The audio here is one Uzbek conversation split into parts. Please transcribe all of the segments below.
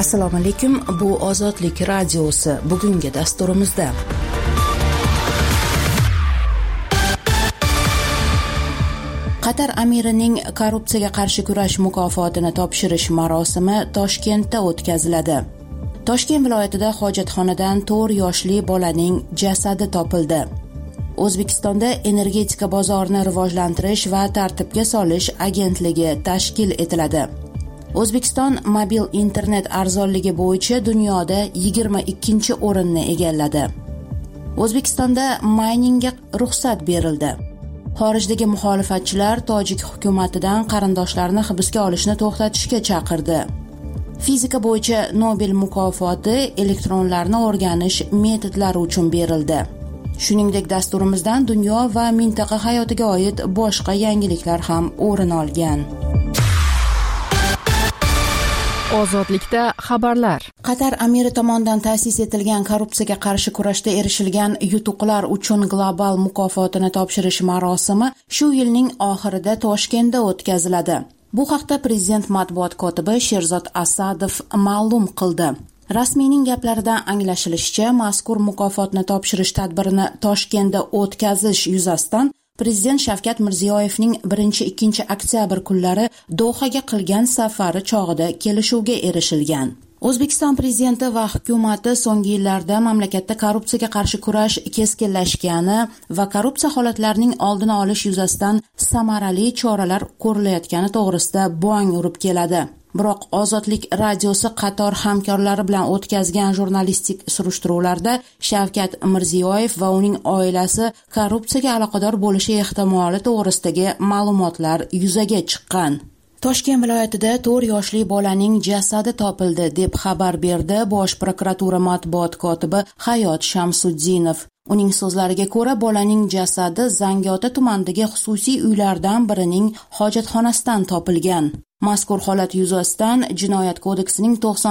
Assalomu alaykum. Bu Ozodlik radiosi. Bugungi dasturimizda Qatar amirining korrupsiyaga qarshi kurash mukofotini topshirish marosimi Toshkentda o'tkaziladi. Toshkent viloyatida hojatxonadan 4 yoshli bolaning jasadi topildi. O'zbekistonda energetika bozorini rivojlantirish va tartibga solish agentligi tashkil etiladi. O'zbekiston mobil internet arzonligi bo'yicha dunyoda 22-o'rinni egalladi. O'zbekistonda mayningga ruxsat berildi. Xorijdagi muxolifatchilar tojik hukumatidan qarindoshlarini hibsga olishni to'xtatishga chaqirdi. Fizika bo'yicha Nobel mukofoti elektronlarni o'rganish metodlari uchun berildi. Shuningdek, dasturimizdan dunyo va mintaqa hayotiga oid boshqa yangiliklar ham o'rin olgan. Ozodlikda xabarlar. Qatar amiri tomonidan ta'sis etilgan korrupsiyaga qarshi kurashda erishilgan yutuqlar uchun global mukofotini topshirish marosimi shu yilning oxirida Toshkentda o'tkaziladi. Bu haqda prezident matbuot kotibi Sherzod Asadov ma'lum qildi. Rasmiyning gaplaridan anglashilishicha, mazkur mukofotni topshirish tadbirini Toshkentda o'tkazish yuzasidan Prezident Shavkat Mirziyoyevning 1-2 oktyabr kunlari Dohaga qilgan safari chog'ida kelishuvga erishilgan. O'zbekiston prezidenti va hukumati so'nggi yillarda mamlakatda korrupsiyaga qarshi kurash keskinlashgani va korrupsiya holatlarining oldini olish yuzasidan samarali choralar ko'rilayotgani to'g'risida bong urib keladi. Biroq Ozodlik radiosi qator hamkorlari bilan o'tkazgan jurnalistik surishtiruvlarda Shavkat Mirziyoyev va uning oilasi korrupsiyaga aloqador bo'lishi ehtimoli to'g'risidagi ma'lumotlar yuzaga chiqqan. Toshkent viloyatida 4 yoshli bolaning jasadi topildi deb xabar berdi Bosh prokuratura matbuot kotibi Hayot Shamsuddinov. Uning so'zlariga ko'ra, bolaning jasadi Zangiota tumanidagi xususiy uylardan birining hojatxonasidan topilgan. Mazkur holat yuzasidan Jinoyat kodeksining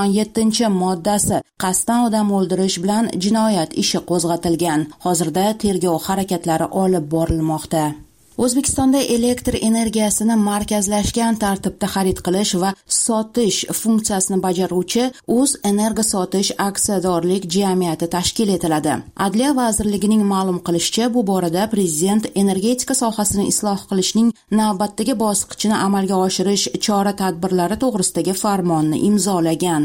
97-moddasi qasddan odam o'ldirish bilan jinoyat ishi qo'zg'atilgan. Hozirda tergov harakatlari olib borilmoqda. O'zbekistonda elektr energiyasini markazlashgan tartibda xarid qilish va sotish funksiyasini bajaruvchi O'zenergosotish aksiyadorlik jamiyati tashkil etiladi. Adliya vazirligining ma'lum qilishicha, bu borada prezident energetika sohasini isloh qilishning navbatdagi bosqichini amalga oshirish chora-tadbirlari to'g'risidagi farmonni imzolagan.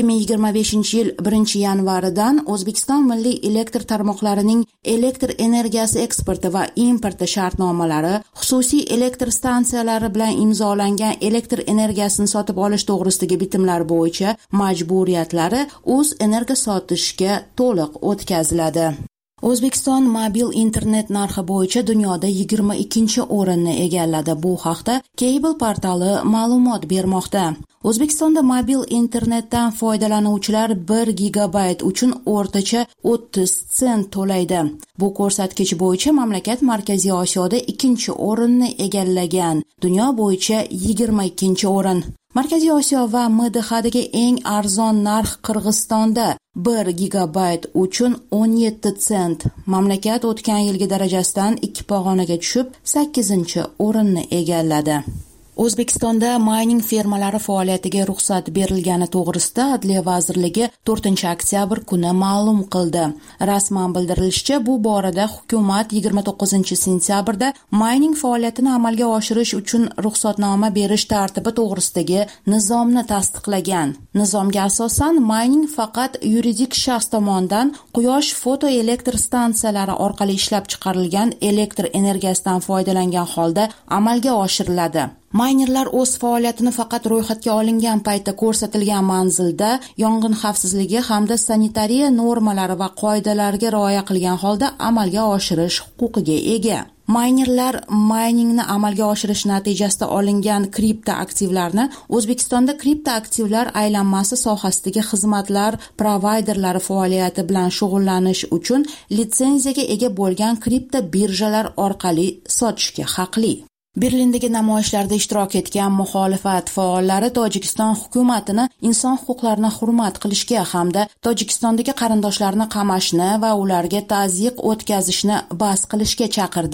2025-yil 1-yanvaridan O'zbekiston milliy elektr tarmoqlarining elektr energiyasi eksporti va importi shartnomalari xususiy elektr stansiyalari bilan imzolangan elektr energiyasini sotib olish to'g'risidagi bitimlar bo'yicha majburiyatlari O'zenergosotishga to'liq o'tkaziladi. O'zbekiston mobil internet narxi bo'yicha dunyoda 22-o'rinni egalladi. Bu haqda Cable portali ma'lumot bermoqda. O'zbekistonda mobil internetdan foydalanuvchilar 1 gigabayt uchun o'rtacha 30 sent to'laydi. Bu ko'rsatkich bo'yicha mamlakat Markaziy Osiyoda 2-o'rinni egallagan. Dunyo bo'yicha 22-o'rin. Markaziy Osiyo va MDHdagi eng arzon narx Qirg'izistonda 1 gigabayt uchun 17 sent. Mamlakat o'tgan yilgi darajasidan 2 pog'onaga tushib, 8-o'rinni egalladi. O'zbekistonda mayning fermalari faoliyatiga ruxsat berilgani to'g'risida Adliya vazirligi 4-oktyabr kuni ma'lum qildi. Rasman bildirilishicha, bu borada hukumat 29-sentyabrda mayning faoliyatini amalga oshirish uchun ruxsatnoma berish tartibi to'g'risidagi nizomni tasdiqlagan. Nizomga asosan mayning faqat yuridik shaxs tomonidan quyosh fotoelektr stansiyalari orqali ishlab chiqarilgan elektr energiyasidan foydalangan holda amalga oshiriladi. Maynerlar o'z faoliyatini faqat ro'yxatga olingan paytda ko'rsatilgan manzilda yong'in xavfsizligi hamda sanitariya normalari va qoidalariga rioya qilgan holda amalga oshirish huquqiga ega. Maynerlar mayningni amalga oshirish natijasida olingan kriptoaktivlarni O'zbekistonda kriptoaktivlar aylanmasi sohasidagi xizmatlar provayderlari faoliyati bilan shug'ullanish uchun litsenziyaga ega bo'lgan kripto birjalar orqali sotishga haqli. Berlindagi namoyishlarda ishtirok etgan muxolifat faollari Tojikiston hukumatini inson huquqlarini hurmat qilishga hamda Tojikistondagi qarindoshlarini qamashni va ularga tazyiq o'tkazishni bas qilishga chaqirdi.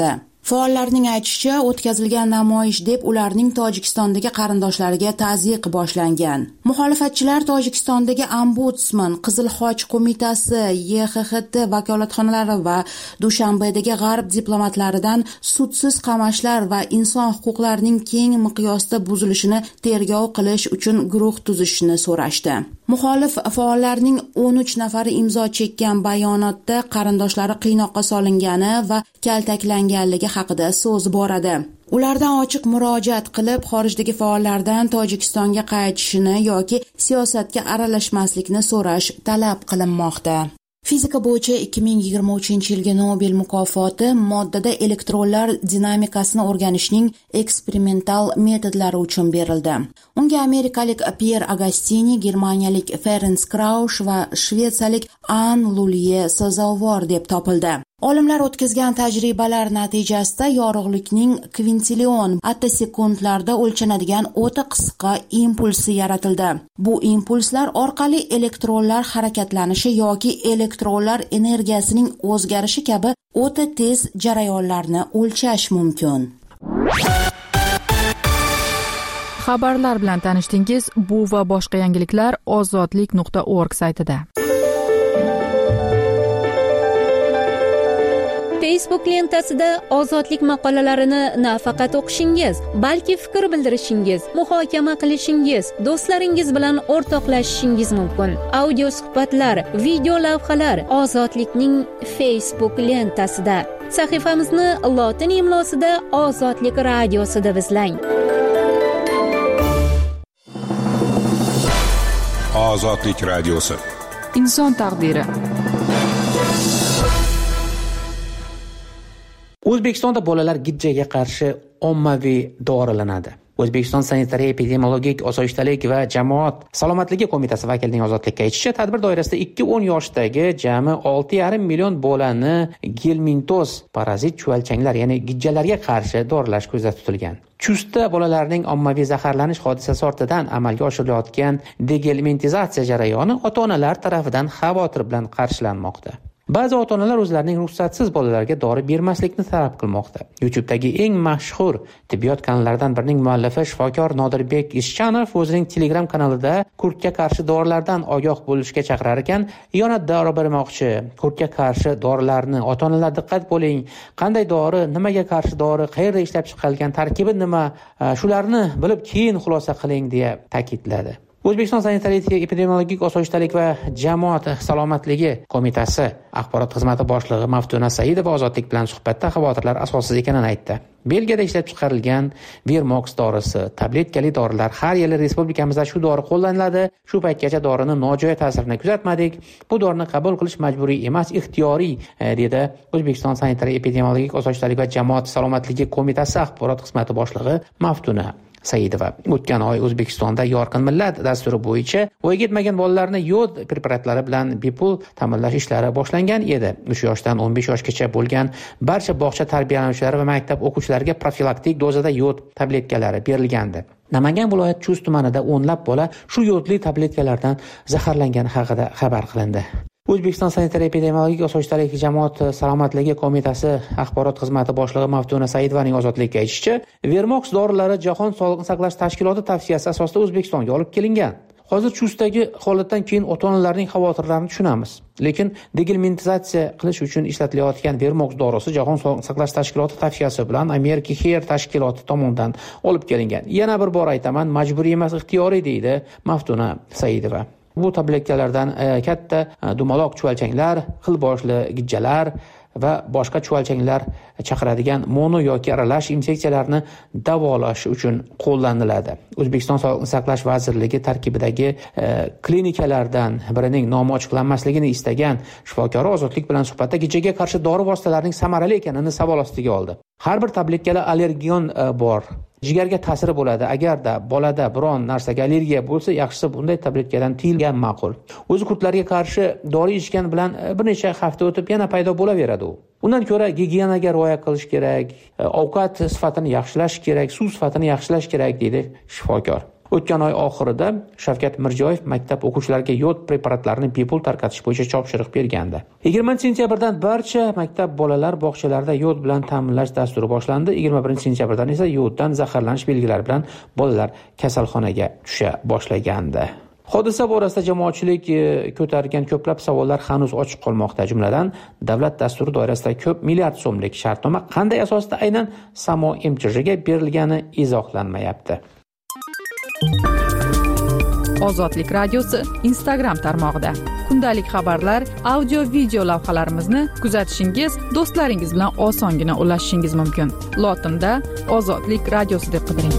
Faollarning aytishicha, o'tkazilgan namoyish deb ularning Tojikistondagi qarindoshlariga tazyiq boshlangan. Muxolifatchilar Tojikistondagi Ombudsman, Qizil Xoch qo'mitasi, YXHT vakolatxonalari va Dushanbedagi g'arb diplomatlaridan sudsiz qamashlar va inson huquqlarining keng miqyosda buzilishini tergov qilish uchun guruh tuzishni so'rashdi. Muxolif faollarning 13 nafari imzo chekkan bayonotda qarindoshlari qiynoqqa solingani va kaltaklanganligi haqida so'z boradi. Ulardan ochiq murojaat qilib, xorijdagi faollardan Tojikistonga qaytishini yoki siyosatga aralashmaslikni so'rash talab qilinmoqda. Fizika bo'yicha 2023-yilgi Nobel mukofoti moddada elektronlar dinamikasini o'rganishning eksperimental metodlari uchun berildi. Unga amerikalik Pierre Agostini, germaniyalik Ferenc Kraush va shvetsiyalik Anne Lulye sazovor deb topildi. Olimlar o'tkazgan tajribalar natijasida yorug'likning kvintillion attosekundlarda o'lchanadigan o'ta qisqa impulsi yaratildi. Bu impulslar orqali elektronlar harakatlanishi yoki elektronlar energiyasining o'zgarishi kabi o'ta tez jarayonlarni o'lchash mumkin. Xabarlar bilan tanishdingiz. Bu va boshqa yangiliklar ozodlik.org saytida. Facebook lentasida ozodlik maqolalarini nafaqat o'qishingiz, balki fikr bildirishingiz, muhokama qilishingiz, do'stlaringiz bilan o'rtoqlashishingiz mumkin. Audio suhbatlar, video lavhalar ozodlikning Facebook lentasida. Sahifamizni lotin imlosida Ozodlik radiosi deb izlang. Ozodlik radiosi. Inson taqdiri. O'zbekistonda bolalar gijjaga qarshi ommaviy dorilanadi. O'zbekiston sanitariya-epidemiologik osoyishtalik va jamoat salomatligi qo'mitasi vakilining ozodlikka aytishicha, tadbir doirasida 2-10 yoshdagi jami 6,5 million bolani gelmintoz parazit chuvalchanglar, ya'ni gijjalarga qarshi doralash ko'zda tutilgan. Chustda bolalarning ommaviy zaharlanish hodisasi ortidan amalga oshirilayotgan degelmintizatsiya jarayoni ota-onalar tarafidan xavotir bilan qarshilanmoqda. Ba'zi ota-onalar o'zlarining ruxsatsiz bolalarga dori bermaslikni talab qilmoqda. YouTube'dagi eng mashhur tibbiyot kanallaridan birining muallifi shifokor Nodirbek Ishchanov o'zining Telegram kanalida kurtga qarshi dorilardan ogoh bo'lishga chaqirar ekan, yana dori bermoqchi. Kurtga qarshi dorilarni ota-onalar diqqat bo'ling. Qanday dori, nimaga qarshi dori, qayerda ishlab chiqarilgan, tarkibi nima, shularni bilib keyin xulosa qiling deya ta'kidladi. O'zbekiston sanitariya-epidemiologik osoyishtalik va jamoat salomatligi qo'mitasi axborot xizmati boshlig'i Maftuna Saidova ozodlik bilan suhbatda xavotirlar asossiz ekanini aytdi. Belgiyada ishlab chiqarilgan Vermox dorisi, tabletkali dorilar har yili respublikamizda shu dori qo'llaniladi. Shu paytgacha dorini nojo'ya ta'sirini kuzatmadik. Bu dorini qabul qilish majburiy emas, ixtiyoriy, dedi O'zbekiston sanitariya-epidemiologik osoyishtalik va jamoat salomatligi qo'mitasi axborot xizmati boshlig'i Maftuna Saidova. O'tgan oy O'zbekistonda Yorqin millat dasturi bo'yicha voyaga yetmagan bolalarni yod preparatlari bilan bepul ta'minlash ishlari boshlangan edi. 3 yoshdan 15 yoshgacha bo'lgan barcha bog'cha tarbiyalanuvchilari va maktab o'quvchilariga profilaktik dozada yod tabletkalari berilgandi. Namangan viloyat Chust tumanida o'nlab bola shu yodli tabletkalardan zaharlangani haqida xabar qilindi. O'zbekiston sanitariya-epidemiologik osoyishtalik jamoat salomatligi qo'mitasi axborot xizmati boshlig'i Maftuna Saidovaning ozodlikka aytishicha, Vermox dorilari Jahon Sog'liqni saqlash tashkiloti tavsiyasi asosida O'zbekistonga olib kelingan. Hozir Chustdagi holatdan keyin ota-onalarning xavotirlarini tushunamiz. Lekin degelmintizatsiya qilish uchun ishlatilayotgan Vermox dorisi Jahon Sog'liqni saqlash tashkiloti tavsiyasi bilan Amerika Heer tashkiloti tomonidan olib kelingan. Yana bir bor aytaman, majburiy emas, ixtiyoriy deydi Maftuna Saidova. Bu tabletkalardan katta dumaloq chuvalchanglar, xil boshli gijjalar va boshqa chuvalchanglar chaqiradigan mono yoki aralash infeksiyalarni davolash uchun qo'llaniladi. O'zbekiston Sog'liqni saqlash vazirligi tarkibidagi klinikalardan birining nomi ochiqlanmasligini istagan shifokor ozodlik bilan suhbatda gijjaga qarshi dori vositalarining samarali ekanini savol ostiga oldi. Har bir tabletkada allergen bor. Jigarga ta'siri bo'ladi. Agarda bolada biron narsaga allergiya bo'lsa, yaxshisi bunday tabletkadan tiyilgan ma'qul. O'zi kurtlarga qarshi dori ichgan bilan bir necha hafta o'tib yana paydo bo'laveradi u. Undan ko'ra gigiyenaga rioya qilish kerak, ovqat sifatini yaxshilash kerak, suv sifatini yaxshilash kerak deydi shifokor. O'tgan oy oxirida Shavkat Mirziyoyev maktab o'quvchilariga yod preparatlarini bepul tarqatish bo'yicha topshiriq bergandi. 20-sentyabrdan barcha maktab bolalar bog'chalarida yod bilan ta'minlash dasturi boshlandi. 21-sentyabrdan esa yoddan zaharlanish belgilari bilan bolalar kasalxonaga tusha boshlagandi. Hodisa borasida jamoatchilik ko'targan ko'plab savollar hanuz ochiq qolmoqda. Jumladan, davlat dasturi doirasida ko'p milliard so'mlik shartnoma qanday asosda aynan Samo MChJga berilgani izohlanmayapti. Ozodlik radiosi Instagram tarmog'ida kundalik xabarlar, audio, video lavhalarimizni kuzatishingiz, do'stlaringiz bilan osongina ulashishingiz mumkin. Lotinda Ozodlik radiosi deb qidiring.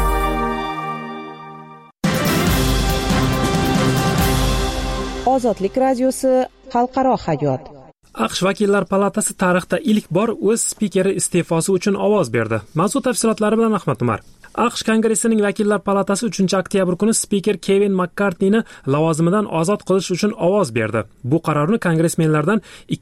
Ozodlik radiosi xalqaro hayot. AQSh vakillar palatasi tarixda ilk bor o'z spikeri iste'fosi uchun ovoz berdi. Mavzu tafsilotlari bilan Ahmad Umar. AQSh Kongressining vakillar palatasi 3-oktyabr kuni spiker Kevin Makkartnini lavozimidan ozod qilish uchun ovoz berdi. Bu qarorni kongressmenlardan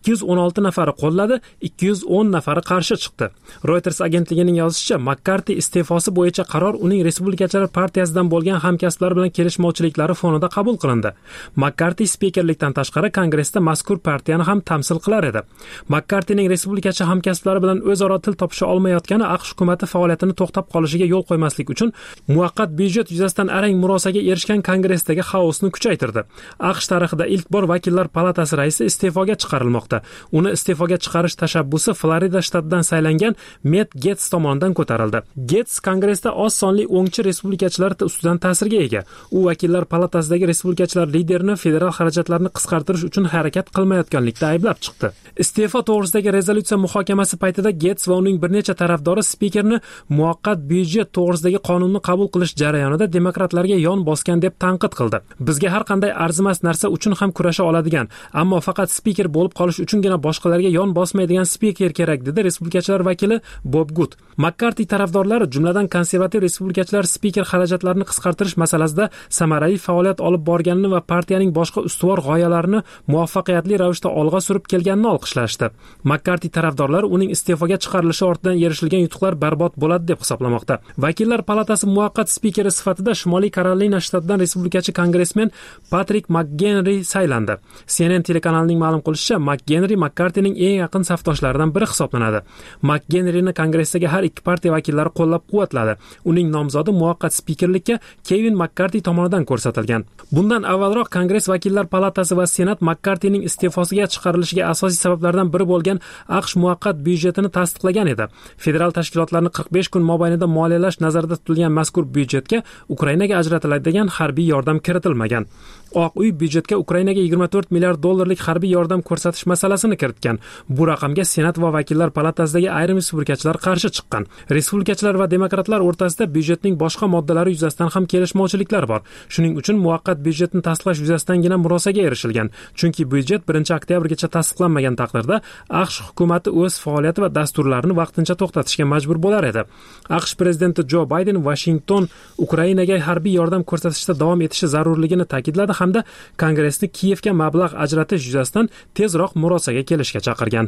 216 nafari qo'lladi, 210 nafari qarshi chiqdi. Reuters agentligining yozishicha, Makkarti iste'fosi bo'yicha qaror uning Respublikachilar partiyasidan bo'lgan hamkasblari bilan kelishmovchiliklari fonida qabul qilindi. Makkarti spikerlikdan tashqari kongressda mazkur partiyani ham tamsil qilar edi. Makkartining Respublikachi hamkasblari bilan o'zaro til topisha olmayotgani AQSh hukumati faoliyatini to'xtab qolishiga yo'l qo'ymaslik uchun muvaqqat byudjet yuzasidan arang murosaga erishgan kongressdagi xaosni kuchaytirdi. AQSh tarixida ilk bor vakillar palatasi raisi iste'foga chiqarilmoqda. Uni iste'foga chiqarish tashabbusi Florida shtatidan saylangan Matt Gaetz tomonidan ko'tarildi. Gaetz kongressda oz sonli o'ngchi respublikachilar ustidan ta'sirga ega. U vakillar palatasidagi respublikachilar liderini federal xarajatlarni qisqartirish uchun harakat qilmayotganlikda ayblab chiqdi. Iste'fo to'g'risidagi rezolyutsiya muhokamasi paytida Gaetz va uning bir necha tarafdori spikerni muvaqqat byudjet to'g'risidagi qonunni qabul qilish jarayonida demokratlarga yon bosgan deb tanqid qildi. Bizga har qanday arzimas narsa uchun ham kurasha oladigan, ammo faqat spiker bo'lib qolish uchungina boshqalarga yon bosmaydigan spiker kerak, dedi respublikachilar vakili Bob Good. Makkarti tarafdorlari, jumladan konservativ respublikachilar spiker xarajatlarini qisqartirish masalasida samarali faoliyat olib borganini va partiyaning boshqa ustuvor g'oyalarini muvaffaqiyatli ravishda olg'a surib kelganini olqishlashdi. Makkarti tarafdorlari uning iste'foga chiqarilishi ortidan erishilgan yutuqlar barbod bo'ladi deb hisoblamoqda. Vakillar palatasi muvaqqat spikeri sifatida Shimoliy Karolina shtatidan respublikachi kongressmen Patrik McGenry saylandi. CNN telekanalining ma'lum qilishicha, McGenry Makkartining eng yaqin safdoshlaridan biri hisoblanadi. McGenryni kongressdagi har ikki partiya vakillari qo'llab-quvvatladi. Uning nomzodi muvaqqat spikerlikka Kevin Makkarti tomonidan ko'rsatilgan. Bundan avvalroq Kongress vakillar palatasi va Senat Makkartining iste'fosiga chiqarilishiga asosiy sabablardan biri bo'lgan AQSh muvaqqat byudjetini tasdiqlagan edi. Federal tashkilotlarni 45 kun mobaynida moliyalash nazarda tutilgan mazkur byudjetga Ukrainaga ajratiladigan harbiy yordam kiritilmagan. Oq uy byudjetga Ukrainaga 24 milliard dollarlik harbiy yordam ko'rsatish masalasini kiritgan. Bu raqamga Senat va vakillar palatasidagi ayrim respublikachilar qarshi chiqqan. Respublikachilar va demokratlar o'rtasida byudjetning boshqa moddalari yuzasidan ham kelishmovchiliklar bor. Shuning uchun muvaqqat byudjetni tasdiqlash yuzasindangina murosaga erishilgan. Chunki byudjet 1-oktyabrgacha tasdiqlanmagan taqdirda AQSh hukumati o'z faoliyati va dasturlarini vaqtincha to'xtatishga majbur bo'lar edi. AQSh prezidenti Jo Bayden Washington Ukrainaga harbiy yordam ko'rsatishda davom etishi zarurligini ta'kidladi hamda Kongressni Kiyevga mablag' ajratish yuzasidan tezroq murosaga kelishga chaqirgan.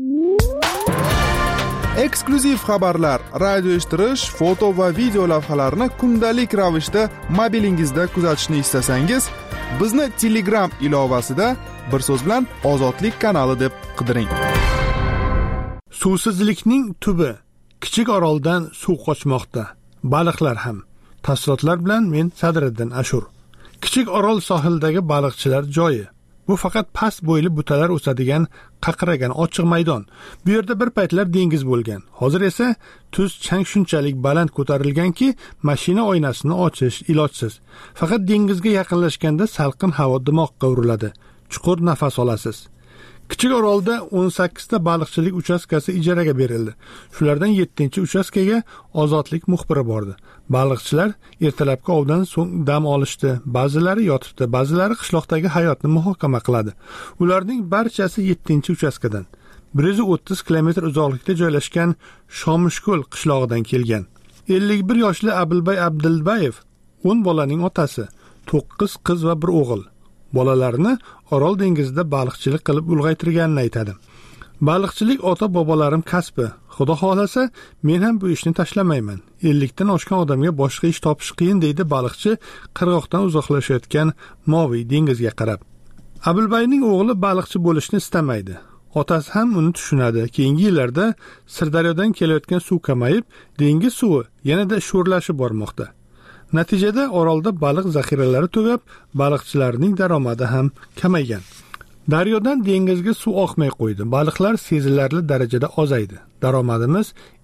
Eksklyuziv xabarlar, radio eshittirish, foto va video lavhalarni kundalik ravishda mobilingizda kuzatishni istasangiz, bizni Telegram ilovasida bir so'z bilan Ozodlik kanali deb qidiring. Suvsizlikning tubi. Kichik oroldan suv qochmoqda. Baliqlar ham. Tafsilotlar bilan men Sadriddin Ashur. Kichik orol sohildagi baliqchilar joyi. Bu faqat past bo'yli butalar o'sadigan qaqragan ochiq maydon. Bu yerda bir paytlar dengiz bo'lgan. Hozir esa tuz chang shunchalik baland ko'tarilganki, mashina oynasini ochish ilojsiz. Faqat dengizga yaqinlashganda salqin havo dimoqqa uriladi. Chuqur nafas olasiz. Kichik orolda 18 ta baliqchilik uchastkasi ijaraga berildi. Shulardan 7-uchastkaga ozodlik muxbiri bordi. Baliqchilar ertalabki ovdan so'ng dam olishdi. Ba'zilari yotibdi, ba'zilari qishloqdagi hayotni muhokama qiladi. Ularning barchasi 7-uchastkadan 130 kilometr uzoqlikda joylashgan Shomishko'l qishlog'idan kelgan. 51 yoshli Abilbay Abdulbayev 10 bolaning otasi, 9 qiz va 1 o'g'il. Bolalarini Orol dengizida baliqchilik qilib ulg'aytirganini aytadi. Baliqchilik ota-bobolarim kasbi. Xudo xolasa, men ham bu ishni tashlamayman. 50 dan oshgan odamga boshqa ish topish qiyin, deydi baliqchi qirg'oqdan uzoqlashayotgan Moviy dengizga qarab. Abilbayning o'g'li baliqchi bo'lishni istamaydi. Otasi ham uni tushunadi. Keyingi yillarda Sirdaryodan kelayotgan suv kamayib, dengiz suvi yanada sho'rlashib bormoqda. Natijada orolda baliq zaxiralari tugab, baliqchilarning daromadi ham kamaygan. Daryodan dengizga suv oqmay qo'ydi. Baliqlar sezilarli darajada ozaydi. Daromadimiz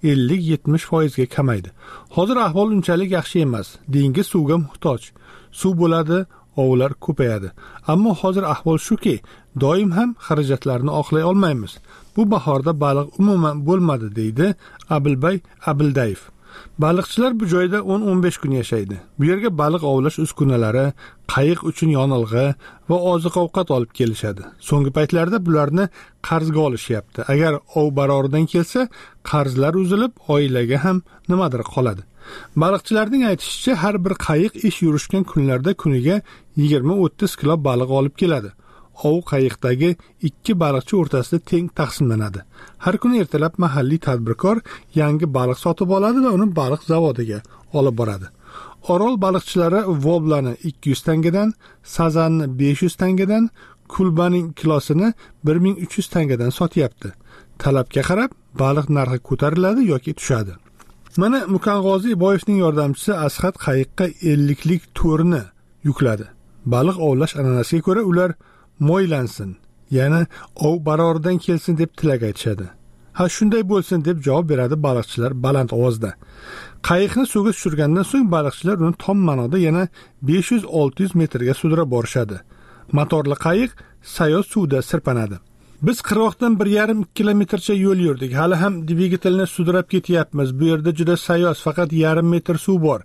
50-70% ga kamaydi. Hozir ahvol unchalik yaxshi emas. Dengiz suvga muhtoj. Suv bo'ladi, ovlar ko'payadi. Ammo hozir ahvol shuki, doim ham xarajatlarni oqlay olmaymiz. Bu bahorda baliq umuman bo'lmadi, deydi Abilbay Abildayev. Baliqchilar bu joyda 10-15 kun yashaydi. Bu yerga baliq ovlash uskunalari, qayiq uchun yonilg'i va oziq-ovqat olib kelishadi. So'nggi paytlarda bularni qarzga olishyapti. Agar ov baroridan kelsa, qarzlar uzilib, oilaga ham nimadir qoladi. Baliqchilarning aytishicha, har bir qayiq ish yurishgan kunlarda kuniga 20-30 kilo baliq olib keladi. Ov qayiqdagi 2 baliqchi o'rtasida teng taqsimlanadi. Har kuni ertalab mahalliy tadbirkor yangi baliq sotib oladi va uni baliq zavodiga olib boradi. Orol baliqchilari voblani 200 tangadan, sazanni 500 tangadan, kulbaning kilosini 1300 tangadan sotyapti. Talabga qarab baliq narxi ko'tariladi yoki tushadi. Mana Mukangozi Iboyevning yordamchisi Asqat qayiqqa 50lik to'rni yukladi. Baliq ovlash an'anasiga ko'ra ular mo'ylansin, ya'ni ov baroridan kelsin deb tilak aytishadi. Ha, shunday bo'lsin deb javob beradi baliqchilar baland ovozda. Qayiqni suvga tushirgandan so'ng baliqchilar uni tom ma'noda yana 500-600 metrga sudrab borishadi. Motorli qayiq sayoz suvda sirpanadi. Biz qirg'oqdan 1,5 kilometrcha yo'l yurdik. Hali ham dvigatelni sudrab ketyapmiz. Bu yerda juda sayoz, faqat 1,5 metr suv bor.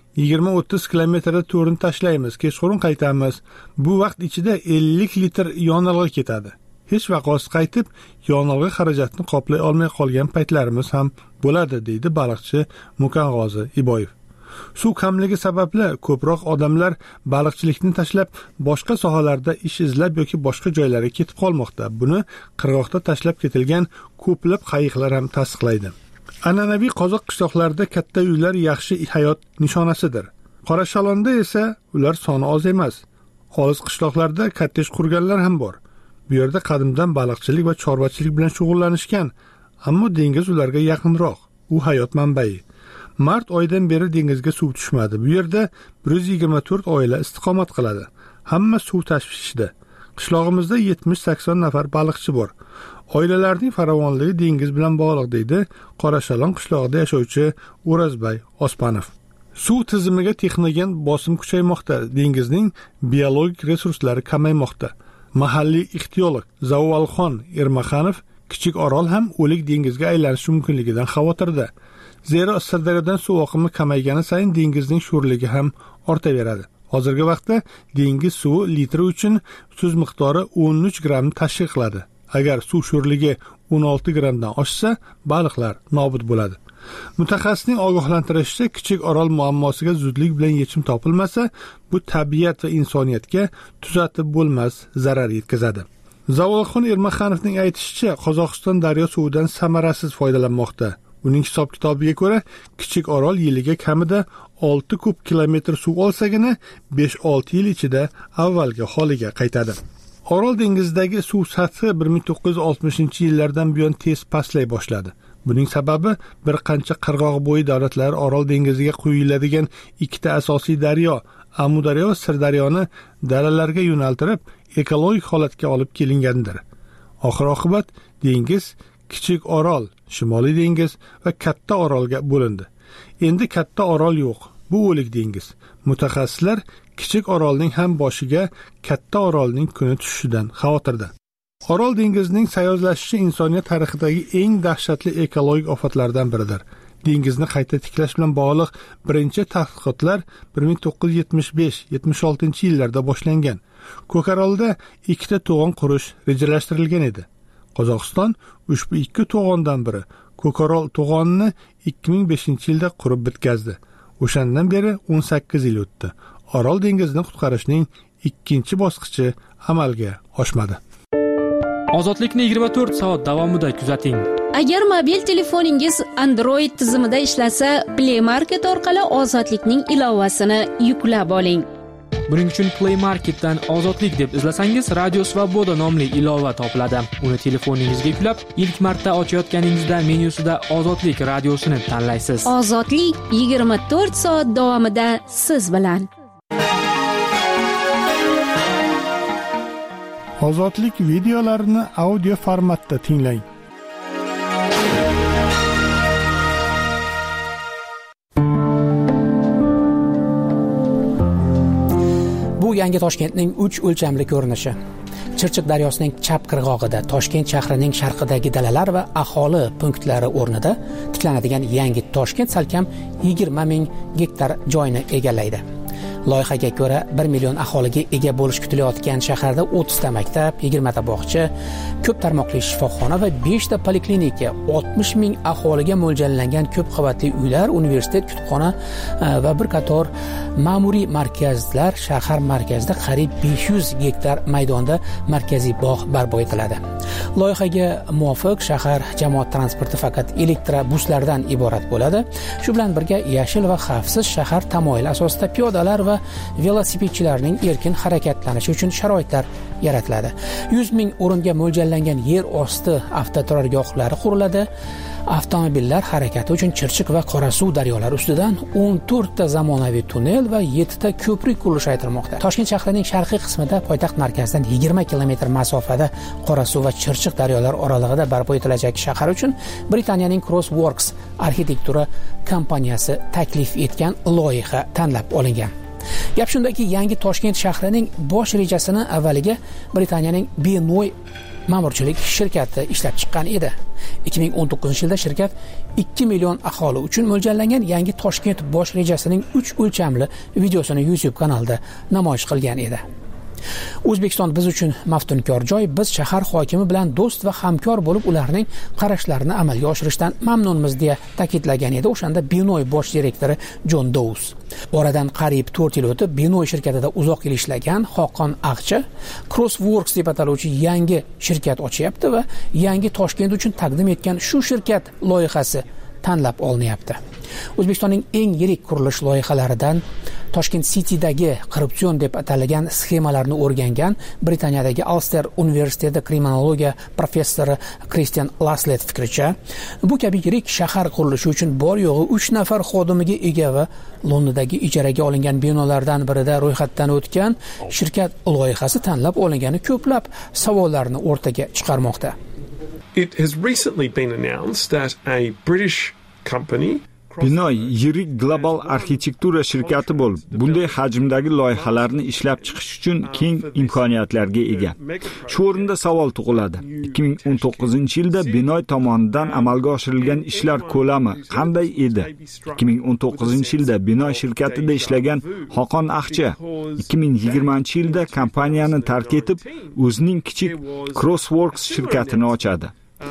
20-30 kilometrda to'rini tashlaymiz, kechqurun qaytamiz. Bu vaqt ichida 50 litr yonilg'i ketadi. Hech vaqosiz qaytib, yonilg'i xarajatini qoplay olmay qolgan paytlarimiz ham bo'ladi, deydi baliqchi Mukangozi Iboyev. Suv kamligi sababli ko'proq odamlar baliqchilikni tashlab boshqa sohalarda ish izlab yoki boshqa joylarga ketib qolmoqda. Buni qirg'oqda tashlab ketilgan ko'plab qayiqlar ham tasdiqlaydi. An'anaviy qozoq qishloqlarida katta uylar yaxshi hayot nishonasidir. Qorashalonda esa ular soni oz emas. Olis qishloqlarda kottej qurganlar ham bor. Bu yerda qadimdan baliqchilik va chorvachilik bilan shug'ullanishgan, ammo dengiz ularga yaqinroq. U hayot manbai. Mart oyidan beri dengizga suv tushmadi. Bu yerda 124 oila istiqomat qiladi. Hamma suv tashvishida. Qishlog'imizda 70-80 nafar baliqchi bor. Oilalarning farovonligi dengiz bilan bog'liq, deydi Qorashalon qishlog'ida yashovchi O'razbay Ospanov. Suv tizimiga texnogen bosim kuchaymoqda, dengizning biologik resurslari kamaymoqda. Mahalliy ixtiyolog Zavolxon Ermaxanov Kichik Orol ham o'lik dengizga aylanishi mumkinligidan xavotirda. Zero Sirdaryodan suv oqimi kamaygani sayin dengizning sho'rligi ham ortaveradi. Hozirgi vaqtda dengiz suvi litri uchun tuz miqdori 13 gramm tashkil qiladi. Agar suv sho'rligi 16 grammdan oshsa, baliqlar nobud bo'ladi. Mutaxassisning ogohlantirishicha, Kichik Orol muammosiga zudlik bilan yechim topilmasa, bu tabiat va insoniyatga tuzatib bo'lmas zarar yetkazadi. Zavolxon Ermaxanovning aytishicha, Qozog'iston daryo suvidan samarasiz foydalanmoqda. Uning hisob-kitobiga ko'ra, Kichik Orol yiliga kamida 6 kub kilometr suv olsagina 5-6 yil ichida avvalgi holiga qaytadi. Orol dengizidagi suv sathi 1960-yillardan buyon tez pastlay boshladi. Buning sababi bir qancha qirg'oq bo'yi davlatlari Orol dengiziga quyiladigan ikkita asosiy daryo, Amudaryo va Sirdaryoni dalalarga yo'naltirib, ekologik holatga olib kelingandir. Oxir-oqibat dengiz Kichik Orol, Shimoliy dengiz va Katta Orolga bo'lindi. Endi Katta Orol yo'q. Bu o'lik dengiz. Mutaxassislar Kichik Orolning ham boshiga Katta Orolning kuni tushishidan xavotirda. Orol dengizining sayozlashishi insoniyat tarixidagi eng dahshatli ekologik ofatlardan biridir. Dengizni qayta tiklash bilan bog'liq birinchi tadqiqotlar 1975-76-yillarda boshlangan. Ko'karolda 2ta to'g'on qurish rejalashtirilgan edi. Qozog'iston ushbu 2 to'g'ondan biri Ko'karol to'g'onini 2005-yilda qurib bitkazdi. O'shandan beri 18 yil o'tdi. Orol dengizini qutqarishning ikkinchi bosqichi amalga oshmadi. Ozodlikni 24 soat davomida kuzating. Agar mobil telefoningiz Android tizimida ishlasa, Play Market orqali Ozodlikning ilovasini yuklab oling. Buning uchun Play Marketdan Ozodlik deb izlasangiz, Radio Svoboda nomli ilova topiladi. Uni telefoningizga yuklab, ilk marta ochayotganingizda menyusida Ozodlik radiosini tanlaysiz. Ozodlik 24 soat davomida siz bilan. Ozodlik videolarini audio formatda tinglang. Bu yangi Toshkentning 3 o'lchamli ko'rinishi. Chirchiq daryosining chap qirg'og'ida, Toshkent shahrining sharqidagi dalalar va aholi punktlari o'rnida tiklanadigan yangi Toshkent salkam 20 ming gektar joyni egallaydi. Loyihaga ko'ra 1 million aholiga ega bo'lish kutilayotgan shaharda 30 ta maktab, 20 ta bog'cha, ko'p tarmoqli shifoxona va 5 ta poliklinika, 60 ming aholiga mo'ljallangan ko'p qavatli uylar, universitet, kutubxona va bir qator ma'muriy markazlar, shahar markazida qariyb 500 gektar maydonda markaziy bog' barpo etiladi. Loyihaga muvofiq shahar jamoat transporti faqat elektrobuslardan iborat bo'ladi. Shu bilan birga yashil va xavfsiz shahar tamoyili asosida piyodalar va velosipedchilarning erkin harakatlanishi uchun sharoitlar yaratiladi. 100 ming o'ringa mo'ljallangan yer osti avtoturargohlari quriladi. Avtomobillar harakati uchun Chirchiq va Qorasuv daryolari ustidan 14 ta zamonaviy tunnel va 7 ta ko'prik qurilishi aytilmoqda. Toshkent shahrining sharqiy qismida poytaxt markazidan 20 kilometr masofada Qorasuv va Chirchiq daryolari oralig'ida barpo etilajak shahar uchun Britaniyaning Crossworks arxitektura kompaniyasi taklif etgan loyiha tanlab olingan. Gap shundaki, yangi Toshkent shahrining bosh rejasini avvaliga Britaniyaning Benoy ma'murchilik shirkati ishlab chiqqan edi. 2019-yilda shirkat 2 million aholi uchun mo'ljallangan yangi Toshkent bosh rejasining 3 o'lchamli videosini YouTube kanalida namoyish qilgan edi. O'zbekiston biz uchun maftunkor joy. Biz shahar hokimi bilan do'st va hamkor bo'lib, ularning qarashlarini amalga oshirishdan mamnunmiz deya ta'kidlagan edi o'shanda Benoy bosh direktori Jon Dous. Oradan qariyb 4 yil o'tib, Benoy shirkatida uzoq yil ishlagan Xoqon Aqchi Crossworks deb ataluvchi yangi shirkat ochyapti va yangi Toshkent uchun taqdim etgan shu shirkat loyihasi tanlab olinyapti. O'zbekistonning eng yirik qurilish loyihalaridan Toshkent City'dagi korrupsion deb atalgan sxemalarni o'rgangan Britaniyadagi Ulster universiteti kriminologiya professori Christian Laslet fikricha, bu kabi yirik shahar qurilishi uchun bor yo'g'i 3 nafar xodimiga ega va Londondagi ijaraga olingan binolardan birida ro'yxatdan o'tgan shirkat loyihasi tanlab olingani ko'plab savollarni o'rtaga chiqarmoqda. It has recently been announced that a British company Binoy yirik global arxitektura shirkati bo'lib, bunday hajmdagi loyihalarni ishlab chiqish uchun keng imkoniyatlarga ega. Shu o'rinda savol tug'iladi. 2019-yilda Binoy tomonidan amalga oshirilgan ishlar ko'lami qanday edi? 2019-yilda Binoy shirkatida ishlagan Xoqon Aqchi 2020-yilda kompaniyani tark etib, o'zining kichik Crossworks shirkatini ochadi.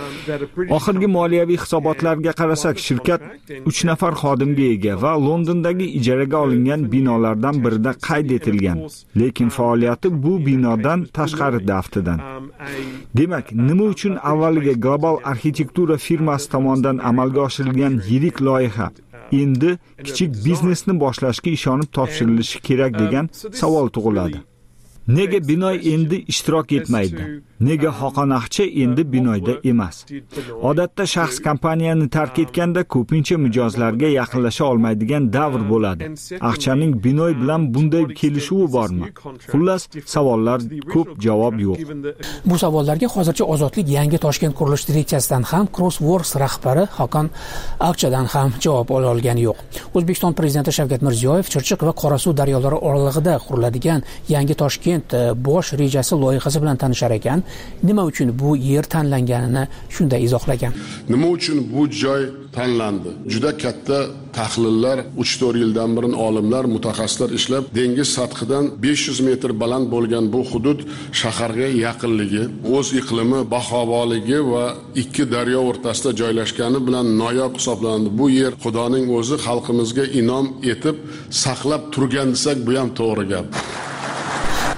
Oxirgi moliyaviy hisobotlarga qarasak, shirkat 3 nafar xodimga ega va Londondagi ijaraga olingan binolardan birida qayd etilgan. Lekin faoliyati bu binodan tashqarida aftidan. Demak, nima uchun avvaliga global arxitektura firmasi tomonidan amalga oshirilgan yirik loyiha endi kichik biznesni boshlashga ishonib topshirilishi kerak degan savol tug'iladi. Nega Binoy endi ishtirok etmaydi? Nega Xoqon Aqchi endi Binoyda emas? Odatda shaxs kompaniyani tark etganda ko'pincha mijozlarga yaqinlasha olmaydigan davr bo'ladi. Aqchaning Binoy bilan bunday kelishuvi bormi? Xullas, savollar ko'p, javob yo'q. Bu savollarga hozircha Ozodlik yangi Toshkent qurilish direksiyasidan ham, Crossworks rahbari Xoqon Aqchadan ham javob ola olgani yo'q. O'zbekiston prezidenti Shavkat Mirziyoyev Chirchiq va Qorasuv daryolari oralig'ida quriladigan yangi Toshkent bosh rejasi loyihasi bilan tanishar ekan. Nima uchun bu yer tanlanganini shunday izohlagan. Nima uchun bu joy tanlandi? Juda katta tahlillar 3-4 yildan beri olimlar, mutaxassislar ishlab, dengiz sathidan 500 metr baland bo'lgan bu hudud shaharga yaqinligi, o'z iqlimi, bahovoligi va ikki daryo o'rtasida joylashgani bilan noyob hisoblanadi. Bu yer Xudoning o'zi xalqimizga inom etib saqlab turgan desak, bu ham to'g'ri gap.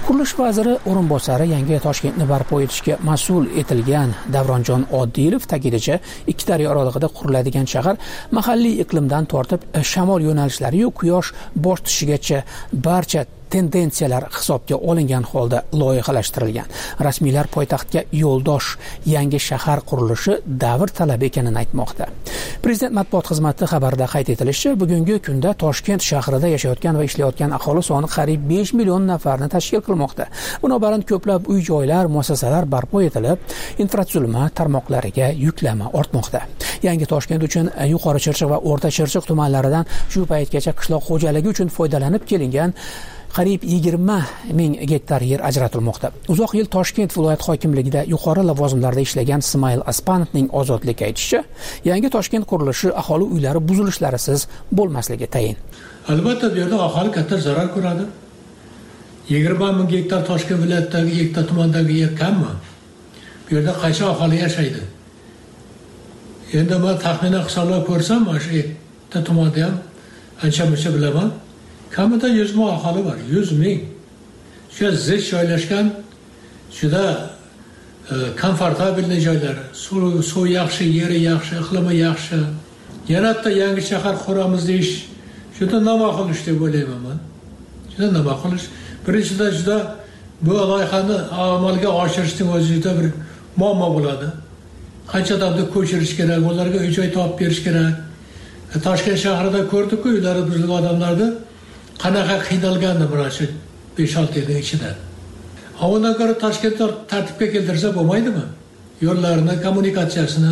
Qurilish vaziri o'rinbosari yangi Toshkentni barpo etishga mas'ul etilgan Davronjon Oddilov ta'kidlashicha, ikki daryo oralig'ida quriladigan shahar mahalliy iqlimdan tortib shamol yo'nalishlari yu quyosh botishigacha barcha tendensiyalar hisobga olingan holda loyihalashtirilgan. Rasmiylar poytaxtga yo'ldosh yangi shahar qurilishi davr talabi ekanini aytmoqda. Prezident matbuot xizmati xabarida qayd etilishicha, bugungi kunda Toshkent shahrida yashayotgan va ishlayotgan aholi soni qariyb 5 million nafarni tashkil qilmoqda. Binobarin ko'plab uy-joylar, muassasalar barpo etilib, infratuzilma tarmoqlariga yuklama ortmoqda. Yangi Toshkent uchun Yuqori Chirchiq va O'rta Chirchiq tumanlaridan shu paytgacha qishloq xo'jaligi uchun foydalanib kelingan qariyb 20 ming gektar yer ajratilmoqda. Uzoq yil Toshkent viloyat hokimligida yuqori lavozimlarda ishlagan Ismoil Aspanovning ozodlik aytishicha, yangi Toshkent qurilishi aholi uylari buzilishlarisiz bo'lmasligi tayin. Albatta bu yerda aholi katta zarar ko'radi. 20 ming gektar Toshkent viloyatidagi ikkita tumandagi yer kammi? Bu yerda qancha aholi yashaydi? Endi men taxminan hisoblab ko'rsam, mana shu ikkita tumanda ham ancha-muncha bilaman. Kamida 100 ming aholi bor, 100 ming. Juda zich joylashgan, juda komfortabilniy joylar. Suv yaxshi, yeri yaxshi, iqlimi yaxshi. Yana yangi shahar quramiz deyish juda noma'qul ish deb o'ylayman men. Juda noma'qul ish. Birinchidan juda bu loyihani amalga oshirishning o'zi juda bir muammo bo'ladi. Qancha odamni ko'chirish kerak, ularga uy-joy topib berish kerak. Toshkent shahrida ko'rdik-ku, uylari buzilgan odamlarni qanaqa qiynalgandi mana shu 5-6 yilning ichida. Undan ko'ra Toshkentni tartibga keltirsa bo'lmaydimi? Yo'llarni, kommunikatsiyasini,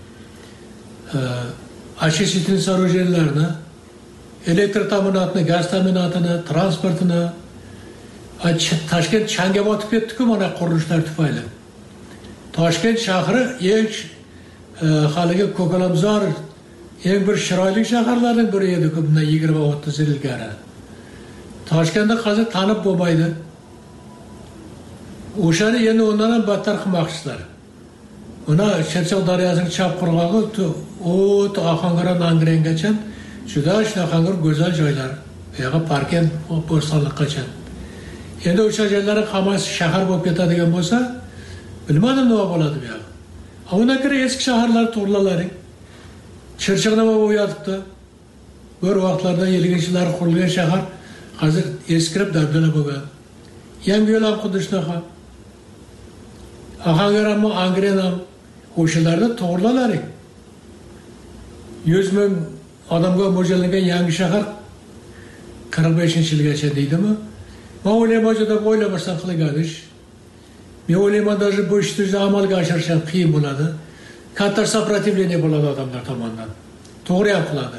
ashishitni so'rovlarni, elektr ta'minotini, gaz ta'minotini, transportini, Toshkent changga botib ketdi-ku mana qurilishlar tufayli. Toshkent shahri eng haligi ko'kalamzor, eng bir chiroyli shaharlarning biri edi-ku bundan 20-30 yil ilgari. Toshkentda hozir tanib bo'lmaydi. O'shani endi undan ham battar qilmoqchilar. Uni Chirchiq daryosining chap qirg'og'i to Ohangaron Angrengacha juda shunaqa go'zal joylar. Bu yerga parkent bo'stonliqqacha. Endi o'sha joylar hammasi shahar bo'lib ketadigan bo'lsa, bilmadim nima bo'ladi bu yerda. Undan ko'ra eski shaharlar to'g'rilaring. Chirchiq nima bo'lyapti? Bir vaqtlarda 70-yillar qurilgan shahar hozir eskirib dabdala bo'lgan. Yangi yo'l ham xuddi shunaqa. Ohangaron ham, Angren ham o'shalarda to'g'rilalaring. 100 ming odamga mo'ljallangan yangi shahar 45-yilgacha deydimi? Men o'ylayman, juda o'ylamasdan qilingan ish. Men o'ylayman, даже bu ishni amalga oshirish ham qiyin bo'ladi. Katta сопротивление bo'ladi odamlar tomonidan. To'g'ri ham qiladi.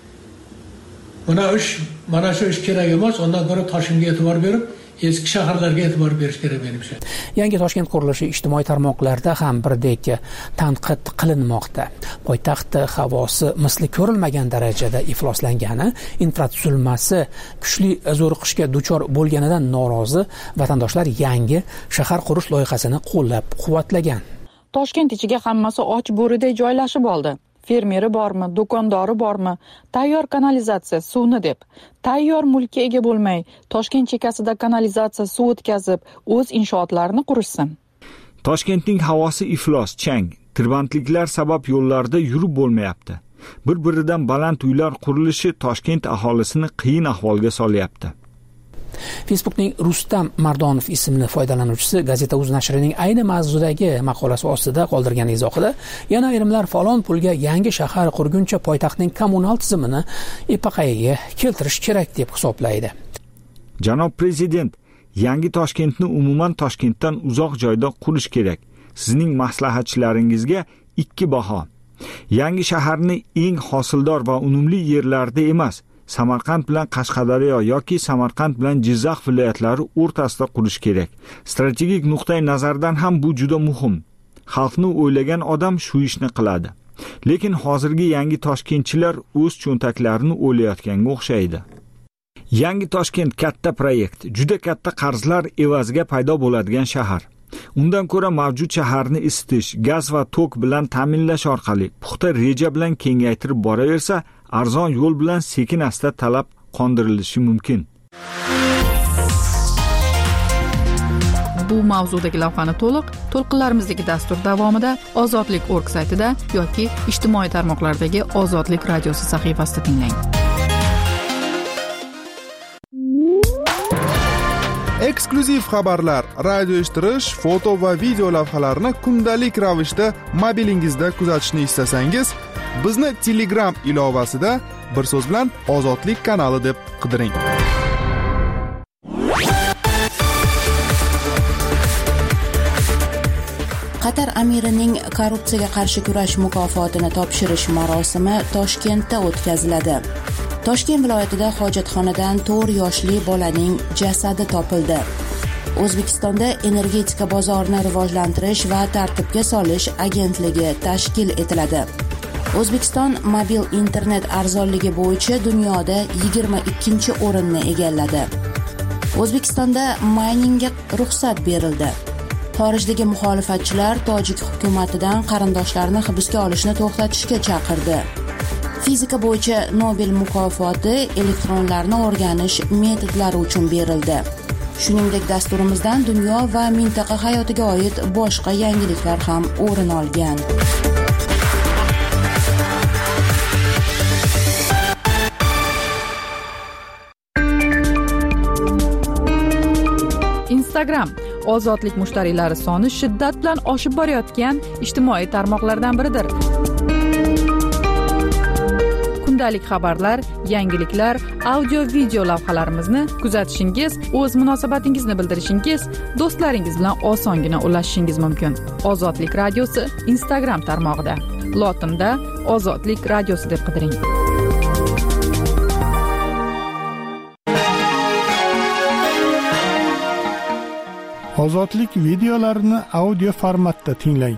Mana shu ish kerak emas, undan ko'ra Toshkentga e'tibor berib, eski shaharlarga e'tibor berish kerak menimcha. Yangi Toshkent qurilishi ijtimoiy tarmoqlarda ham birdek tanqid qilinmoqda. Poytaxt havosi misli ko'rilmagan darajada ifloslangani, infratuzilmasi kuchli zo'riqishga duchor bo'lganidan norozi vatandoshlar yangi shahar qurish loyihasini qo'llab-quvvatlagan. Toshkent ichiga hammasi och bo'riday joylashib oldi. Fermeri bormi, do'kondori bormi, tayyor kanalizatsiya suvni deb, tayyor mulkka ega bo'lmay, Toshkent chekkasida kanalizatsiya suv o'tkazib, o'z inshootlarini qurishsin. Toshkentning havosi iflos, chang, tirbandliklar sabab yo'llarda yurib bo'lmayapti. Bir-biridan baland uylar qurilishi Toshkent aholisini qiyin ahvolga solyapti. Facebookning Rustam Mardonov ismli foydalanuvchisi Gazeta.uz nashrining ayni mavzudagi maqolasi ostida qoldirgan izohida yana ayrimlar falon pulga yangi shahar qurguncha poytaxtning kommunal tizimini epaqaga keltirish kerak deb hisoblaydi. Janob prezident, yangi Toshkentni umuman Toshkentdan uzoq joyda qurish kerak. Sizning maslahatchilaringizga 2 baho. Yangi shaharni eng hosildor va unumli yerlarda emas, Samarqand bilan Qashqadaryo yoki Samarqand bilan Jizzax viloyatlari o'rtasida qurish kerak. Strategik nuqtai nazardan ham bu juda muhim. Xalqni o'ylagan odam shu ishni qiladi. Lekin hozirgi yangi toshkentchilar o'z cho'ntaklarini o'ylayotganga o'xshaydi. Yangi Toshkent katta proyekt, juda katta qarzlar evaziga paydo bo'ladigan shahar. Undan ko'ra mavjud shaharni isitish, gaz va tok bilan ta'minlash orqali puxta reja bilan kengaytirib boraversa, arzon yo'l bilan sekin-asta talab qondirilishi mumkin. bu mavzudagi lavhani to'lqinlarimizdagi dastur davomida ozodlik.org saytida yoki ijtimoiy tarmoqlardagi Ozodlik radiosi sahifasida tinglang. Eksklyuziv xabarlar, radio eshittirish, foto va video lavhalarni kundalik ravishda mobilingizda kuzatishni istasangiz, bizni Telegram ilovasida bir so'z bilan Ozodlik kanali deb qidiring. Qatar amirining korrupsiyaga qarshi kurash mukofotini topshirish marosimi Toshkentda o'tkaziladi. Toshkent viloyatida hojatxonadan 4 yoshli bolaning jasadi topildi. O'zbekistonda energetika bozorini rivojlantirish va tartibga solish agentligi tashkil etiladi. O'zbekiston mobil internet arzonligi bo'yicha dunyoda 22-o'rinni egalladi. O'zbekistonda mayningga ruxsat berildi. Xorijdagi muxolifatchilar tojik hukumatidan qarindoshlarini hibsga olishni to'xtatishga chaqirdi. Fizika bo'yicha Nobel mukofoti elektronlarni o'rganish metodlari uchun berildi. Shuningdek, dasturimizdan dunyo va mintaqa hayotiga oid boshqa yangiliklar ham o'rin olgan. Instagram ozodlik mushtariylari soni shiddat bilan oshib borayotgan ijtimoiy tarmoqlardan biridir. Kundalik xabarlar, yangiliklar, audio-video lavhalarimizni kuzatishingiz, o'z munosabatingizni bildirishingiz, do'stlaringiz bilan osongina ulashishingiz mumkin. Ozodlik radiosi Instagram tarmog'ida. Lotinda Ozodlik radiosi deb qidiring. Ozodlik videolarini audio formatda tinglang.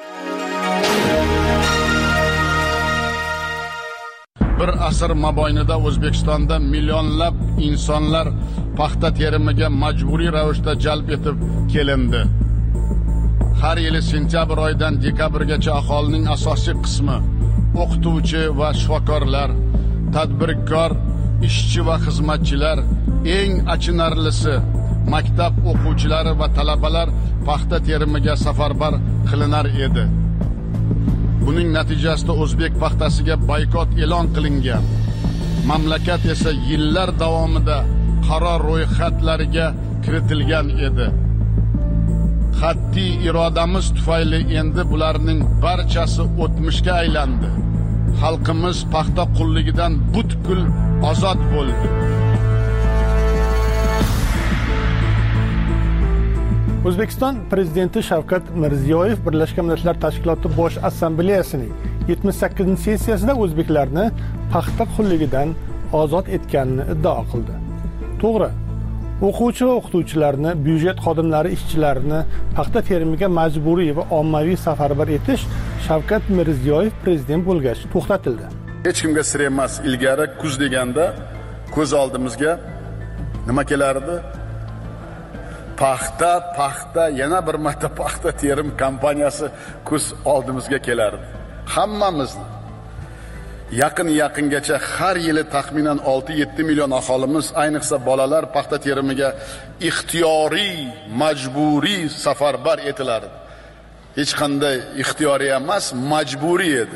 Bir asr mobaynida O'zbekistonda millionlab insonlar paxta terimiga majburiy ravishda jalb etib kelindi. Har yili sentyabr oyidan dekabrgacha aholining asosiy qismi o'qituvchi va shifokorlar, tadbirkor, ishchi va xizmatchilar, eng achinarlisi maktab o'quvchilari va talabalar paxta terimiga safarbar qilinar edi. Buning natijasida o'zbek paxtasiga boykot e'lon qilingan. Mamlakat esa yillar davomida qaror ro'yxatlariga kiritilgan edi. Qat'iy irodamiz tufayli endi bularning barchasi o'tmishga aylandi. Xalqimiz paxta qulligidan butkul ozod bo'ldi. O'zbekiston prezidenti Shavkat Mirziyoyev Birlashgan Millatlar Tashkiloti Bosh Assambleyasining 78-sessiyasida o'zbeklarni paxta qulligidan ozod etganini iddao qildi. To'g'ri, o'quvchi va o'qituvchilarni, byudjet xodimlari, ishchilarini paxta terimiga majburiy va ommaviy safarbar etish Shavkat Mirziyoyev prezident bo'lgach to'xtatildi. Hech kimga sir emas, ilgari kuz deganda ko'z oldimizga nima kelardi? Paxta, yana bir marta paxta terim kompaniyasi ko'z oldimizga kelardi. Hammamizni yaqingacha har yili taxminan 6-7 million aholimiz, ayniqsa bolalar paxta terimiga ixtiyoriy, majburiy safarbar etilardi. Hech qanday ixtiyoriy emas, majburiy edi.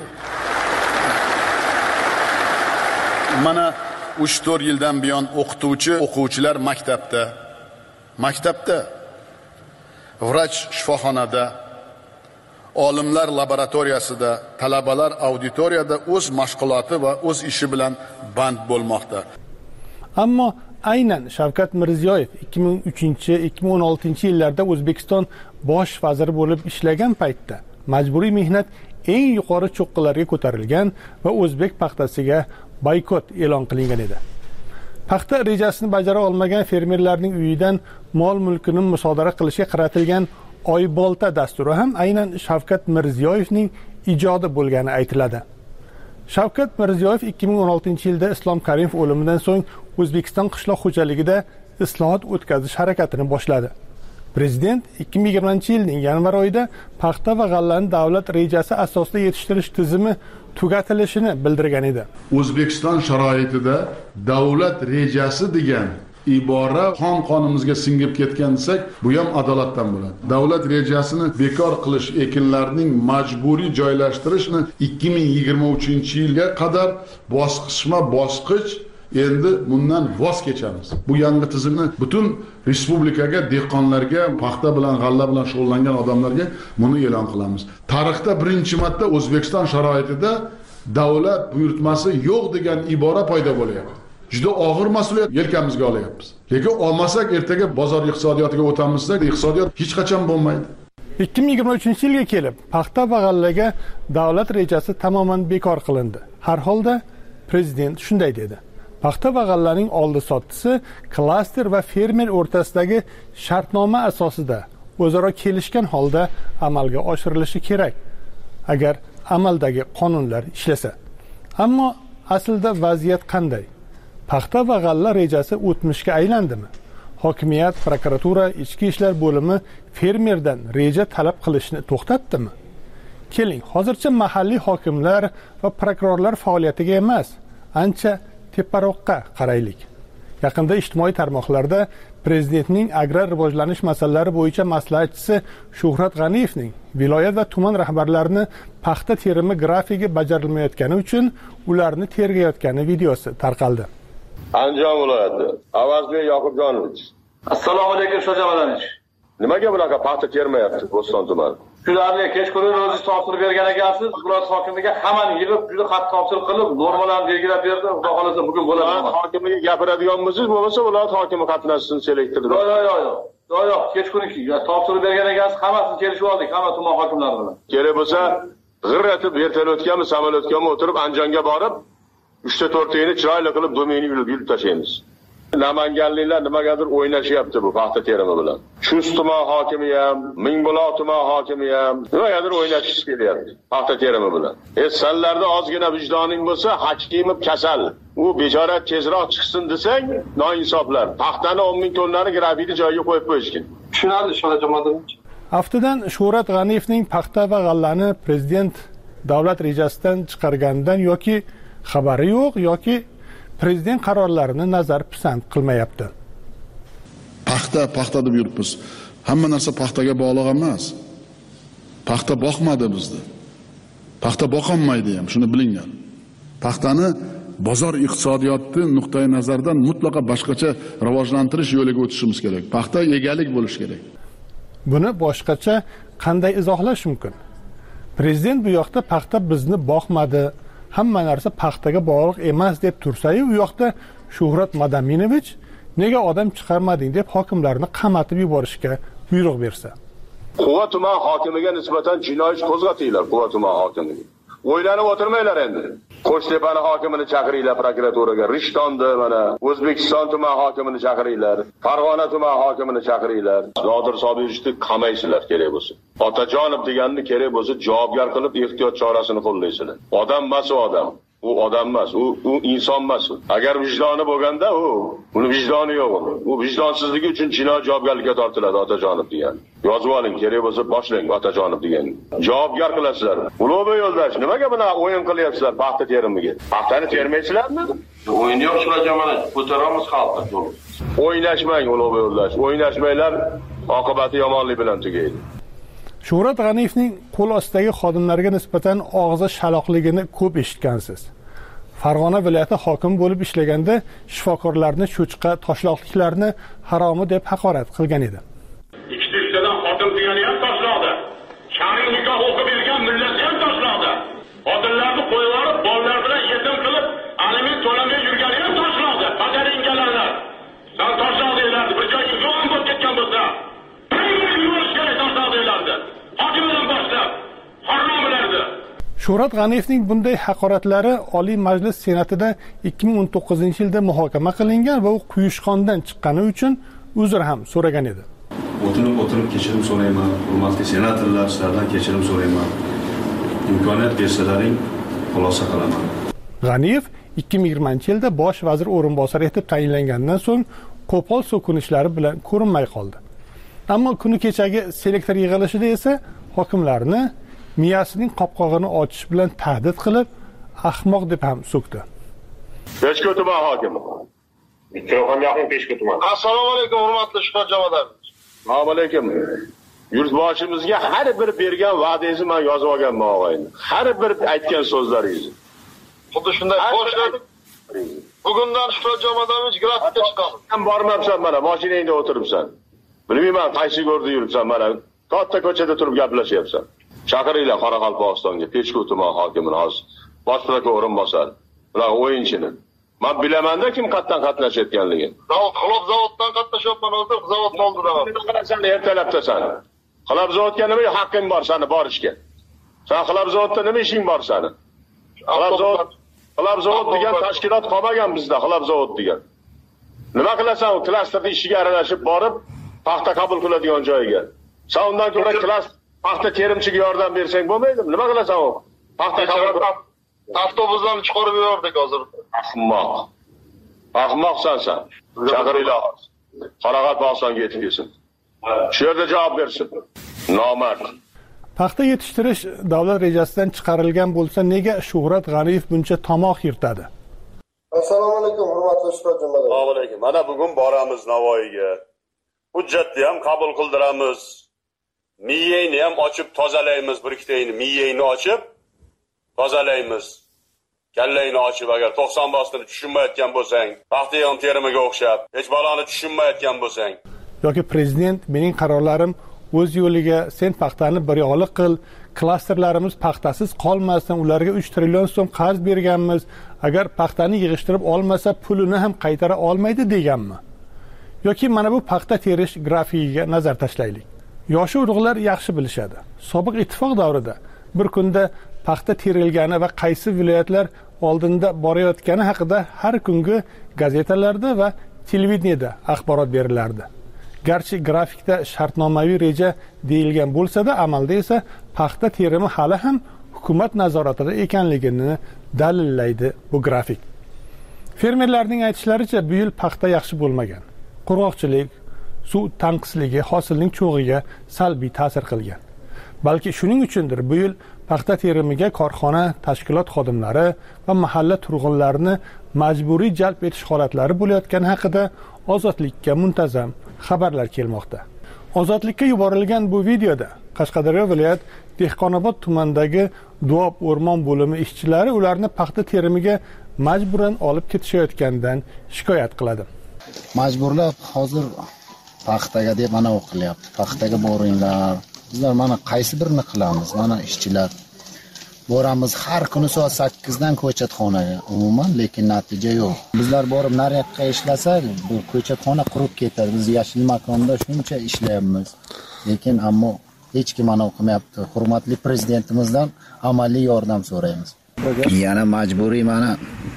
Mana 3-4 yildan buyon o'quvchilar maktabda, vrach shifoxonada, olimlar laboratoriyasida, talabalar auditoriyada o'z mashg'uloti va o'z ishi bilan band bo'lmoqda. Ammo aynan Shavkat Mirziyoyev 2003-2016 yillarda O'zbekiston bosh vaziri bo'lib ishlagan paytda majburiy mehnat eng yuqori cho'qqilarga ko'tarilgan va o'zbek paxtasiga boykot e'lon qilingan edi. Paxta rejasini bajara olmagan fermerlarning uyidan mol-mulkini musodara qilishga qaratilgan Oybolta dasturi ham aynan Shavkat Mirziyoyevning ijodi bo'lgani aytiladi. Shavkat Mirziyoyev 2016-yilda Islom Karimov o'limidan so'ng O'zbekiston qishloq xo'jaligida islohot o'tkazish harakatini boshladi. Prezident 2020-yilning yanvar oyida paxta va g'allani davlat rejasi asosida yetishtirish tizimi tugatilishini bildirgan edi. O'zbekiston sharoitida davlat rejasi degan ibora qonimizga singib ketgan desak, bu ham adolatdan bo'ladi. Davlat rejasini bekor qilish, ekinlarning majburiy joylashtirishni 2023-yilga qadar bosqichma-bosqich endi bundan voz kechamiz. Bu yangi tizimni butun respublikaga, dehqonlarga, paxta bilan, g'alla bilan shug'ullangan odamlarga buni e'lon qilamiz. Tarixda birinchi marta O'zbekiston sharoitida davlat buyurtmasi yo'q degan ibora paydo bo'lyapti. Juda og'ir mas'uliyat yelkamizga olyapmiz. Lekin olmasak ertaga bozor iqtisodiyotiga o'tamizsak, iqtisodiyot hech qachon bo'lmaydi. 2023-yilga kelib, paxta va g'allaga davlat rejasi tamoman bekor qilindi. Har holda prezident shunday dedi: paxta va g'allaning oldi-sottisi klaster va fermer o'rtasidagi shartnoma asosida o'zaro kelishgan holda amalga oshirilishi kerak, agar amaldagi qonunlar ishlasa. Ammo aslida vaziyat qanday? Paxta va g'alla rejasi o'tmishga aylandimi? Hokimiyat, prokuratura, ichki ishlar bo'limi fermerdan reja talab qilishni to'xtatdimi? Keling, hozircha mahalliy hokimlar va prokurorlar faoliyatiga emas, ancha teparoqqa qaraylik. Yaqinda ijtimoiy tarmoqlarda prezidentning agrar rivojlanish masalalari bo'yicha maslahatchisi Shuhrat G'aniyevning viloyat va tuman rahbarlarini paxta terimi grafigi bajarilmayotgani uchun ularni tergayotgani videosi tarqaldi. Andijon viloyati Avazbek Yoqubjonovich. Assalomu alaykum Sho'jamadovich. Nimaga bunaqa paxta termayapti Bo'ston tumani? Shularga kechqurun o'zingiz topshirib bergan ekansiz, viloyat hokimiga hammani yig'ib, juda xat topshiriq qilib, normalarni belgilab berdi. Xudo xolasa bugun bo'ladi. Hokimiga gapiradiganmisiz, bo'lmasa viloyat hokimi qatnashsin selektorda. Yo'q, kechqurun topshirib bergan ekansiz, hammasini kelishib oldik, hamma tuman hokimlari bilan. Kerak bo'lsa, g'irratib vertolyotgami, samolyotgami o'tirib Andijonga borib, 3-4 tayini chiroyli qilib domenini yulib tashlaymiz. Namanganliklar nimagadir o'ynashyapti bu paxta terimi bilan. Chust tuman hokimi ham, Mingbuloq tuman hokimi ham nimagadir o'ynashib kelyapti paxta terimi bilan. Sanlarda ozgina vijdoning bo'lsa, Hakimov kasal. U bechora tezroq chiqsin desang, noinsoflar. Paxtani 10 ming tonnani grafiti joyiga qo'yib qo'yishgan. Tushunarli Sho'jamadovich. Aftidan Shuhrat G'aniyevning paxta va g'allani prezident davlat rejasidan chiqarganidan yoki xabari yo'q yoki prezident qarorlarini nazar pisand qilmayapti. Paxta deb yuribmiz. Hamma narsa paxtaga bog'liq emas. Paxta boqmadi bizda. Paxta boqolmaydi ham, shuni bilingan. Paxtani bozor iqtisodiyoti nuqtai nazaridan mutlaqo boshqacha rivojlantirish yo'liga o'tishimiz kerak. Paxta egalik bo'lishi kerak. Buni boshqacha qanday izohlash mumkin? Prezident bu yoqda paxta bizni boqmadi, hamma narsa paxtaga bog'liq emas deb tursa-yu, u yoqda Shuhrat Madaminovich nega odam chiqarmading deb hokimlarni qamatib yuborishga buyruq bersa. Quva tuman hokimiga nisbatan jinoiy ish qo'zg'atinglar, Quva tuman hokimiga. O'ylanib o'tirmanglar endi. Qo'shtepani hokimini chaqiringlar prokuraturaga, Rishtonni mana O'zbekiston tuman hokimini chaqiringlar, Farg'ona tuman hokimini chaqiringlar. Nodir Sobirovni qamaysizlar kerak bo'lsa. Otajonov deganni kerak bo'lsa javobgar qilib ehtiyot chorasini qo'llaysizlar. Odam emas u odam. U odam emas, u inson emas. Agar vijdoni bo'lganda uni vijdoni yo'q. U vijdonsizligi uchun jinoiy javobgarlikka tortiladi Otajonov degan. Yozib oling, kerak bo'lsa boshlang Otajonov degan. Javobgar qilasizlar. Ulug'bek Yo'ldosh, nimaga buni o'yin qilyapsizlar paxta terimiga? Paxtani termaysizlarmi? O'yin yo'q Sho'jamadovich, ko'taramiz xalqni. O'ynashmang Ulug'bek Yo'ldosh. O'ynashmanglar, oqibati yomonlik bilan tugaydi. Shuhrat G'aniyevning qo'l ostidagi xodimlarga nisbatan og'zi shaloqligini ko'p eshitgansiz. Farg'ona viloyati hokimi bo'lib ishlaganda shifokorlarni cho'chqa toshloqliklarni haromi deb haqorat qilgan edi. Ikkita uchtadan xotin degani ham toshloqda. Shariy nikoh o'qib bergan millat ham toshloqda. Xotinlarni qo'yib olib, bolalar bilan yetim qilib, aliment to'lamay yurgani ham toshloqda. Qadaringalarlar. San toshloqda elardi, bir joyga yo'q bo'lib ketgan bo'lsa. Shuhrat G'aniyevning bunday haqoratlari Oliy Majlis Senatida 2019-yilda muhokama qilingan va u quyushqondan chiqqani uchun uzr ham so'ragan edi. O'tirib kechirim so'rayman, hurmatli senatorlar, sizlardan kechirim so'rayman. Imkoniyat bersalaring, xulosa qilaman. G'aniyev 2020-yilda bosh vazir o'rinbosari etib tayinlangandan so'ng qo'pol so'kinishlari bilan ko'rinmay qoldi. Ammo kuni kechagi selektor yig'ilishida esa hokimlarni miyasining qopqog'ini ochish bilan tahdid qilib, ahmoq deb ham so'kdi. Kechki tuman hokimi. Mikrofon yaqin peshka tuman. Assalomu alaykum hurmatli Shuhrat Javodamovich. Assalomu alaykum. Yurtboshimizga har bir bergan va'dangizni men yozib olganman og'ayni. Har bir aytgan so'zlaringizni. Xuddi shunday boshladik. Bugundan Shuhrat Javodamovich grafikka chiqamiz. Sen bormabsan mana, mashinangda o'tiribsan. Bilmayman qaysi yo'lda yuribsan mana. Katta ko'chada turib gaplashyapsan. Chaqiringlar Qoraqalpog'istonga, Pechku tuman hokimini hozir. Bosh prokuror o'rinbosari. Ular o'yinchini. Men bilamanda kim qatdan qatnashayotganligini. Xalob zavoddan qatnashyapman hozir, zavod oldida. Sen ertalabdasan. Xalob zavodga nima haqqing bor seni borishga? Sen xalob zavodda nima ishing bor seni? Xalob zavod degan tashkilot qolmagan bizda, xalob zavod degan. Nima qilasan u klasterning ishiga aralashib borib, paxta qabul qiladigan joyga? Sen undan ko'ra klaster paxta terimchiga yordam bersang bo'lmaydimi? Nima qilasan u? Paxta qabul avtobuslarni chiqarib yubordik hozir. Ahmoqsan sen. Chaqiringlar. Qoraqalpog'istonga yetib kelsin. Shu yerda javob bersin. Nomard. Paxta yetishtirish davlat rejasidan chiqarilgan bo'lsa, nega Shuhrat G'aniyev buncha tomoq yirtadi? Assalomu alaykum hurmatli Shuhrat Javodamovich. Assalomu alaykum. Mana bugun boramiz Navoiyga. Hujjatni ham qabul qildiramiz. Miyangni ham ochib tozalaymiz, bir ikkitayni miyangni ochib tozalaymiz. Kallangni ochib agar 90 bostini tushunmayotgan bo'lsang, paxta yon terimiga o'xshab, hech baloni tushunmayotgan bo'lsang, yoki prezident mening qarorlarim o'z yo'liga, sen paxtani biryoqli qil, klasterlarimiz paxtasiz qolmasin, ularga 3 trillion so'm qarz berganmiz, agar paxtani yig'ishtirib olmasa pulini ham qaytara olmaydi deganmi? Yoki mana bu paxta terish grafikiga nazar tashlaylik. Yoshi urug'lar yaxshi bilishadi. Sobiq ittifoq davrida bir kunda paxta terilgani va qaysi viloyatlar oldinda borayotgani haqida har kungi gazetalarda va televideniyada axborot berilardi. Garchi grafikda shartnomaviy reja deyilgan bo'lsa-da, amalda esa paxta terimi hali ham hukumat nazoratida ekanligini dalillaydi bu grafik. Fermerlarning aytishlaricha, bu yil paxta yaxshi bo'lmagan. Qurg'oqchilik, suv tanqisligi hosilning cho'g'iga salbiy ta'sir qilgan. Balki shuning uchundir bu yil paxta terimiga korxona, tashkilot xodimlari va mahalla turg'unlarini majburiy jalb etish holatlari bo'layotgani haqida Ozodlikka muntazam xabarlar kelmoqda. Ozodlikka yuborilgan bu videoda Qashqadaryo viloyat Dehqonobod tumanidagi Duob o'rmon bo'limi ishchilari ularni paxta terimiga majburan olib ketishayotganidan shikoyat qiladi. Majburlab hozir paxtaga deb mana o'qilyapti. Paxtaga boringlar. Bizlar mana qaysi birini qilamiz? Mana ishchilar boramiz har kuni soat 8 dan ko'chatxonaga. Umuman lekin natija yo'q. Bizlar borib naryoqqa ishlasak, bu ko'chatxona qurib ketadi. Biz yashil makonda shuncha ishlayapmiz. Lekin ammo hech kim mana o'qimayapti. Hurmatli prezidentimizdan amaliy yordam so'raymiz. Yana majburiy mana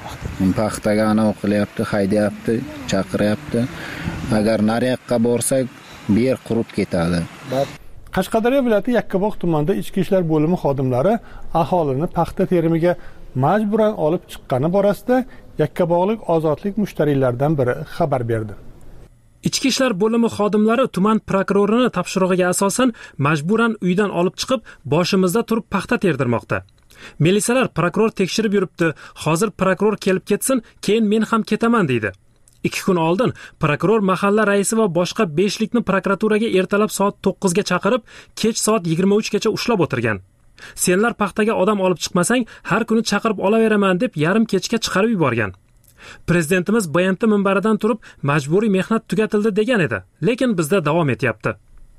paxtaga ana o'qilyapti, haydayapti, chaqiryapti. Agar naryoqqa borsak, bu yer qurib ketadi. Qashqadaryo viloyati Yakkabog' tumanida ichki ishlar bo'limi xodimlari aholini paxta terimiga majburan olib chiqqani borasida Yakkabog'lik ozodlik mushtariylardan biri xabar berdi. Ichki ishlar bo'limi xodimlari tuman prokurorini topshirig'iga asosan majburan uydan olib chiqib, boshimizda turib paxta terdirmoqda. Militsiyalar prokuror tekshirib yuribdi. Hozir prokuror kelib ketsin, keyin men ham ketaman deydi. 2 kun oldin prokuror mahalla raisi va boshqa 5likni prokuraturaga ertalab soat 9 ga chaqirib, kech soat 23 gacha ushlab o'tirgan. Senlar paxtaga odam olib chiqmasang, har kuni chaqirib olaveraman deb yarim kechga chiqarib yuborgan. Prezidentimiz BMT minbaridan turib, majburiy mehnat tugatildi degan edi, lekin bizda davom etyapti.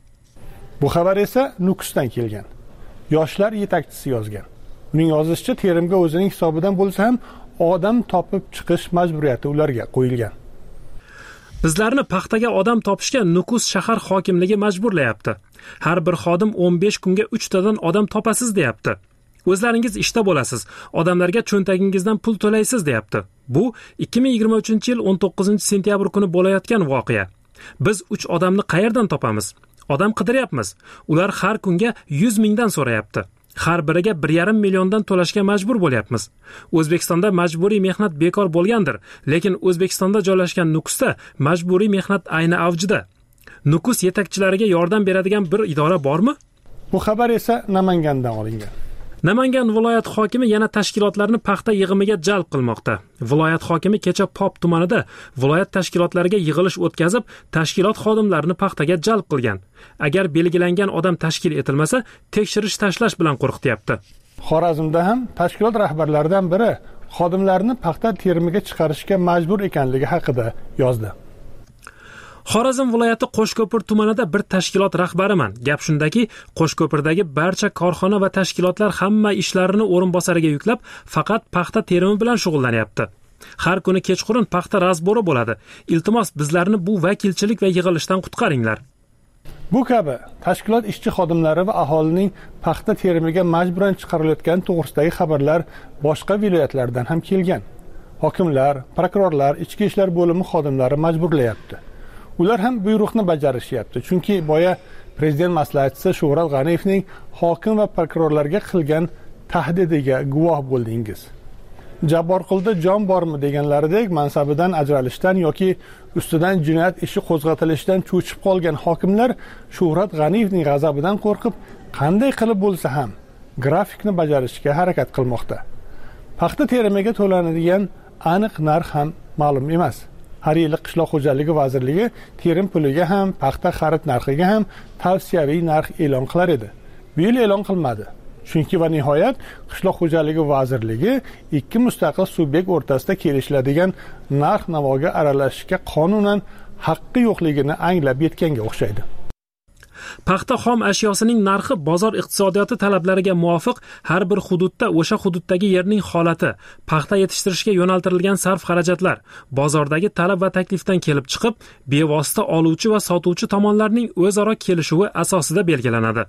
Bu xabar esa Nukusdan kelgan. Yoshlar yetakchisi yozgan. Uning yozishicha, terimga o'zining hisobidan bo'lsa ham odam topib chiqish majburiyati ularga qo'yilgan. Bizlarni paxtaga odam topishga Nukus shahar hokimligi majburlayapti. Har bir xodim 15 kunga 3 tadan odam topasiz deyapti. O'zlaringiz ishda bo'lasiz, odamlarga cho'ntagingizdan pul to'laysiz deyapti. Bu 2023-yil 19-sentyabr kuni bo'layotgan voqea. Biz 3 odamni qayerdan topamiz? Odam qidiryapmiz. Ular har kunga 100 mingdan so'rayapti. Har biriga 1,5 milliondan to'lashga majbur bo'lyapmiz. O'zbekistonda majburiy mehnat bekor bo'lgandir, lekin O'zbekistonda joylashgan Nukusda majburiy mehnat ayni avjida. Nukus yetakchilariga yordam beradigan bir idora bormi? Bu xabar esa Namangandan olingan. Namangan viloyat hokimi yana tashkilotlarni paxta yig'imiga jalb qilmoqda. Viloyat hokimi kecha Pop tumanida viloyat tashkilotlariga yig'ilish o'tkazib, tashkilot xodimlarini paxtaga jalb qilgan. Agar belgilangan odam tashkil etilmasa, tekshirish tashlash bilan qo'rqityapti. Xorazmda ham tashkilot rahbarlaridan biri xodimlarni paxta terimiga chiqarishga majbur ekanligi haqida yozdi. Xorazm viloyati Qo'shko'pir tumanida bir tashkilot rahbariman. Gap shundaki, Qo'shko'pirdagi barcha korxona va tashkilotlar hamma ishlarini o'rinbosariga yuklab, faqat paxta terimi bilan shug'ullanyapti. Har kuni kechqurun paxta razbori bo'ladi. Iltimos, bizlarni bu vakilchilik va yig'ilishdan qutqaringlar. Bu kabi tashkilot ishchi xodimlari va aholining paxta terimiga majburan chiqarilayotgani to'g'risidagi xabarlar boshqa viloyatlardan ham kelgan. Hokimlar, prokurorlar, ichki ishlar bo'limi xodimlari majburlayapti. Ular ham buyruqni bajarishyapti. Chunki boya prezident maslahatchisi Shuhrat G'aniyevning hokim va prokurorlarga qilgan tahdidiga guvoh bo'ldingiz. Jabborqulda jon bormi deganlaridek mansabidan ajralishdan yoki ustidan jinoyat ishi qo'zg'atilishidan cho'chib qolgan hokimlar Shuhrat G'aniyevning g'azabidan qo'rqib, qanday qilib bo'lsa ham grafikni bajarishga harakat qilmoqda. Paxta terimiga to'lanadigan aniq narx ham ma'lum emas. Har yili Qishloq xo'jaligi vazirligi terim puliga ham, paxta xarid narxiga ham tavsiyaviy narx e'lon qilar edi. Bu yil e'lon qilmadi. Chunki va nihoyat Qishloq xo'jaligi vazirligi ikki mustaqil subyekt o'rtasida kelishiladigan narx-navoga aralashishga qonunan haqqi yo'qligini anglab yetganga o'xshaydi. Paxta xom ashyosining narxi bozor iqtisodiyoti talablariga muvofiq har bir hududda o'sha hududdagi yerning holati, paxta yetishtirishga yo'naltirilgan sarf xarajatlar, bozordagi talab va taklifdan kelib chiqib, bevosita oluvchi va sotuvchi tomonlarning o'zaro kelishuvi asosida belgilanadi.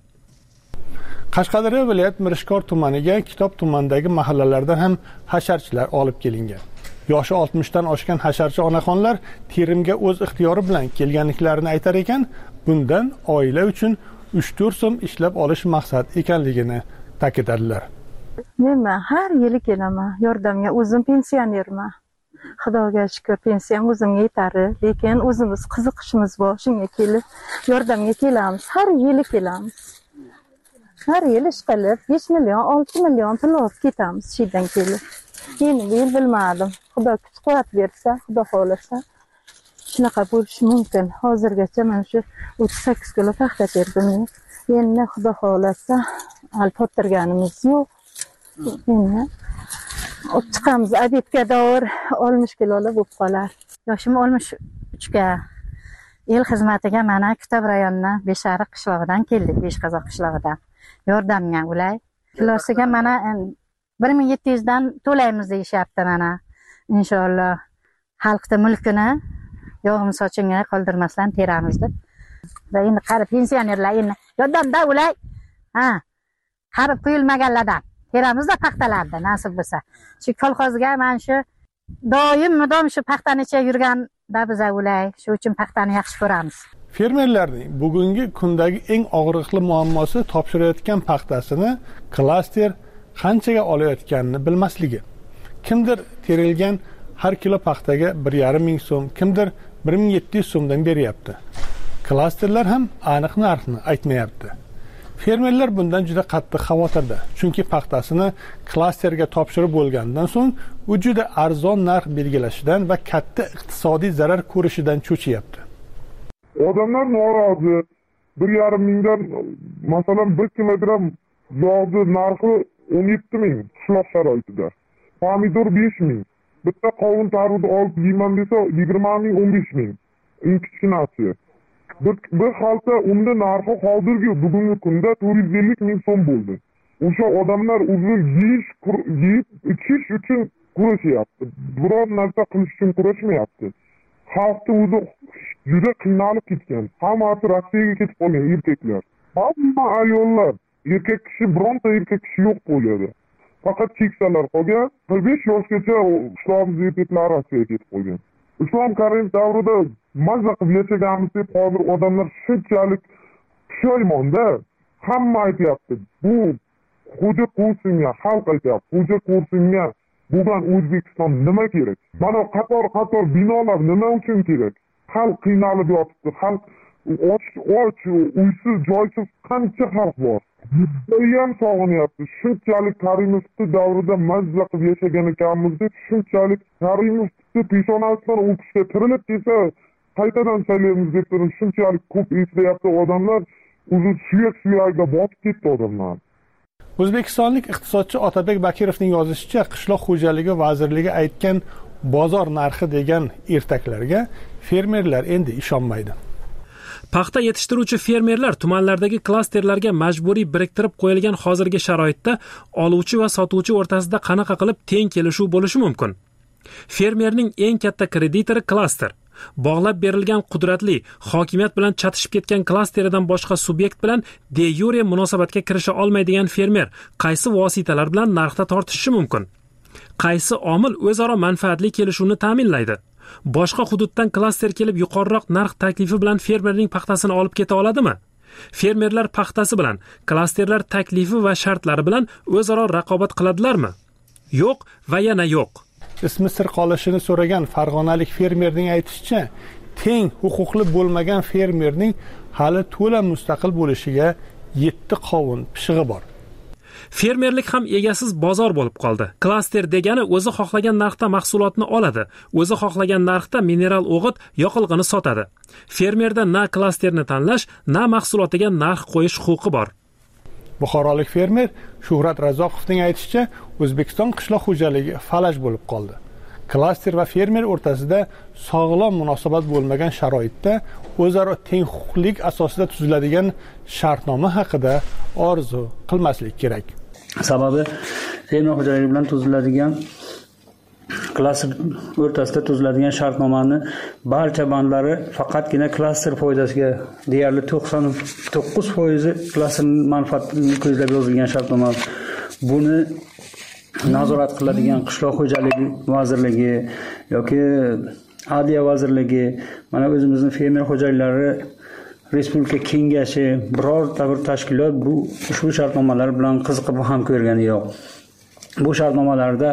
Qashqadaryo viloyat Mirishkor tumaniga Kitob tumanidagi mahallalardan ham hasharchilar olib kelingan. Yoshi 60 dan oshgan hasharchi onaxonlar terimga o'z ixtiyori bilan kelganliklarini aytar ekan, bundan oila uchun 3-4 so'm ishlab olish maqsad ekanligini ta'kidladilar. Men har yili kelaman, yordamga, o'zim pensionerman. Xudoga shukr, pensiyam o'zimga yetadi, lekin o'zimiz qiziqishimiz bor, shunga kelib yordamga kelamiz. Har yili kelamiz. Har yil ish qilib 5 million, 6 million pul olib ketamiz shundan kelib. Endi bu yil bilmadim. Xudo kuch-quvvat bersa, Xudo xohlasa shunaqa bo'lishi mumkin. Hozirgacha men shu 38 kilo paxta terdim. Endi Xudo xohlasa alpottirganimiz yo'q. Endi chiqamiz adibga davr 60 kilolar bo'lib qolar. Yoshim 63 ga. El xizmatiga mana Kitob rayonidan Beshariq qishlog'idan keldik, Beshqazoq qishlog'idan. Yordamga ulay. Kilosiga mana 1700 dan to'laymiz deyapti mana. Inshaalloh xalqning mulkini yog'im sochinga qoldirmasdan teramiz deb. Va endi qarib pensionerlar endi yordamda ulay. Ha. Qarib qo'yilmaganlardan teramizda paxtalarda nasib bo'lsa. Shu kolxozga mana shu doim shu paxtani ichib yurganda biz ulay, shu uchun paxtani yaxshi ko'ramiz. Fermerlarning bugungi kundagi eng og'riqli muammosi topshirayotgan paxtasini klaster qanchaga olayotganini bilmasligi. Kimdir terilgan har kilo paxtaga 1,5 ming so'm, kimdir 1700 so'mdan beryapti. Klasterlar ham aniq narxni aytmayapti. Fermerlar bundan juda qattiq xavotirda, chunki paxtasini klasterga topshirib bo'lgandan so'ng u juda arzon narx belgilashidan va katta iqtisodiy zarar ko'rishidan cho'chiyapti. Odamlar norozi. 1,5 mingdan masalan 1 kilogramm yog'ni narxi 17 ming qishloq sharoitida. Pomidor 5 ming. Bitta qovun tarvuz olib yeyman desa 20 ming, 15 ming. Eng kichkinasi. Bir xalta unda narxi hozirgi bugungi kunda 450 ming so'm bo'ldi. O'sha odamlar uzun yeyib ichish uchun kurashyapti. Biror narsa qilish uchun kurashmayapti. Xalqni o'zi juda qiynalib ketgan. Hammasi Rossiyaga ketib qolgan erkaklar. Hamma ayollar, erkak kishi bironta erkak kishi yo'q bo'ladi. Faqat keksalar qolgan. 45 yoshgacha qishloqimiz erkaklari Rossiyaga ketib qolgan. Islom Karimov davrida mazza qilib yashaganmiz deb hozir odamlar shunchalik pushaymonda. Hamma aytyapti. Bu xo'ja qo'rsinga, xalq aytyapti. Xo'ja qo'rsinga bo'lgan O'zbekiston nima kerak? Mana qator binolar nima uchun kerak? Xalq qiynalib yotibdi. Xalq och uysiz joysiz qancha xalq bor. Judayam sog'inyapti. Shunchalik Karimovni davrida mazza qilib yashagan ekanmiz deb shunchalik Karimovni peshonasidan o'tishga tirilib kelsa qaytadan saylaymiz deb turib shunchalik ko'p eslayapti odamlar. O'zi suyak-suyakda botib ketdi odamlar. O'zbekistonlik iqtisodchi Otabek Bakirovning yozishicha, qishloq xo'jaligi vazirligi aytgan bozor narxi degan ertaklarga fermerlar endi ishonmaydi. Paxta yetishtiruvchi fermerlar tumanlardagi klasterlarga majburiy biriktirib qo'yilgan hozirgi sharoitda oluvchi va sotuvchi o'rtasida qanaqa qilib teng kelishuv bo'lishi mumkin? Fermerning eng katta kreditori klaster. Bog'lab berilgan qudratli, hokimiyat bilan chatishib ketgan klasteridan boshqa subyekt bilan de yure munosabatga kirisha olmaydigan fermer qaysi vositalar bilan narxda tortishishi mumkin? Qaysi omil o'zaro manfaatli kelishuvni ta'minlaydi? Boshqa hududdan klaster kelib yuqoriroq narx taklifi bilan fermerning paxtasini olib keta oladimi? Fermerlar paxtasi bilan klasterlar taklifi va shartlari bilan o'zaro raqobat qiladilarmi? Yo'q va yana yo'q. Ismi sir qolishini so'ragan farg'onalik fermerning aytishicha, teng huquqli bo'lmagan fermerning hali to'la mustaqil bo'lishiga 7 qovun pishig'i bor. Fermerlik ham egasiz bozor bo'lib qoldi. Klaster degani o'zi xohlagan narxda mahsulotni oladi, o'zi xohlagan narxda mineral o'g'it, yoqilg'ini sotadi. Fermerda na klasterni tanlash, na mahsulotiga narx qo'yish huquqi bor. Buxorolik fermer Shuhrat Razoqovning aytishicha, O'zbekiston qishloq xo'jaligi falaj bo'lib qoldi. Klaster va fermer o'rtasida sog'lom munosabat bo'lmagan sharoitda o'zaro teng huquqlik asosida tuziladigan shartnoma haqida orzu qilmaslik kerak. Sababi fermer xo'jaligi bilan tuziladigan klaster o'rtasida tuziladigan shartnomani barcha bandlari faqatgina klaster foydasiga deyarli 99% klaster manfaatini ko'zlab yozilgan shartnoma. Buni nazorat qiladigan qishloq xo'jaligi vazirligi yoki Adliya vazirligi, mana o'zimizning fermer xo'jaliklari Respublika kengashi birorta bir tashkilot bu ushbu shartnomalar bilan qiziqib ham ko'rgani yo'q. Bu shartnomalarda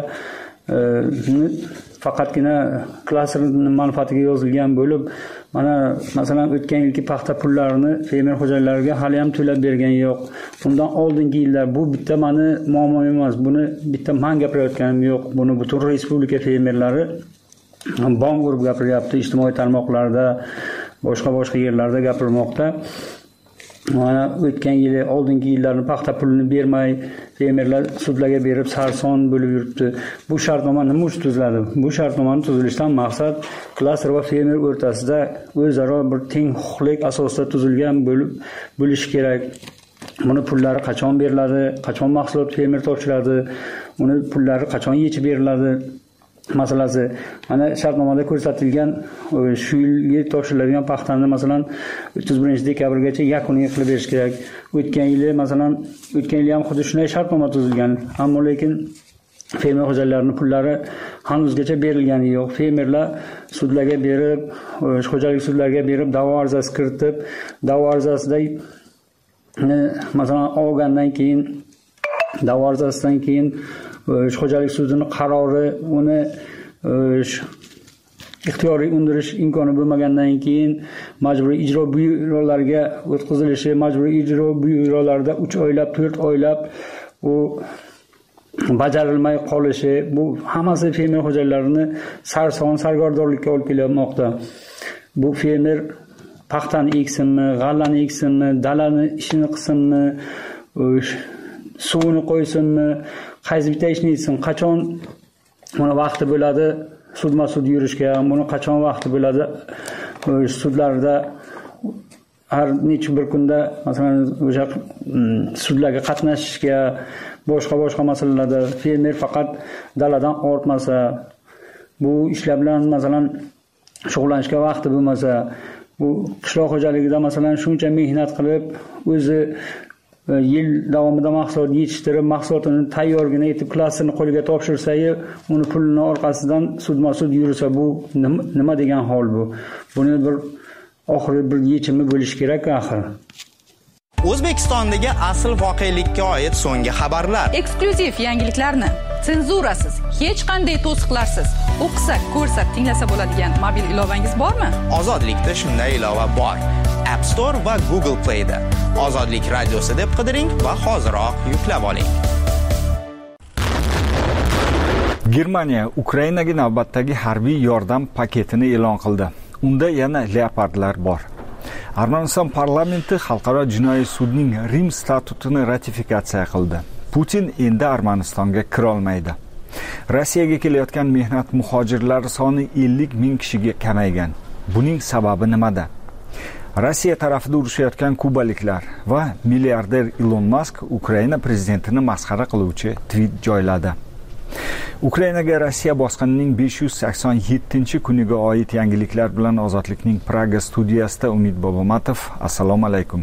faqatgina klaster manfaatiga yozilgan bo'lib, mana masalan o'tgan yilgi paxta pullarini fermer xo'jaliklariga hali ham to'lab bergan yo'q. Undan oldingi yillar bu bitta meni muammo emas, buni bitta men gapirayotganim yo'q. Buni butun respublika fermerlari bong urib gapiryapti, ijtimoiy tarmoqlarda, boshqa yerlarda gapirmoqda. Mana o'tgan yili, oldingi yillarni paxta pulini bermay fermerlar sudlarga berib sarson bo'lib yuribdi. Bu shartnoma nima uchun tuziladi? Bu shartnomaning tuzilishidan maqsad klaster va fermer o'rtasida o'zaro bir teng huquqlik asosida tuzilgan bo'lishi kerak. Buni pullari qachon beriladi, qachon mahsulot fermer topshiradi, uni pullari qachon yechib beriladi masalasi. Mana shartnomada ko'rsatilgan shu yilga topshiriladigan paxtani masalan 31-dekabrgacha yakuniy qilib berish kerak. O'tgan yili ham xuddi shunday shartnoma tuzilgan, ammo lekin fermer xo'jaliklarining pullari hanuzgacha berilgani yo'q. Fermerlar sudlarga berib, xo'jalik sudlariga berib, da'vo arizasi kiritib, da'vo arizasida masalan olgandan keyin da'vo arizasidan keyin xo'jalik sudining qarori uni ixtiyoriy undirish imkoni bo'lmagandan keyin majburiy ijro byurolariga o'tkazilishi, majburiy ijro byurolarida 3 oylab, 4 oylab u bajarilmay qolishi, bu hammasi fermer xo'jaliklarini sargardorlikka olib kelmoqda. Bu fermer paxtani eksinmi, g'allani eksinmi, dalani ishini qilsinmi, suvini qo'ysinmi, qaysi bitta ishni etsin, qachon buni vaqti bo'ladi sudma-sud yurishga, buni qachon vaqti bo'ladi sudlarda har necha bir kunda masalan o'sha sudlarga qatnashishga, boshqa masalalarda fermer faqat daladan ortmasa, bu ishlar bilan masalan shug'ullanishga vaqti bo'lmasa, bu qishloq xo'jaligida masalan shuncha mehnat qilib o'zi yil davomida mahsulot yetishtirib, mahsulotini tayyorgina etib klasterni qo'liga topshirsa-yu, uni pulini orqasidan sudma-sud yursa, bu nima degan hol bu? Buni bir oxiri bir yechimi bo'lish kerak axir. O'zbekistondagi asl voqelikka oid so'nggi xabarlar. Eksklyuziv yangiliklarni senzurasiz, hech qanday to'siqlarsiz o'qisak, ko'rsak, tinglasa bo'ladigan mobil ilovangiz bormi? Ozodlikda shunday ilova bor. App Store va Google Play da. Ozodlik radiosi deb qidiring va hoziroq yuklab oling. Germaniya Ukrainaga navbatdagi harbiy yordam paketini e'lon qildi. Unda yana leopardlar bor. Armaniston parlamenti xalqaro jinoiy sudning Rim statutini ratifikatsiya qildi. Putin endi Armanistonga kira olmaydi. Rossiyaga kelayotgan mehnat muhojirlari soni 50 ming kishiga kamaygan. Buning sababi nimada? Rossiya tarafida urushayotgan kubaliklar va milliarder Elon Musk Ukraina prezidentini masxara qiluvchi tweet joyladi. Ukrainaga Rossiya bosqinining 587-kuniga oid yangiliklar bilan Ozodlikning Praga studiyasida Umid Bobomatov. Assalomu alaykum.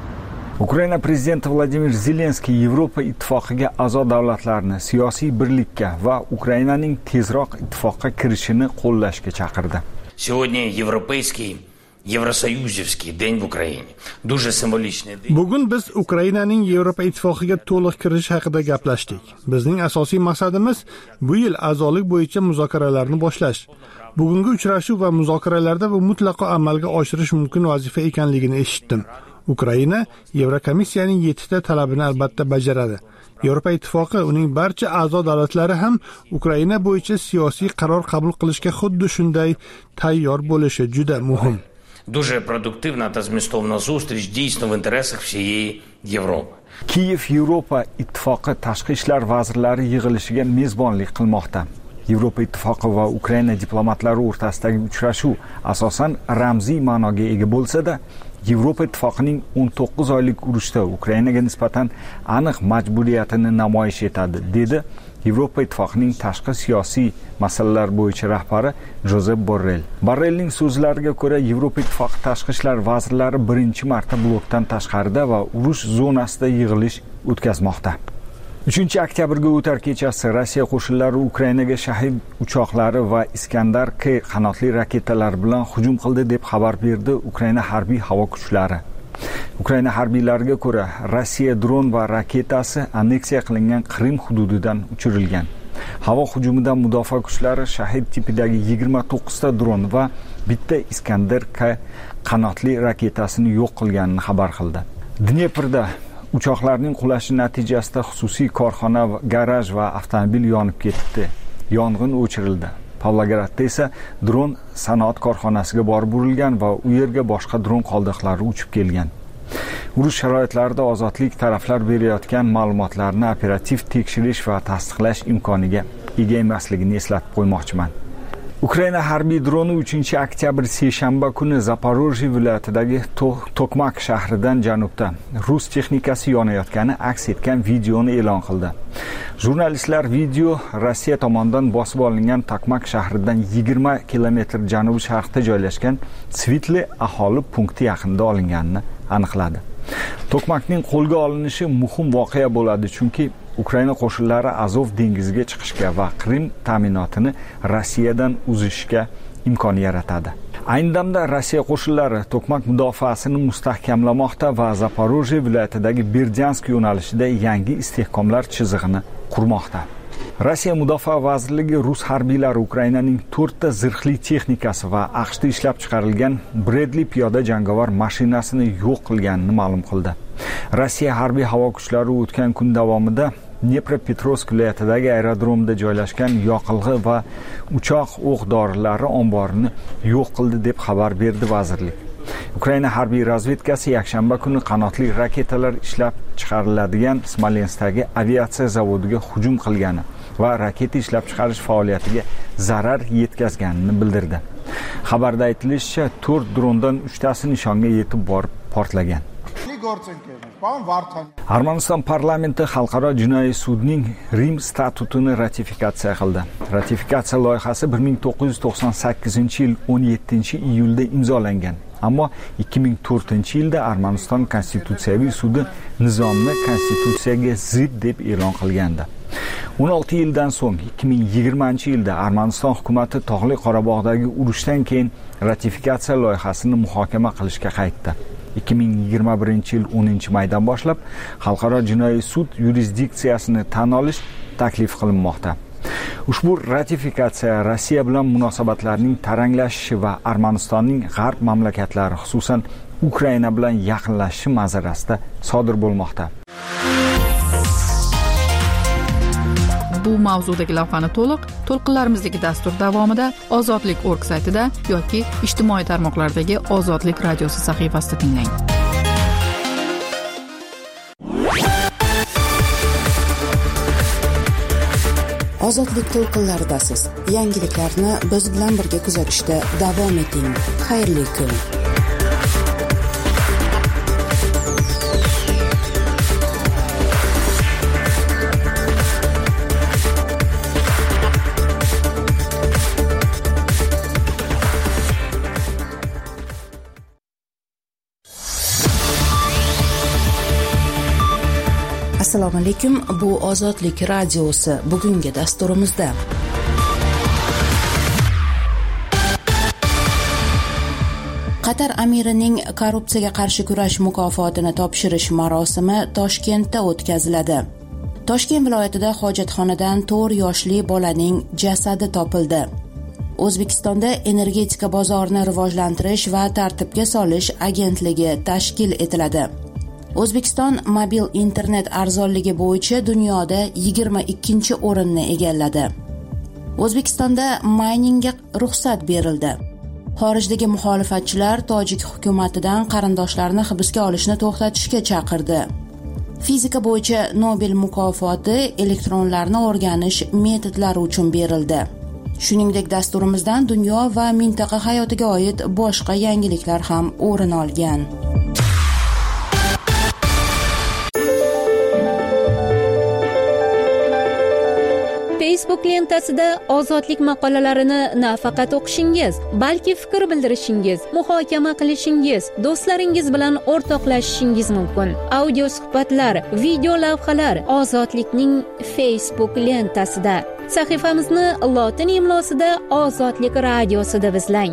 Ukraina prezidenti Vladimir Zelenskiy Yevropa ittifoqiga a'zo davlatlarni siyosiy birlikka va Ukrainaning tezroq ittifoqqa kirishini qo'llashga chaqirdi. Сегодня европейский Евросоюзовский день в Украине. Дуже символичный день. Bugun biz Ukrainaning Yevropa ittifoqiga to'liq kirish haqida gaplashdik. Bizning asosiy maqsadimiz bu yil a'zolik bo'yicha muzokaralarni boshlash. Bugungi uchrashuv va muzokaralarda bu mutlaqo amalga oshirish mumkin vazifa ekanligini eshitdim. Ukraina Yevrokomissiyaning 7 ta talabini albatta bajaradi. Yevropa ittifoqi uning barcha a'zo davlatlari ham Ukraina bo'yicha siyosiy qaror qabul qilishga xuddi shunday tayyor bo'lishi juda muhim. Дуже продуктивна та змістовна зустріч дійсно в інтересах всієї Європи. Kiyev Yevropa ittifoqi tashqi ishlar vazirlari yig'ilishiga mezbonlik qilmoqda. Yevropa ittifoqi va Ukraina diplomatlari o'rtasidagi uchrashuv asosan ramziy ma'noga ega bo'lsa-da, Yevropa ittifoqining 19 oylik urushda Ukrainaga nisbatan aniq majburiyatini namoyish etadi, dedi Yevropa ittifoqining tashqi siyosiy masalalar bo'yicha rahbari Josep Borrell. Borrellning so'zlariga ko'ra, Yevropa ittifoqi tashqi ishlar vazirlari birinchi marta blokdan tashqarida va urush zonasida yig'ilish o'tkazmoqda. 3-oktyabrga o'tar kechasi Rossiya qo'shinlari Ukrainaga Shahid uchoqlari va Iskandar K qanotli raketalar bilan hujum qildi deb xabar berdi Ukraina harbiy havo kuchlari. Ukraina harbiylariga ko'ra, Rossiya dron va raketasi anneksiya qilingan Qrim hududidan uchirilgan. Havo hujumidan mudofaa kuchlari Shahid tipidagi 29 ta dron va bitta Iskandar K qanotli raketasini yo'q qilganini xabar qildi. Dneprda uchoqlarning qulashi natijasida xususiy korxona, garaj va avtomobil yonib ketdi. Yong'in o'chirildi. Pavlogradda esa dron sanoat korxonasiga borib urilgan va u yerga boshqa dron qoldiqlari uchib kelgan. Urush sharoitlarida ozodlik taraflar berayotgan ma'lumotlarni operativ tekshirish va tasdiqlash imkoniga ega emasligini eslatib qo'ymoqchiman. Ukraina harbiy droni 3-oktyabr seshanba kuni Zaporojye viloyatidagi Tokmak shahridan janubda rus texnikasi yonayotgani aks etgan videoni e'lon qildi. Jurnalistlar video Rossiya tomonidan bosib olingan Tokmak shahridan 20 kilometr janubi-sharqda joylashgan Svitli aholi punkti yaqinida olinganini aniqladi. Tokmakning qo'lga olinishi muhim voqea bo'ladi, chunki Ukraina qo'shinlari Azov dengiziga chiqishga va Qrim ta'minotini Rossiyadan uzishga imkon yaratadi. Ayni damda Rossiya qo'shinlari Tokmak mudofaasini mustahkamlamoqda va Zaporojye viloyatidagi Berdyansk yo'nalishida yangi istehkomlar chizig'ini qurmoqda. Rossiya Mudofaa vazirligi rus harbiylari Ukrainaning 4 ta zirhli texnikasi va AQShda ishlab chiqarilgan Bradley piyoda jangovar mashinasini yo'q qilganini ma'lum qildi. Rossiya harbiy havo kuchlari o'tgan kun davomida Dnepropetrovsk viloyatidagi aerodromda joylashgan yoqilg'i va uchoq o'q-dorilari omborini yo'q qildi deb xabar berdi vazirlik. Ukraina harbiy razvedkasi yakshanba kuni qanotli raketalar ishlab chiqariladigan Smolenskdagi aviatsiya zavodiga hujum qilgani va raketa ishlab chiqarish faoliyatiga zarar yetkazganini bildirdi. Xabarda aytilishicha, 4 drondan 3 tasi nishonga yetib borib portlagan. Armaniston parlamenti xalqaro jinoiy sudning Rim statutini ratifikatsiya qildi. Ratifikatsiya loyihasi 1998-yil 17-iyulda imzolangan. Ammo 2004-yilda Armaniston konstitutsiyaviy sudi nizomni konstitutsiyaga zid deb e'lon qilgandi. 16 yildan so'ng 2020-yilda Armaniston hukumatı Tog'li Qorabog'dagi urushdan keyin ratifikatsiya loyihasini muhokama qilishga qaytdi. 2021-yil 10-maydan boshlab Xalqaro jinoiy sud yurisdiksiyasini tan olish taklif qilinmoqda. Ushbu ratifikatsiya Rossiya bilan munosabatlarning taranglashishi va Armanistonning g'arb mamlakatlari, xususan Ukraina bilan yaqinlashishi manzarasida sodir bo'lmoqda. Bu mavzudagi lavhani to'lqinlarimizdagi dastur davomida Ozodlik.org saytida yoki ijtimoiy tarmoqlardagi Ozodlik radiosi sahifasida tinglang. Ozodlik to'lqinlaridasiz. Yangiliklarni biz bilan birga kuzatishda davom eting. Xayrli kun. Assalomu alaykum. Bu Ozodlik radiosi. Bugungi dasturimizda Qatar amirining korrupsiyaga qarshi kurash mukofotini topshirish marosimi Toshkentda o'tkaziladi. Toshkent viloyatida hojatxonadan 4 yoshli bolaning jasadi topildi. O'zbekistonda energetika bozorini rivojlantirish va tartibga solish agentligi tashkil etiladi. O'zbekiston mobil internet arzonligi bo'yicha dunyoda 22-o'rinni egalladi. O'zbekistonda mayningga ruxsat berildi. Xorijdagi muxolifatchilar tojik hukumatidan qarindoshlarini hibsga olishni to'xtatishga chaqirdi. Fizika bo'yicha Nobel mukofoti elektronlarni o'rganish metodlari uchun berildi. Shuningdek, dasturimizdan dunyo va mintaqa hayotiga oid boshqa yangiliklar ham o'rin olgan. Facebook lentasida ozodlik maqolalarini nafaqat o'qishingiz, balki fikr bildirishingiz, muhokama qilishingiz, do'stlaringiz bilan o'rtoqlashishingiz mumkin. Audio suhbatlar, video lavhalar Ozodlikning Facebook lentasida. Sahifamizni lotin imlosida Ozodlik radiosi deb izlang.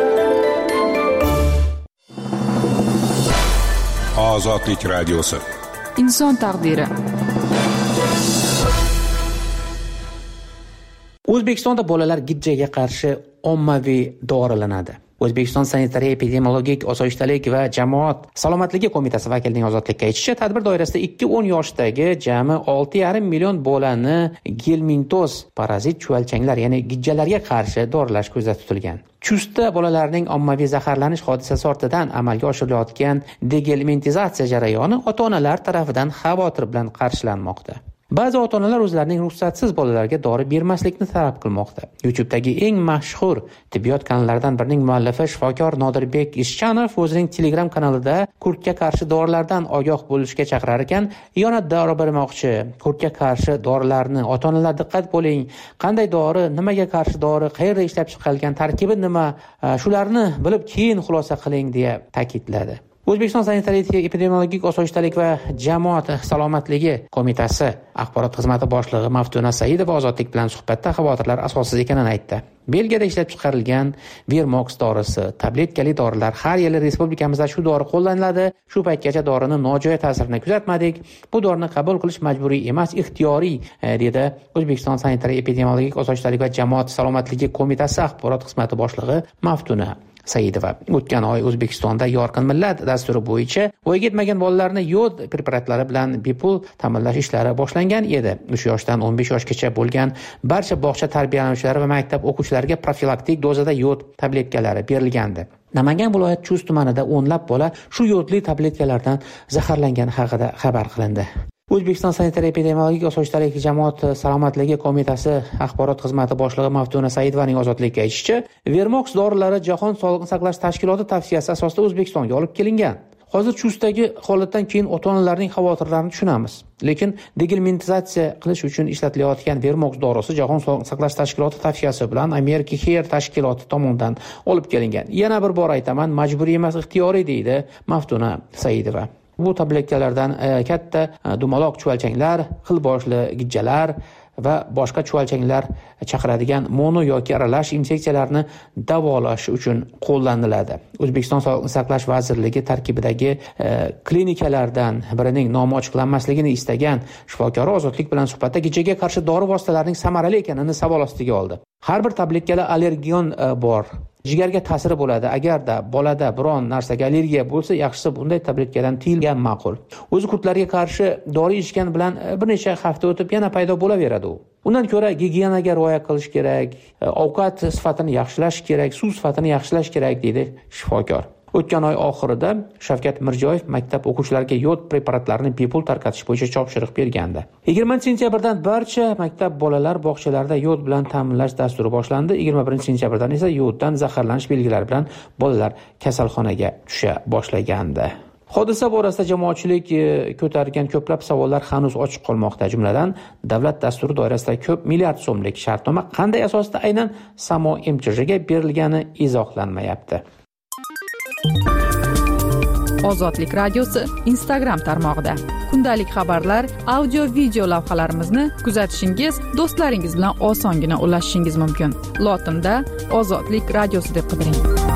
Ozodlik radiosi. Inson taqdiri. O'zbekistonda bolalar gijjaga qarshi ommaviy dorilanadi. O'zbekiston sanitariya epidemiologik osoyishtalik va jamoat salomatligi qo'mitasi vakilining ozodlikka aytishicha, tadbir doirasida 2-10 yoshdagi jami 6,5 million bolani gelmintoz parazit chuvalchanglar, ya'ni gijjalarga qarshi doralash ko'zda tutilgan. Chustda bolalarning ommaviy zaharlanish hodisasi ortidan amalga oshirilayotgan degelmintizatsiya jarayoni ota-onalar tarafidan xavotir bilan qarshilanmoqda. Ba'zi ota-onalar o'zlarining ruxsatsiz bolalarga dori bermaslikni talab qilmoqda. YouTube'dagi eng mashhur tibbiyot kanallaridan birining muallifi shifokor Nodirbek Ishchanov o'zining Telegram kanalida kurtga qarshi dorilardan ogoh bo'lishga chaqirar ekan, yana dori bermoqchi. Kurtga qarshi dorilarni ota-onalar diqqat bo'ling. Qanday dori, nimaga qarshi dori, qayerda ishlab chiqarilgan, tarkibi nima, shularni bilib keyin xulosa qiling deya ta'kidladi. O'zbekiston sanitariya epidemiologik osoyishtalik va jamoat salomatligi qo'mitasi axborot xizmati boshlig'i Maftuna Saidova Ozodlik bilan suhbatda xavotirlar asossiz ekanini aytdi. Belgiyada ishlab chiqarilgan Vermox dorisi, tabletkali dorilar har yili respublikamizda shu dori qo'llaniladi. Shu paytgacha dorini nojo'ya ta'sirini kuzatmadik. Bu dorini qabul qilish majburiy emas, ixtiyoriy, dedi O'zbekiston sanitariya epidemiologik osoyishtalik va jamoat salomatligi qo'mitasi axborot xizmati boshlig'i Maftuna Saidova. O'tgan oy O'zbekistonda Yorqin millat dasturi bo'yicha voyaga yetmagan bolalarni yod preparatlari bilan bepul ta'minlash ishlari boshlangan edi. 3 yoshdan 15 yoshgacha bo'lgan barcha bog'cha tarbiyalanuvchilari va maktab o'quvchilariga profilaktik dozada yod tabletkalari berilgandi. Namangan viloyat Chust tumanida o'nlab bola shu yodli tabletkalardan zaharlangani haqida xabar qilindi. O'zbekiston sanitariya epidemiologik osoyishtalik jamoat salomatligi qo'mitasi axborot xizmati boshlig'i Maftuna Saidovaning Ozodlikka aytishicha, Vermox dorilari Jahon sog'liqni saqlash tashkiloti tavsiyasi asosida O'zbekistonga olib kelingan. Hozir Chustdagi holatdan keyin ota-onalarning xavotirlarini tushunamiz. Lekin degelmintizatsiya qilish uchun ishlatilayotgan Vermox dorisi Jahon sog'liqni saqlash tashkiloti tavsiyasi bilan Amerika Health tashkiloti tomonidan olib kelingan. Yana bir bor aytaman, majburiy emas, ixtiyoriy, deydi Maftuna Saidova. Bu tabletkalardan katta dumaloq chuvalchanglar, xil boshli gijjalar va boshqa chuvalchanglar chaqiradigan mono yoki aralash infeksiyalarni davolash uchun qo'llaniladi. O'zbekiston Sog'liqni saqlash vazirligi tarkibidagi klinikalardan birining nomi ochiqlanmasligini istagan shifokori ozodlik bilan suhbatda gijjaga qarshi dori vositalarining samarali ekanini savol ostiga oldi. Har bir tabletkada allergion bor. Jigarga ta'siri bo'ladi. Agarda bolada biron narsaga allergiya bo'lsa, yaxshisi bunday tabletkadan tiyilgan ma'qul. O'zi kurtlarga qarshi dori ichgan bilan bir necha hafta o'tib yana paydo bo'laveradi u. Undan ko'ra gigiyenaga rioya qilish kerak, ovqat sifatini yaxshilash kerak, suv sifatini yaxshilash kerak deydi shifokor. O'tgan oy oxirida Shavkat Mirziyoyev maktab o'quvchilariga yod preparatlarini bepul tarqatish bo'yicha topshiriq bergandi. 20-sentyabrdan barcha maktab bolalar bog'chalarida yod bilan ta'minlash dasturi boshlandi. 21-sentyabrdan esa yoddan zaharlanish belgilari bilan bolalar kasalxonaga tusha boshlagandi. Hodisa borasida jamoatchilik ko'targan ko'plab savollar hanuz ochiq qolmoqda. Jumladan, davlat dasturi doirasida ko'p milliard so'mlik shartnoma qanday asosda aynan Samo MCHga berilgani izohlanmayapti. Ozodlik radiosi Instagram tarmog'ida kundalik xabarlar, audio video lavhalarimizni kuzatishingiz, do'stlaringiz bilan osongina ulashishingiz mumkin. Lotinda Ozodlik radiosi deb qidiring.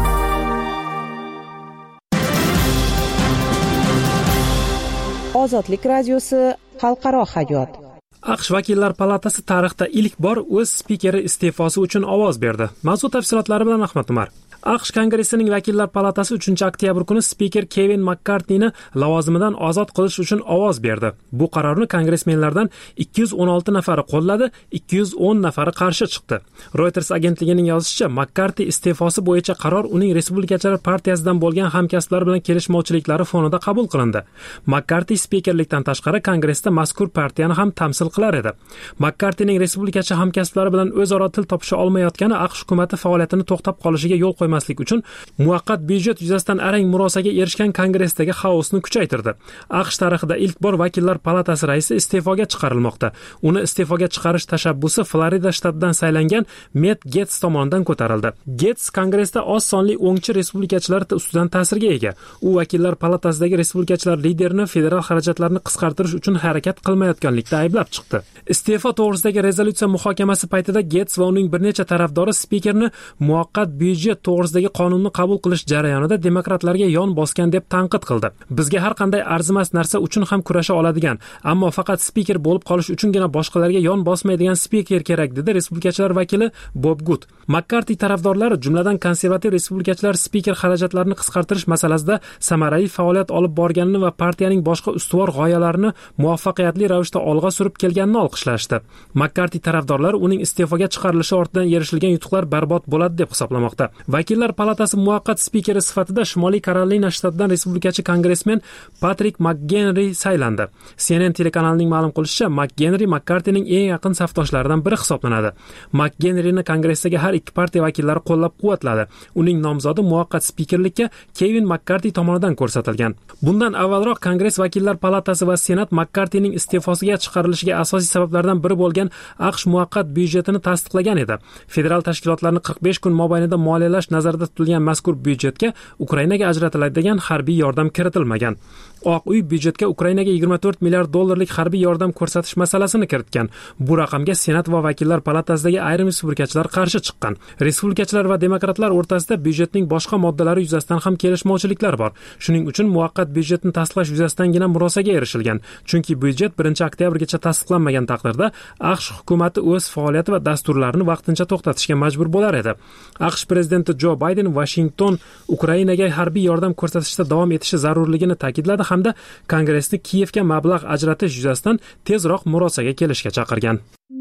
Ozodlik radiosi xalqaro hayot. AQSh vakillar palatasi tarixda ilk bor o'z spikeri iste'fosi uchun ovoz berdi. Mavzu tafsilotlari bilan Ahmad Umar. AQSh Kongressining vakillar palatasi 3-oktyabr kuni spiker Kevin Makkartnini lavozimidan ozod qilish uchun ovoz berdi. Bu qarorni kongressmenlardan 216 nafari qo'lladi, 210 nafari qarshi chiqdi. Reuters agentligining yozishicha, Makkarti iste'fosi bo'yicha qaror uning Respublikachilar partiyasidan bo'lgan hamkasblari bilan kelishmovchiliklari fonida qabul qilindi. Makkarti spikerlikdan tashqari kongressda mazkur partiyani ham tamsil qilar edi. Makkartining Respublikachi hamkasblari bilan o'zaro til topisha olmayotgani AQSh hukumati faoliyatini to'xtab qolishiga yo'l qo'ymaslik uchun muvaqqat byudjet yuzasidan arang murosaga erishgan kongressdagi xaosni kuchaytirdi. AQSh tarixida ilk bor vakillar palatasi raisi iste'foga chiqarilmoqda. Uni iste'foga chiqarish tashabbusi Florida shtatidan saylangan Matt Gaetz tomonidan ko'tarildi. Gaetz kongressda oz sonli o'ngchi respublikachilar ustidan ta'sirga ega. U vakillar palatasidagi respublikachilar liderini federal xarajatlarni qisqartirish uchun harakat qilmayotganlikda ayblab chiqdi. Iste'fo to'g'risidagi rezolyutsiya muhokamasi paytida Gaetz va uning bir necha tarafdori spikerni muvaqqat byudjet to'g'risidagi qonunni qabul qilish jarayonida demokratlarga yon bosgan deb tanqid qildi. Bizga har qanday arzimas narsa uchun ham kurasha oladigan, ammo faqat spiker bo'lib qolish uchungina boshqalarga yon bosmaydigan spiker kerak, dedi respublikachilar vakili Bob Good. Makkarti tarafdorlari, jumladan konservativ respublikachilar spiker xarajatlarini qisqartirish masalasida samarali faoliyat olib borganini va partiyaning boshqa ustuvor g'oyalarini muvaffaqiyatli ravishda olg'a surib kelganini olqishlashdi. Makkarti tarafdorlari uning iste'foga chiqarilishi ortidan erishilgan yutuqlar barbod bo'ladi deb hisoblamoqda. Vakillar palatasi muvaqqat spikeri sifatida Shimoliy Karolina shtatidan respublikachi kongressmen Patrik McGenry saylandi. CNN telekanalining ma'lum qilishicha, McGenry Makkartining eng yaqin safdoshlaridan biri hisoblanadi. McGenryni kongressdagi har ikki partiya vakillari qo'llab-quvvatladi. Uning nomzodi muvaqqat spikerlikka Kevin Makkarti tomonidan ko'rsatilgan. Bundan avvalroq Kongress vakillar palatasi va Senat Makkartining iste'fosiga chiqarilishiga asosiy sabablardan biri bo'lgan AQSh muvaqqat byudjetini tasdiqlagan edi. Federal tashkilotlarni 45 kun mobaynida moliyalash nazarda tutilgan mazkur byudjetga Ukrainaga ajratiladigan harbiy yordam kiritilmagan. Oq uy byudjetga Ukrainaga 24 milliard dollarlik harbiy yordam ko'rsatish masalasini kiritgan. Bu raqamga Senat va vakillar palatasidagi ayrim respublikachilar qarshi chiqqan. Respublikachilar va demokratlar o'rtasida byudjetning boshqa moddalari yuzasidan ham kelishmovchiliklar bor. Shuning uchun muvaqqat byudjetni tasdiqlash yuzasidan murosaga erishilgan. Chunki byudjet 1-oktyabrgacha tasdiqlanmagan taqdirda AQSh hukumati o'z faoliyati va dasturlarini vaqtincha to'xtatishga majbur bo'lar edi. AQSh prezidenti Jo Bayden Washington Ukrainaga harbiy yordam ko'rsatishda davom etishi zarurligini ta'kidladi hamda Kongressni Kiyevga mablag' ajratish yuzasidan tezroq murosaga kelishga chaqirgan.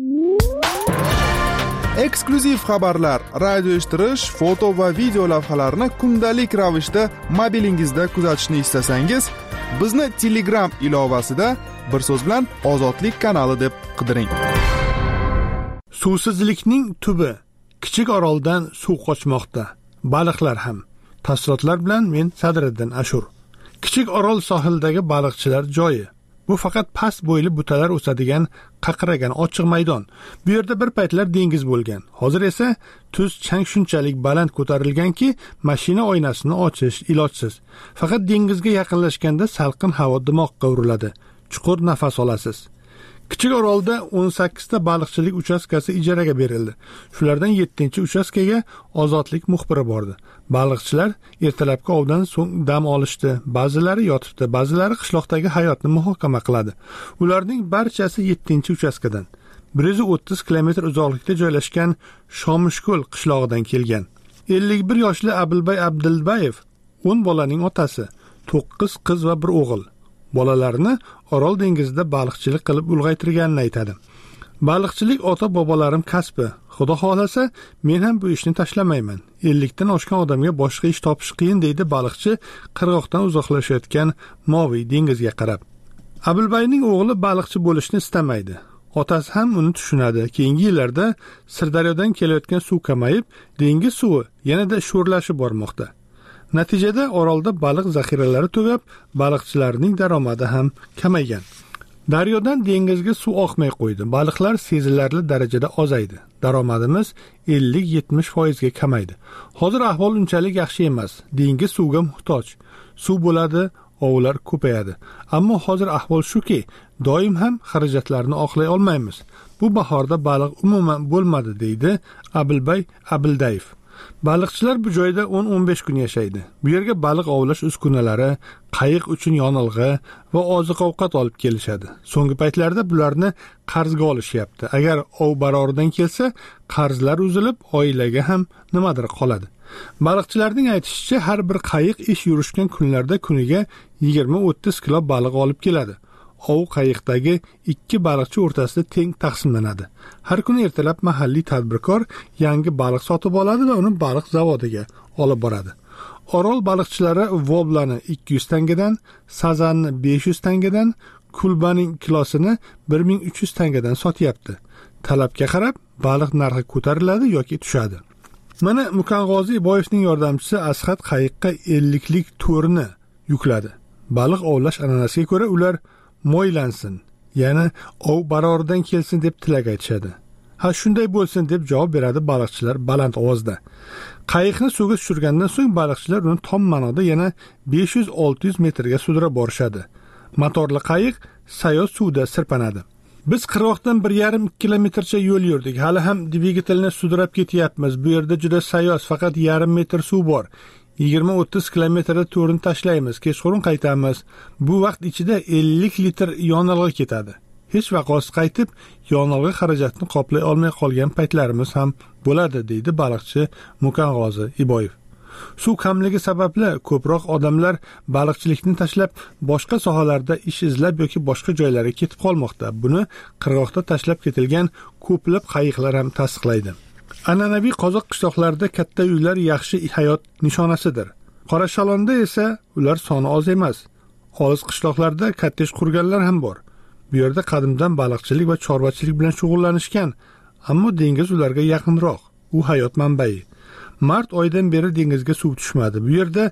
Eksklyuziv xabarlar, radio eshittirish, foto va video lavhalarni kundalik ravishda mobilingizda kuzatishni istasangiz, bizni Telegram ilovasida bir so'z bilan Ozodlik kanali deb qidiring. Suvsizlikning tubi. Kichik oroldan suv qochmoqda. Baliqlar ham. Tafsilotlar bilan men Sadriddin Ashur. Kichik orol sohildagi baliqchilar joyi. Bu faqat past bo'yli butalar o'sadigan qaqiragan ochiq maydon. Bu yerda bir paytlar dengiz bo'lgan. Hozir esa tuz chang shunchalik baland ko'tarilganki, mashina oynasini ochish ilojsiz. Faqat dengizga yaqinlashganda salqin havo dimoqqa uriladi. Chuqur nafas olasiz. Kichik Orolda 18 ta baliqchilik uchastkasi ijaraga berildi. Shulardan 7-uchastkaga ozodlik muxbiri bordi. Baliqchilar ertalabki ovdan so'ng dam olishdi. Ba'zilari yotibdi, ba'zilari qishloqdagi hayotni muhokama qiladi. Ularning barchasi 7-uchastkadan 130 kilometr uzoqlikda joylashgan Shomishko'l qishlog'idan kelgan. 51 yoshli Abilbay Abdulbayev 10 bolaning otasi, 9 qiz va 1 o'g'il. Bolalarni Orol dengizida baliqchilik qilib ulg'aytirganini aytadi. Baliqchilik ota-bobolarim kasbi. Xudo xolasa, men ham bu ishni tashlamayman. 50 dan oshgan odamga boshqa ish topish qiyin, deydi baliqchi qirg'oqdan uzoqlashayotgan Moviy dengizga qarab. Abilbayning o'g'li baliqchi bo'lishni istamaydi. Otasi ham uni tushunadi. Keyingi yillarda Sirdaryodan kelayotgan suv kamayib, dengiz suvi yanada sho'rlashib bormoqda. Natijada Orolda baliq zaxiralari tugab, baliqchilarning daromadi ham kamaygan. Daryodan dengizga suv oqmay qo'ydi. Baliqlar sezilarli darajada ozaydi. Daromadimiz 50-70% ga kamaydi. Hozir ahvol unchalik yaxshi emas. Dengiz suvga muhtoj. Suv bo'ladi, ovlar ko'payadi. Ammo hozir ahvol shuki, doim ham xarajatlarni oqlay olmaymiz. Bu bahorda baliq umuman bo'lmadi, deydi Abilbay Abildayev. Baliqchilar bu joyda 10-15 kun yashaydi. Bu yerga baliq ovlash uskunalari, qayiq uchun yonilg'i va oziq-ovqat olib kelishadi. So'nggi paytlarda bularni qarzga olishyapti. Agar ov baroridan kelsa, qarzlar uzilib, oilaga ham nimadir qoladi. Baliqchilarning aytishicha, har bir qayiq ish yurishgan kunlarda kuniga 20-30 kilo baliq olib keladi. Ov qayiqdagi 2 baliqchi o'rtasida teng taqsimlanadi. Har kuni ertalab mahalliy tadbirkor yangi baliq sotib oladi va uni baliq zavodiga olib boradi. Orol baliqchilari voblani 200 tangadan, sazanni 500 tangadan, kulbaning kilosini 1300 tangadan sotyapti. Talabga qarab baliq narxi ko'tariladi yoki tushadi. Mana Mukangozi Iboyevning yordamchisi Asqat qayiqqa 50 lik to'rni yukladi. Baliq ovlash an'anasiga ko'ra ular mo'ylansin, ya'ni ov baroridan kelsin deb tilak aytishadi. Ha, shunday bo'lsin deb javob beradi baliqchilar baland ovozda. Qayiqni suvga tushirgandan so'ng baliqchilar uni tom ma'noda yana 500-600 metrga sudrab borishadi. Motorli qayiq sayoz suvda sirpanadi. Biz qirg'oqdan 1,5 kilometrcha yo'l yurdik. Hali ham dvigatelni sudrab ketyapmiz. Bu yerda juda sayoz, faqat 1,5 metr suv bor. 20-30 kilometrda to'rini tashlaymiz, kechqurun qaytamiz. Bu vaqt ichida 50 litr yonilg'i ketadi. Hech vaqos qaytib, yonilg'i xarajatini qoplay olmay qolgan paytlarimiz ham bo'ladi, deydi baliqchi Mukangozi Iboyev. Suv kamligi sababli ko'proq odamlar baliqchilikni tashlab boshqa sohalarda ish izlab yoki boshqa joylarga ketib qolmoqda. Buni qirg'oqda tashlab ketilgan ko'plab qayiqlar ham tasdiqlaydi. An'anaviy qozoq qishloqlarida katta uylar yaxshi hayot nishonasidir. Qorashalonda esa ular soni oz emas. Olis qishloqlarda kottej qurganlar ham bor. Bu yerda qadimdan baliqchilik va chorvachilik bilan shug'ullanishgan, ammo dengiz ularga yaqinroq. U hayot manbai. Mart oyidan beri dengizga suv tushmadi. Bu yerda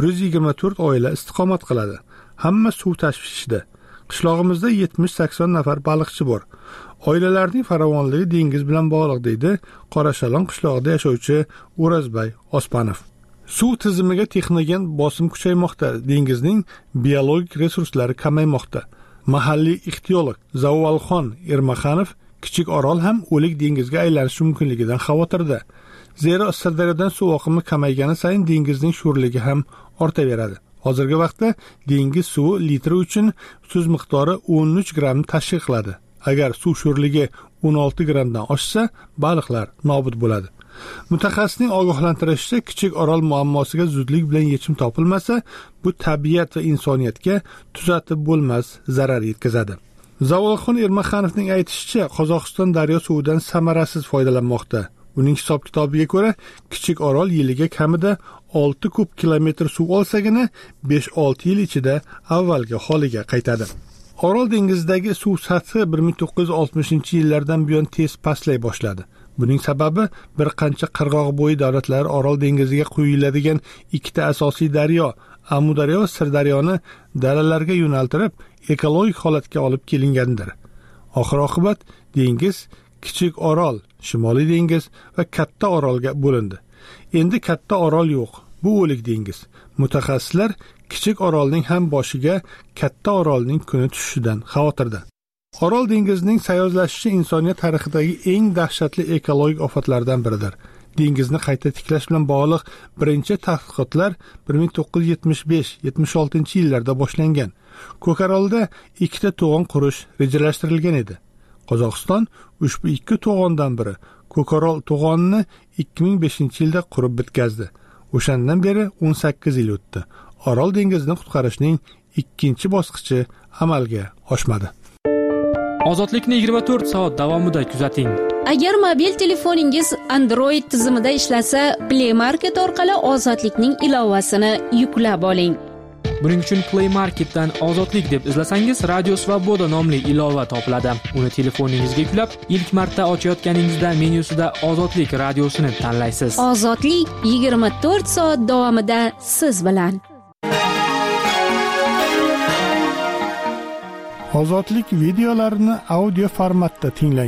124 oila istiqomat qiladi. Hamma suv tashvishida. Qishlog'imizda 70-80 nafar baliqchi bor. Oilalarning farovonligi dengiz bilan bog'liq, deydi Qorashalon qishlog'ida yashovchi O'razbay Ospanov. Suv tizimiga texnogen bosim kuchaymoqda, dengizning biologik resurslari kamaymoqda. Mahalliy ixtiyolog Zavalxon Ermaxanov Kichik Orol ham o'lik dengizga aylanishi mumkinligidan xavotirda. Zero Sirdaryodan suv oqimi kamaygani sayin dengizning sho'rligi ham ortaveradi. Hozirgi vaqtda dengiz suvi litri uchun tuz miqdori 13 gramm tashkil qiladi. Agar suv sho'rligi 16 grammdan oshsa, baliqlar nobud bo'ladi. Mutaxassisning ogohlantirishicha, Kichik Orol muammosiga zudlik bilan yechim topilmasa, bu tabiat va insoniyatga tuzatib bo'lmas zarar yetkazadi. Zavolxon Ermaxanovning aytishicha, Qozog'iston daryo suvidan samarasiz foydalanmoqda. Uning hisob-kitobiga ko'ra, Kichik Orol yiliga kamida 6 kub kilometr suv olsagina 5-6 yil ichida avvalgi holiga qaytadi. Orol dengizidagi suv sathi 1960-yillardan buyon tez pastlay boshladi. Buning sababi bir qancha qirg'oq bo'yi davlatlari Orol dengiziga quyiladigan ikkita asosiy daryo, Amudaryo va Sirdaryoni dalalarga yo'naltirib, ekologik holatga olib kelingandir. Oxir-oqibat dengiz Kichik Orol, Shimoliy dengiz va Katta Orolga bo'lindi. Endi Katta Orol yo'q. Bu o'lik dengiz. Mutaxassislar Kichik Orolning ham boshiga Katta Orolning kuni tushishidan xavotirda. Orol dengizining sayozlashishi insoniyat tarixidagi eng dahshatli ekologik ofatlardan biridir. Dengizni qayta tiklash bilan bog'liq birinchi tadqiqotlar 1975-76 yillarda boshlangan. Ko'karolda 2 to'g'on qurish rejalashtirilgan edi. Qozog'iston ushbu 2 to'g'ondan biri Ko'karol to'g'onini 2005-yilda qurib bitkazdi. O'shandan beri 18 yil o'tdi. Orol dengizini qutqarishning ikkinchi bosqichi amalga oshmadi. Ozodlikni 24 soat davomida kuzating. Agar mobil telefoningiz Android tizimida ishlasa, Play Market orqali Ozodlikning ilovasini yuklab oling. Buning uchun Play Marketdan Ozodlik deb izlasangiz, Radio Svoboda nomli ilova topiladi. Uni telefoningizga yuklab, ilk marta ochayotganingizda menyusida Ozodlik radiosini tanlaysiz. Ozodlik 24 soat davomida siz bilan. Ozodlik videolarini audio formatda tinglang.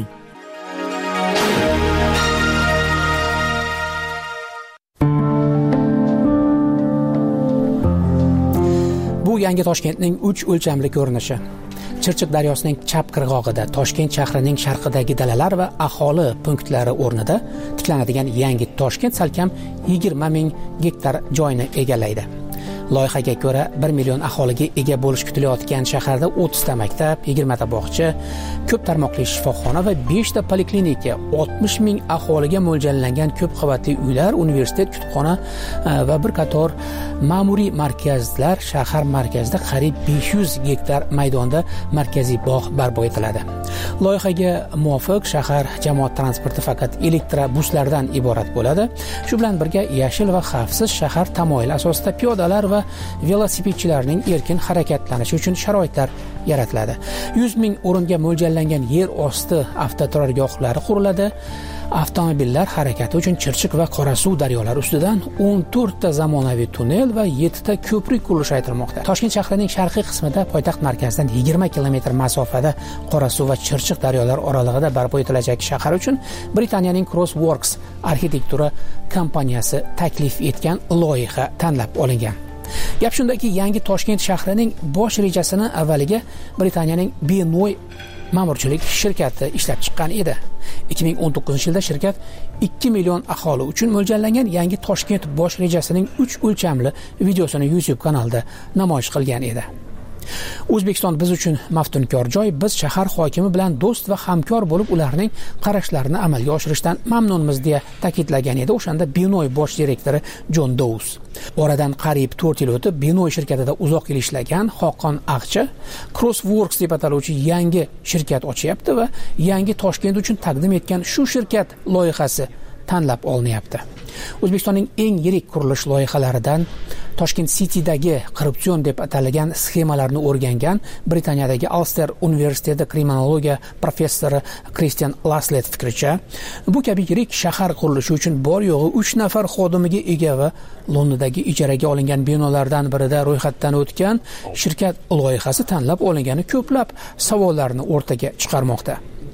Bu yangi Toshkentning 3 o'lchamli ko'rinishi. Chirchiq daryosining chap qirg'og'ida, Toshkent shahrining sharqidagi dalalar va aholi punktlari o'rnida tiklanadigan yangi Toshkent salkam 20 ming gektar joyni egallaydi. Loyihaga ko'ra 1 million aholiga ega bo'lish kutilayotgan shaharda 30 ta maktab, 20 ta bog'cha, ko'p tarmoqli shifoxona va 5 ta poliklinika, 60 ming aholiga mo'ljallangan ko'p qavatli uylar, universitet, kutubxona va bir qator ma'muriy markazlar, shahar markazida qariyb 500 gektar maydonda markaziy bog' barpo etiladi. Loyihaga muvofiq shahar jamoat transporti faqat elektrobuslardan iborat bo'ladi. Shu bilan birga yashil va xavfsiz shahar tamoyili asosida piyodalar va velosipedchilarning erkin harakatlanishi uchun sharoitlar yaratiladi. 100 ming o'ringa mo'ljallangan yer osti avtoturargohlari quriladi. Avtomobillar harakati uchun Chirchiq va Qorasuv daryolari ustidan 14 ta zamonaviy tunnel va 7 ta ko'prik qurilishi aytilmoqda. Toshkent shahrining sharqiy qismida poytaxt markazidan 20 kilometr masofada Qorasuv va Chirchiq daryolari oralig'ida barpo etilajak shahar uchun Britaniyaning Crossworks arxitektura kompaniyasi taklif etgan loyiha tanlab olingan. Gap shundaki, yangi Toshkent shahrining bosh rejasini avvaliga Britaniyaning Binoy ma'murchilik shirkati ishlab chiqqan edi. 2019-yilda shirkat 2 million aholi uchun mo'ljallangan yangi Toshkent bosh rejasining 3 o'lchamli videosini YouTube kanalida namoyish qilgan edi. O'zbekiston biz uchun maftunkor joy. Biz shahar hokimi bilan do'st va hamkor bo'lib, ularning qarashlarini amalga oshirishdan mamnunmiz deya ta'kidlagan edi o'shanda Binoy bosh direktori Jon Dous. Oradan qariyb 4 yil o'tib, Binoy shirkatida uzoq yil ishlagan Xoqon Aqchi Crossworks deb ataluvchi yangi shirkat ochyapti va yangi Toshkent uchun taqdim etgan shu shirkat loyihasi tanlab olinyapti. O'zbekistonning eng yirik qurilish loyihalaridan Toshkent City'dagi korrupsion deb atalgan sxemalarni o'rgangan Britaniyadagi Ulster universiteti kriminologiya professori Christian Laslet fikricha, bu kabi yirik shahar qurilishi uchun bor yo'g'i 3 nafar xodimiga ega va Londondagi ijaraga olingan binolardan birida ro'yxatdan o'tgan shirkat loyihasi tanlab olingani ko'plab savollarni o'rtaga chiqarmoqda.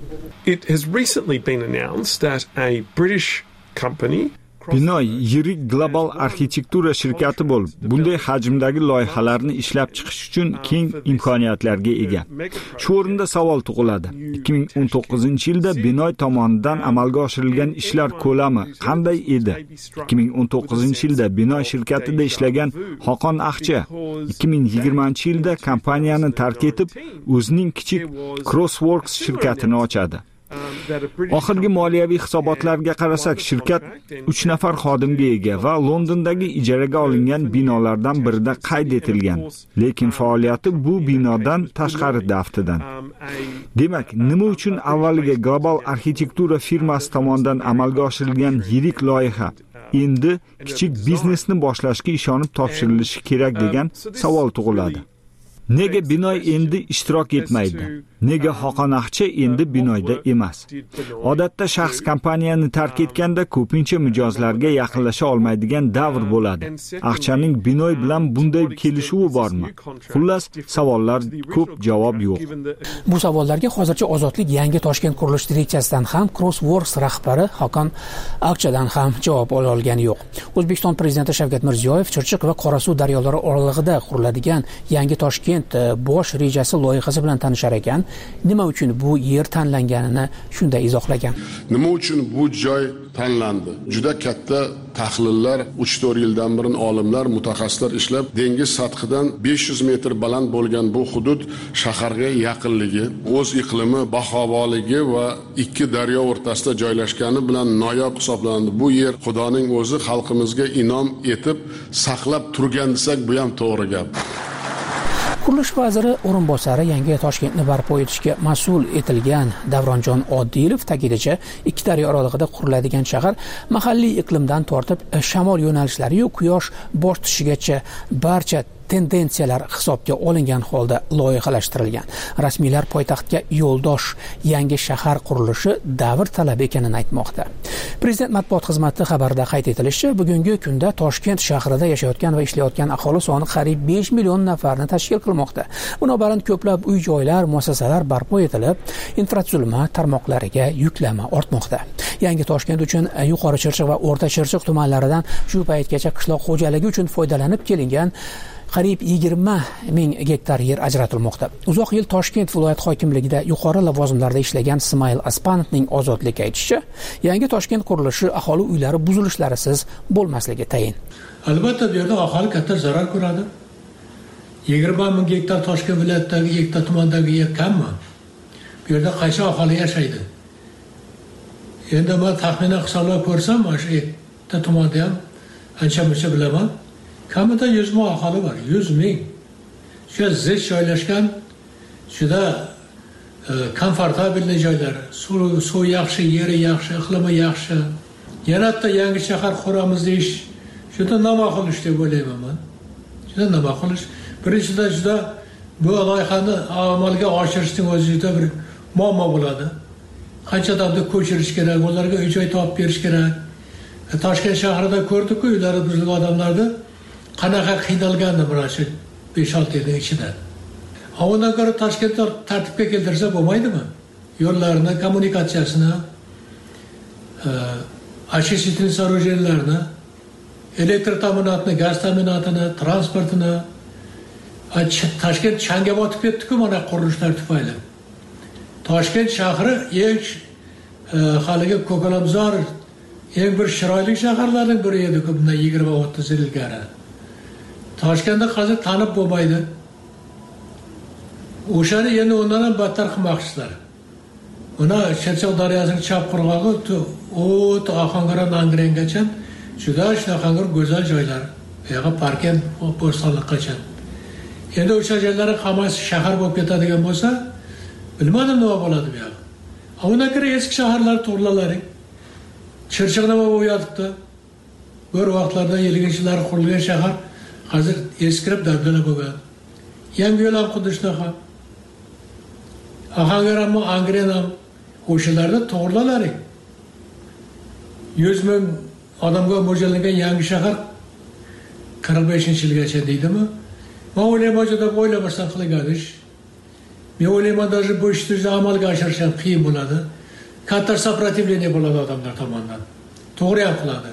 It has recently been announced that a British company Binoy yirik global arxitektura shirkati bo'lib, bunday hajmdagi loyihalarni ishlab chiqish uchun keng imkoniyatlarga ega. Shu o'rinda savol tug'iladi. 2019-yilda Binoy tomonidan amalga oshirilgan ishlar ko'lami qanday edi? 2019-yilda Binoy shirkatida ishlagan Xoqon Aqchi 2020-yilda kompaniyani tark etib, o'zining kichik Crossworks shirkatini ochadi. Oxirgi moliyaviy hisobotlarga qarasak, shirkat 3 nafar xodimga ega va Londondagi ijaraga olingan binolardan birida qayd etilgan. Lekin faoliyati bu binodan tashqarida aftidan. Demak, nima uchun avvaliga global arxitektura firmasi tomonidan amalga oshirilgan yirik loyiha endi kichik biznesni boshlashga ishonib topshirilishi kerak degan savol tug'iladi. Nega Binoy endi ishtirok etmaydi? Nega Xoqon Aqchi endi Binoyda emas? Odatda shaxs kompaniyani tark etganda ko'pincha mijozlarga yaqinlasha olmaydigan davr bo'ladi. Aqchaning Binoy bilan bunday kelishuvi bormi? Xullas, savollar ko'p, javob yo'q. Bu savollarga hozircha Ozodlik yangi Toshkent qurilish direksiyasidan ham, Crossworks rahbari Xoqon Aqchadan ham javob ola olgani yo'q. O'zbekiston prezidenti Shavkat Mirziyoyev Chirchiq va Qorasuv daryolari oralig'ida quriladigan yangi Toshkent bosh rejasi loyihasi bilan tanishar ekan. nima uchun bu yer tanlanganini shunday izohlagan. Nima uchun bu joy tanlandi? Juda katta tahlillar 3-4 yildan beri olimlar, mutaxassislar ishlab, dengiz sathidan 500 metr baland bo'lgan bu hudud shaharga yaqinligi, o'z iqlimi, bahovoligi va ikki daryo o'rtasida joylashgani bilan noyob hisoblanadi. Bu yer Xudoning o'zi xalqimizga inom etib saqlab turgan desak, bu ham to'g'ri gap. Qurilish vaziri o'rinbosari yangi Toshkentni barpo etishga mas'ul etilgan Davronjon Odilov ta'kidlashicha, ikki daryo oralig'ida quriladigan shahar mahalliy iqlimdan tortib shamol yo'nalishlari yu quyosh botishigacha barcha tendensiyalar hisobga olingan holda loyihalashtirilgan. Rasmiylar poytaxtga yo'ldosh yangi shahar qurilishi davr talabi ekanini aytmoqda. Prezident matbuot xizmati xabarida qayd etilishicha, bugungi kunda Toshkent shahrida yashayotgan va ishlayotgan aholi soni qariyb 5 million nafarni tashkil qilmoqda. Binobarin ko'plab uy-joylar, muassasalar barpo etilib, infratuzilma tarmoqlariga yuklama ortmoqda. Yangi Toshkent uchun Yuqori Chirchiq va O'rta Chirchiq tumanlaridan shu paytgacha qishloq xo'jaligi uchun foydalanib kelingan qariyb 20 ming gektar yer ajratilmoqda. Uzoq yil Toshkent viloyat hokimligida yuqori lavozimlarda ishlagan Ismoil Aspanovning Ozodlik aytishicha, yangi Toshkent qurilishi aholi uylari buzilishlarisiz bo'lmasligi tayin. Albatta bu yerda aholi katta zarar ko'radi. 20 ming gektar Toshkent viloyatidagi ikkita tumandagi yer kammi? Bu yerda qaysi aholi yashaydi? Endi men taxminan hisoblab ko'rsam, o'sha ikkita tumanda ham ancha-muncha bilaman. Kamida 100 ming aholi var, 100 ming. Shu zich joylashgan, juda komfortabilli joylar. Suv yaxshi, yeri yaxshi, iqlimi yaxshi. Yanada yangi shahar quramiz deyish juda namaqul ish deb o'ylayman men. Juda namaqul ish. Birinchidan juda bu loyihani amalga oshirishning o'zi juda bir muammo bo'ladi. Qancha odamni ko'chirish kerak, ularga uy-joy topib berish kerak. Toshkent shahrida ko'rdik-ku, uylari buzilgan odamlarni qanaqa qiynalganini mana shu 5-6 yilning ichida. Undan ko'ra Toshkentni tartibga keltirsa bo'lmaydimi? Yo'llarni, kommunikatsiyasini, общественный сооруженияларni, elektr ta'minotini, gaz ta'minotini, transportini, Toshkent changga botib ketdi-ku mana qurilishlar tufayli. Toshkent shahri eng haligi ko'kalamzor, eng bir chiroyli shaharlarning biri edi-ku bundan 20-30 yil ilgari. Toshkentda hozir tanib bo'lmaydi. O'shani endi undan ham battar qilmoqchilar. Uni Chirchiq daryosining chap qirg'og'i to Ohangaron Angrengacha juda shunaqa go'zal joylar. Bu yerga parkent bo'stonliqqacha. Endi o'sha joylarning hammasi shahar bo'lib ketadigan bo'lsa, bilmadim nima bo'ladi bu yerga. Undan ko'ra eski shaharlar to'g'rilalaring. Chirchiq nima bo'lyapti? Bir vaqtlarda 70-yillar qurilgan shahar hozir eskirib dabdala bo'lgan. Yangi yo'l ham xuddi shunaqa. Ohangaron, Angren o'shalarda to'g'rilalaring. 100 ming odamga mo'ljallangan yangi shahar 45-yilgacha deydimi? Men o'ylayman juda o'ylamasdan qilingan ish. Men o'ylayman даже bu ishni amalga oshirish ham qiyin bo'ladi. Katta сопротивление bo'ladi odamlar tomonidan. To'g'ri ham qiladi.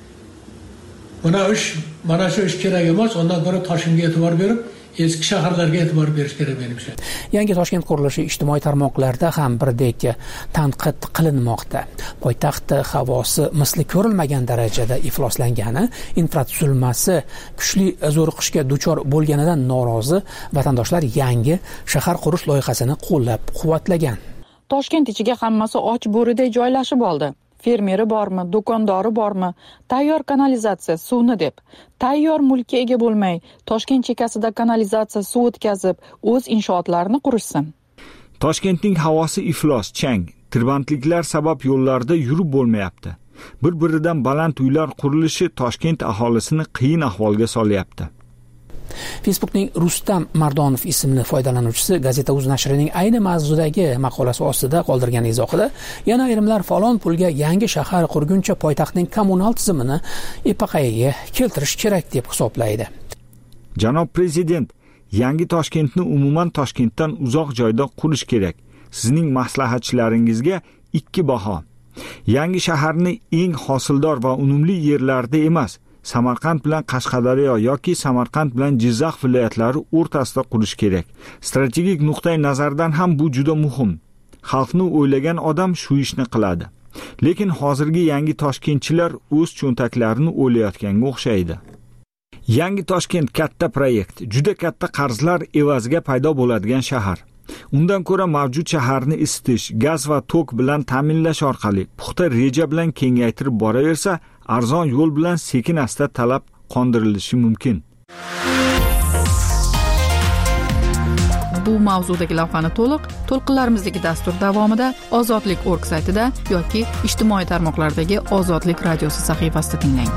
Mana shu ish kerak emas, undan ko'ra Toshkentga e'tibor berib, eski shaharlarga e'tibor berish kerak menimcha. Yangi Toshkent qurilishi ijtimoiy tarmoqlarda ham birdek tanqid qilinmoqda. Poytaxt havosi misli ko'rilmagan darajada ifloslangani, infratuzilmasi kuchli zo'riqishga duchor bo'lganidan norozi vatandoshlar yangi shahar qurish loyihasini qo'llab-quvvatlagan. Toshkent ichiga hammasi och bo'riday joylashib oldi. Fermeri bormi, do'kondori bormi, tayyor kanalizatsiya suvni deb, tayyor mulkka ega bo'lmay, Toshkent chekkasida kanalizatsiya suv o'tkazib, o'z inshootlarini qurishsin. Toshkentning havosi iflos, chang, tirbandliklar sabab yo'llarda yurib bo'lmayapti. Bir-biridan baland uylar qurilishi Toshkent aholisini qiyin ahvolga solyapti. Facebookning Rustam Mardonov ismli foydalanuvchisi Gazeta.uz nashrining ayni mavzudagi maqolasi ostida qoldirgan izohida yana ayrimlar falon pulga yangi shahar qurguncha poytaxtning kommunal tizimini epaqaga keltirish kerak deb hisoblaydi. Janob prezident, yangi Toshkentni umuman Toshkentdan uzoq joyda qurish kerak. Sizning maslahatchilaringizga 2 baho. Yangi shaharni eng hosildor va unumli yerlarda emas, Samarqand bilan Qashqadaryo yoki Samarqand bilan Jizzax viloyatlari o'rtasida qurish kerak. Strategik nuqtai nazardan ham bu juda muhim. Xalqni o'ylagan odam shu ishni qiladi. Lekin hozirgi yangi toshkentchilar o'z cho'ntaklarini o'ylayotganga o'xshaydi. Yangi Toshkent katta proyekt, juda katta qarzlar evaziga paydo bo'ladigan shahar. Undan ko'ra mavjud shaharni isitish, gaz va tok bilan ta'minlash orqali puxta reja bilan kengaytirib boraversa, arzon yo'l bilan sekin-asta talab qondirilishi mumkin. Bu mavzudagi lavhani to'lqinlarimizdagi dastur davomida ozodlik.org saytida yoki ijtimoiy tarmoqlardagi Ozodlik radiosi sahifasida tinglang.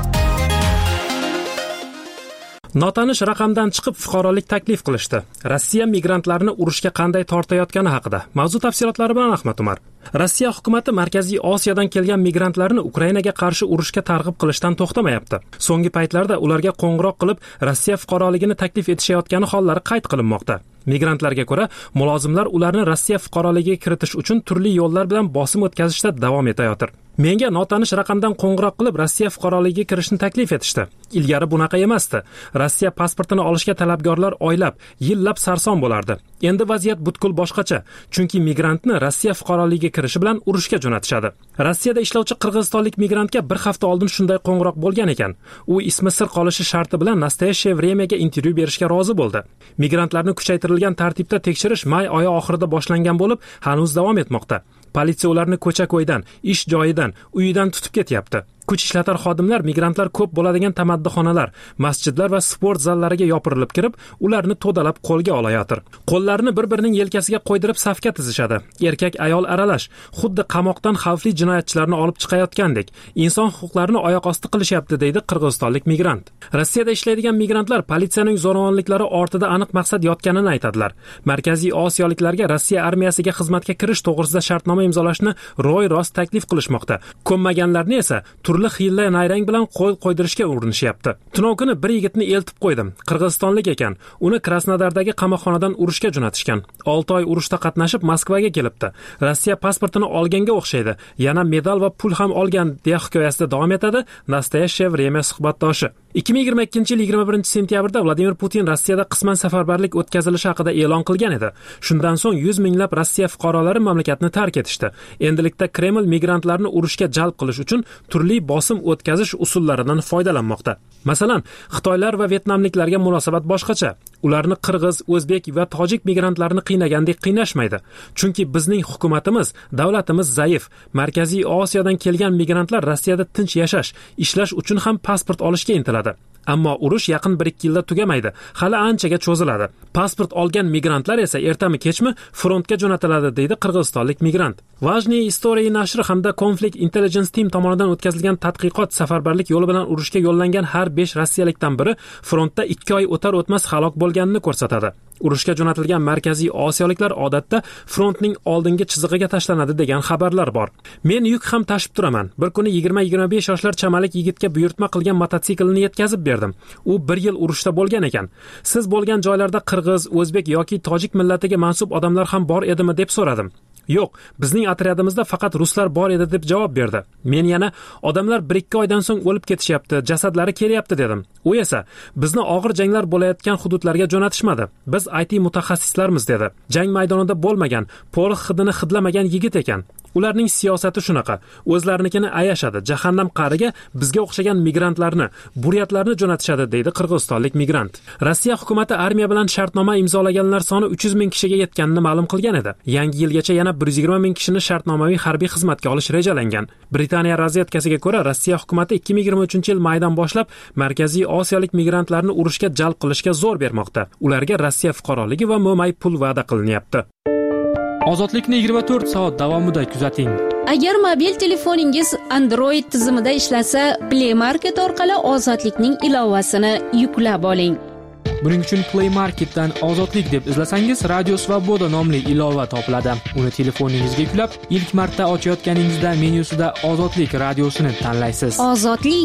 Notanish raqamdan chiqib fuqarolik taklif qilishdi. Rossiya migrantlarni urushga qanday tortayotgani haqida. Mavzu tafsilotlari bilan Ahmad Umar. Rossiya hukumatı Markaziy Osiyodan kelgan migrantlarni Ukrainaga qarshi urushga targ'ib qilishdan to'xtamayapti. So'nggi paytlarda ularga qo'ng'iroq qilib, Rossiya fuqaroligini taklif etishayotgani hollari qayd qilinmoqda. Migrantlarga ko'ra, mulozimlar ularni Rossiya fuqaroligiga kiritish uchun turli yo'llar bilan bosim o'tkazishda davom etayotir. Menga notanish raqamdan qo'ng'iroq qilib Rossiya fuqaroligiga kirishni taklif etishdi. Ilgari bunaqa emasdi. Rossiya pasportini olishga talabgorlar oylab, yillab sarson bo'lardi. Endi vaziyat butkul boshqacha, chunki migrantni Rossiya fuqaroligiga kirishi bilan urushga jo'natishadi. Rossiyada ishlovchi qirg'izistonlik migrantga bir hafta oldin shunday qo'ng'iroq bo'lgan ekan. U ismi sir qolishi sharti bilan Nastoyashye Vremyaga intervyu berishga rozi bo'ldi. Migrantlarni kuchaytirilgan tartibda tekshirish may oyi oxirida boshlangan bo'lib, hanuz davom etmoqda. Politsiya ularni ko'cha-ko'ydan, ish joyidan, uyidan tutib ketyapti. Kuch ishlatar xodimlar migrantlar ko'p bo'ladigan tamaddixonalar, masjidlar va sport zallariga yopirilib kirib, ularni to'dalab qo'lga olayotir. Qo'llarini bir-birining yelkasiga qo'ydirib safga tizishadi. Erkak ayol aralash, xuddi qamoqdan xavfli jinoyatchilarni olib chiqayotgandek, inson huquqlarini oyoq osti qilishyapti, deydi qirg'izistonlik migrant. Rossiyada ishlaydigan migrantlar politsiyaning zo'ravonliklari ortida aniq maqsad yotganini aytadilar. Markaziy Osiyoliklarga Rossiya armiyasiga xizmatga kirish to'g'risida shartnoma imzolashni ro'y-rost taklif qilishmoqda. Ko'nmaganlarni esa turli xiyla nayrang bilan qo'l qo'ydirishga urinishyapti. Tunov kuni bir yigitni eltib qo'ydim. Qirg'izistonlik ekan. Uni Krasnodardagi qamoqxonadan urushga jo'natishgan. 6 oy urushda qatnashib Moskvaga kelibdi. Rossiya pasportini olganga o'xshaydi. Yana medal va pul ham olgan, deya hikoyasida davom etadi Nastoyashye Vremya suhbatdoshi. 2022 yil 21 sentyabrda Vladimir Putin Rossiyada qisman safarbarlik o'tkazilishi haqida e'lon qilgan edi. Shundan so'ng 100 minglab Rossiya fuqarolari mamlakatni tark etishdi. Endilikda Kreml migrantlarni urushga jalb qilish uchun turli bosim o'tkazish usullaridan foydalanmoqda. Masalan, Xitoylar va Vyetnamliklarga munosabat boshqacha. Ularni qirg'iz, o'zbek va tojik migrantlarni qiynagandek qiynashmaydi. Chunki bizning hukumatimiz, davlatimiz zaif. Markaziy Osiyodan kelgan migrantlar Rossiyada tinch yashash, ishlash uchun ham pasport olishga intiladi. Ammo urush yaqin 1-2 yilda tugamaydi. Hali anchaga cho'ziladi. Pasport olgan migrantlar esa ertami kechmi frontga jo'natiladi, deydi qirg'izistonlik migrant. Vajniy Istorie nashri hamda Conflict Intelligence Team tomonidan o'tkazilgan tadqiqot safarbarlik yo'li bilan urushga yo'llangan har 5 rossiyalikdan biri frontda 2 oy o'tar o'tmas halok bo'lganini ko'rsatadi. Urushga jo'natilgan markaziy osiyoliklar odatda frontning oldingi chizig'iga tashlanadi degan xabarlar bor. Men yuk ham tashib turaman. Bir kuni 20-25 yoshlar chamalik yigitga buyurtma qilgan mototsiklni yetkazib berdim. U 1 yil urushda bo'lgan ekan. Siz bo'lgan joylarda qirg'iz, o'zbek yoki tojik millatiga mansub odamlar ham bor edimi deb so'radim. Yo'q, bizning otryadimizda faqat ruslar bor edi deb javob berdi. Men yana odamlar 1-2 oydan so'ng o'lib ketishyapti, jasadlari kelyapti dedim. U esa bizni og'ir janglar bo'layotgan hududlarga jo'natishmadi. Biz IT mutaxassislarmiz dedi. Jang maydonida bo'lmagan, porox hidini hidlamagan yigit ekan. Ularning siyosati shunaqa. O'zlarinikini ayashadi. Jahannam qa'riga bizga o'xshagan migrantlarni, buryatlarni jo'natishadi, deydi qirg'izistonlik migrant. Rossiya hukumatı armiya bilan shartnoma imzolaganlar soni 300 ming kishiga yetganini ma'lum qilgan edi. Yangi yilgacha yana 120 ming kishini shartnomaviy harbiy xizmatga olish rejalangan. Britaniya razvedkasiga ko'ra, Rossiya hukumatı 2023 yil maydan boshlab Markaziy Osiyolik migrantlarni urushga jalb qilishga zo'r bermoqda. Ularga Rossiya fuqaroligi va mo'may pul va'da qilinyapti. Ozodlikni 24 soat davomida kuzating. Agar mobil telefoningiz Android tizimida ishlasa, Play Market orqali Ozodlikning ilovasini yuklab oling. Buning uchun Play Marketdan Ozodlik deb izlasangiz, Radio Svoboda nomli ilova topiladi. Uni telefoningizga yuklab, ilk marta ochayotganingizda menyusida Ozodlik radiosini tanlaysiz. Ozodlik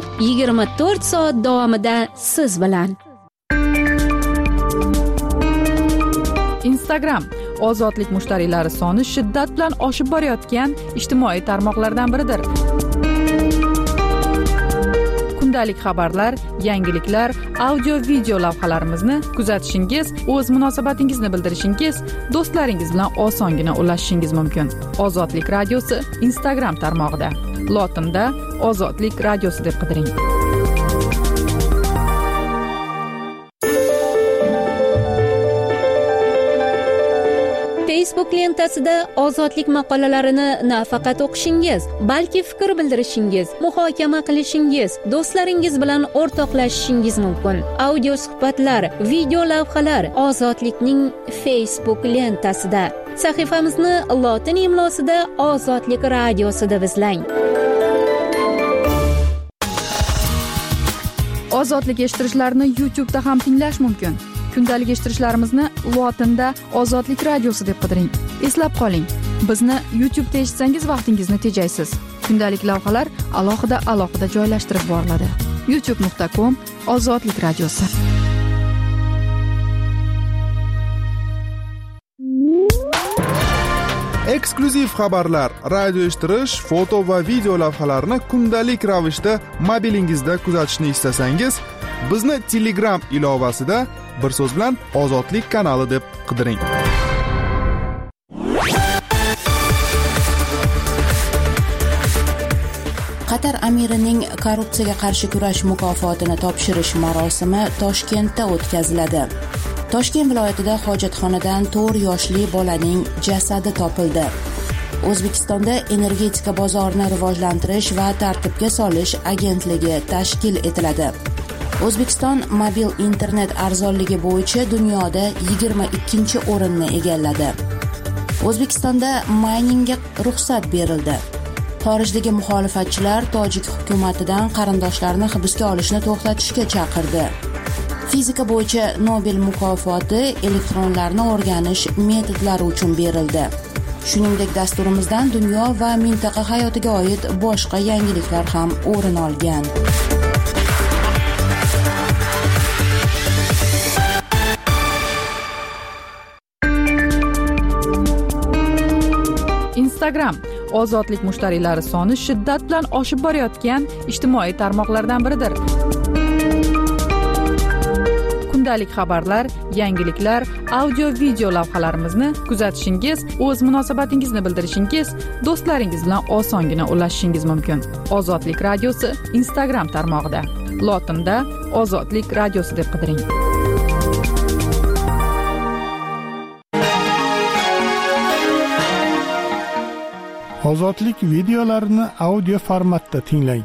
24 soat davomida siz bilan. Instagram Ozodlik mushtariylari soni shiddat bilan oshib borayotgan ijtimoiy tarmoqlardan biridir. kundalik xabarlar, yangiliklar, audio video lavhalarimizni kuzatishingiz, o'z munosabatingizni bildirishingiz, do'stlaringiz bilan osongina ulashishingiz mumkin. Ozodlik radiosi Instagram tarmog'ida. Lotinda Ozodlik radiosi deb qidiring. Facebook lentasida ozodlik maqolalarini nafaqat o'qishingiz, balki fikr bildirishingiz, muhokama qilishingiz, do'stlaringiz bilan o'rtoqlashishingiz mumkin. Audio suhbatlar, video lavhalar Ozodlikning Facebook lentasida. Sahifamizni lotin imlosida Ozodlik radiosi deb izlang. Ozodlik eshittirishlarni YouTube'da ham tinglash mumkin. Kundalik eshittirishlarimizni lotinda Ozodlik radiosi deb qidiring. Eslab qoling, bizni YouTube'da eshitsangiz vaqtingizni tejaysiz. Kundalik lavhalar alohida joylashtirib boriladi. youtube.com/Ozodlik radiosi. Eksklyuziv xabarlar, radio eshittirish, foto va video lavhalarni kundalik ravishda mobilingizda kuzatishni istasangiz, bizni Telegram ilovasida bir so'z bilan Ozodlik kanali deb qidiring. Qatar amirining korrupsiyaga qarshi kurash mukofotini topshirish marosimi Toshkentda o'tkaziladi. Toshkent viloyatida hojatxonadan 4 yoshli bolaning jasadi topildi. O'zbekistonda energetika bozorini rivojlantirish va tartibga solish agentligi tashkil etiladi. O'zbekiston mobil internet arzonligi bo'yicha dunyoda 22-o'rinni egalladi. O'zbekistonda mayningga ruxsat berildi. Xorijdagi muxolifatchilar tojik hukumatidan qarindoshlarini hibsga olishni to'xtatishga chaqirdi. Fizika bo'yicha Nobel mukofoti elektronlarni o'rganish metodlari uchun berildi. Shuningdek, dasturimizdan dunyo va mintaqa hayotiga oid boshqa yangiliklar ham o'rin olgan. Instagram ozodlik mushtariylari soni shiddat bilan oshib borayotgan ijtimoiy tarmoqlardan biridir. Kundalik xabarlar, yangiliklar, audio video lavhalarimizni kuzatishingiz, o'z munosabatingizni bildirishingiz, do'stlaringiz bilan osongina ulashishingiz mumkin. Ozodlik radiosi Instagram tarmog'ida. Lotinda Ozodlik radiosi deb qidiring. Ozodlik videolarini audio formatda tinglang.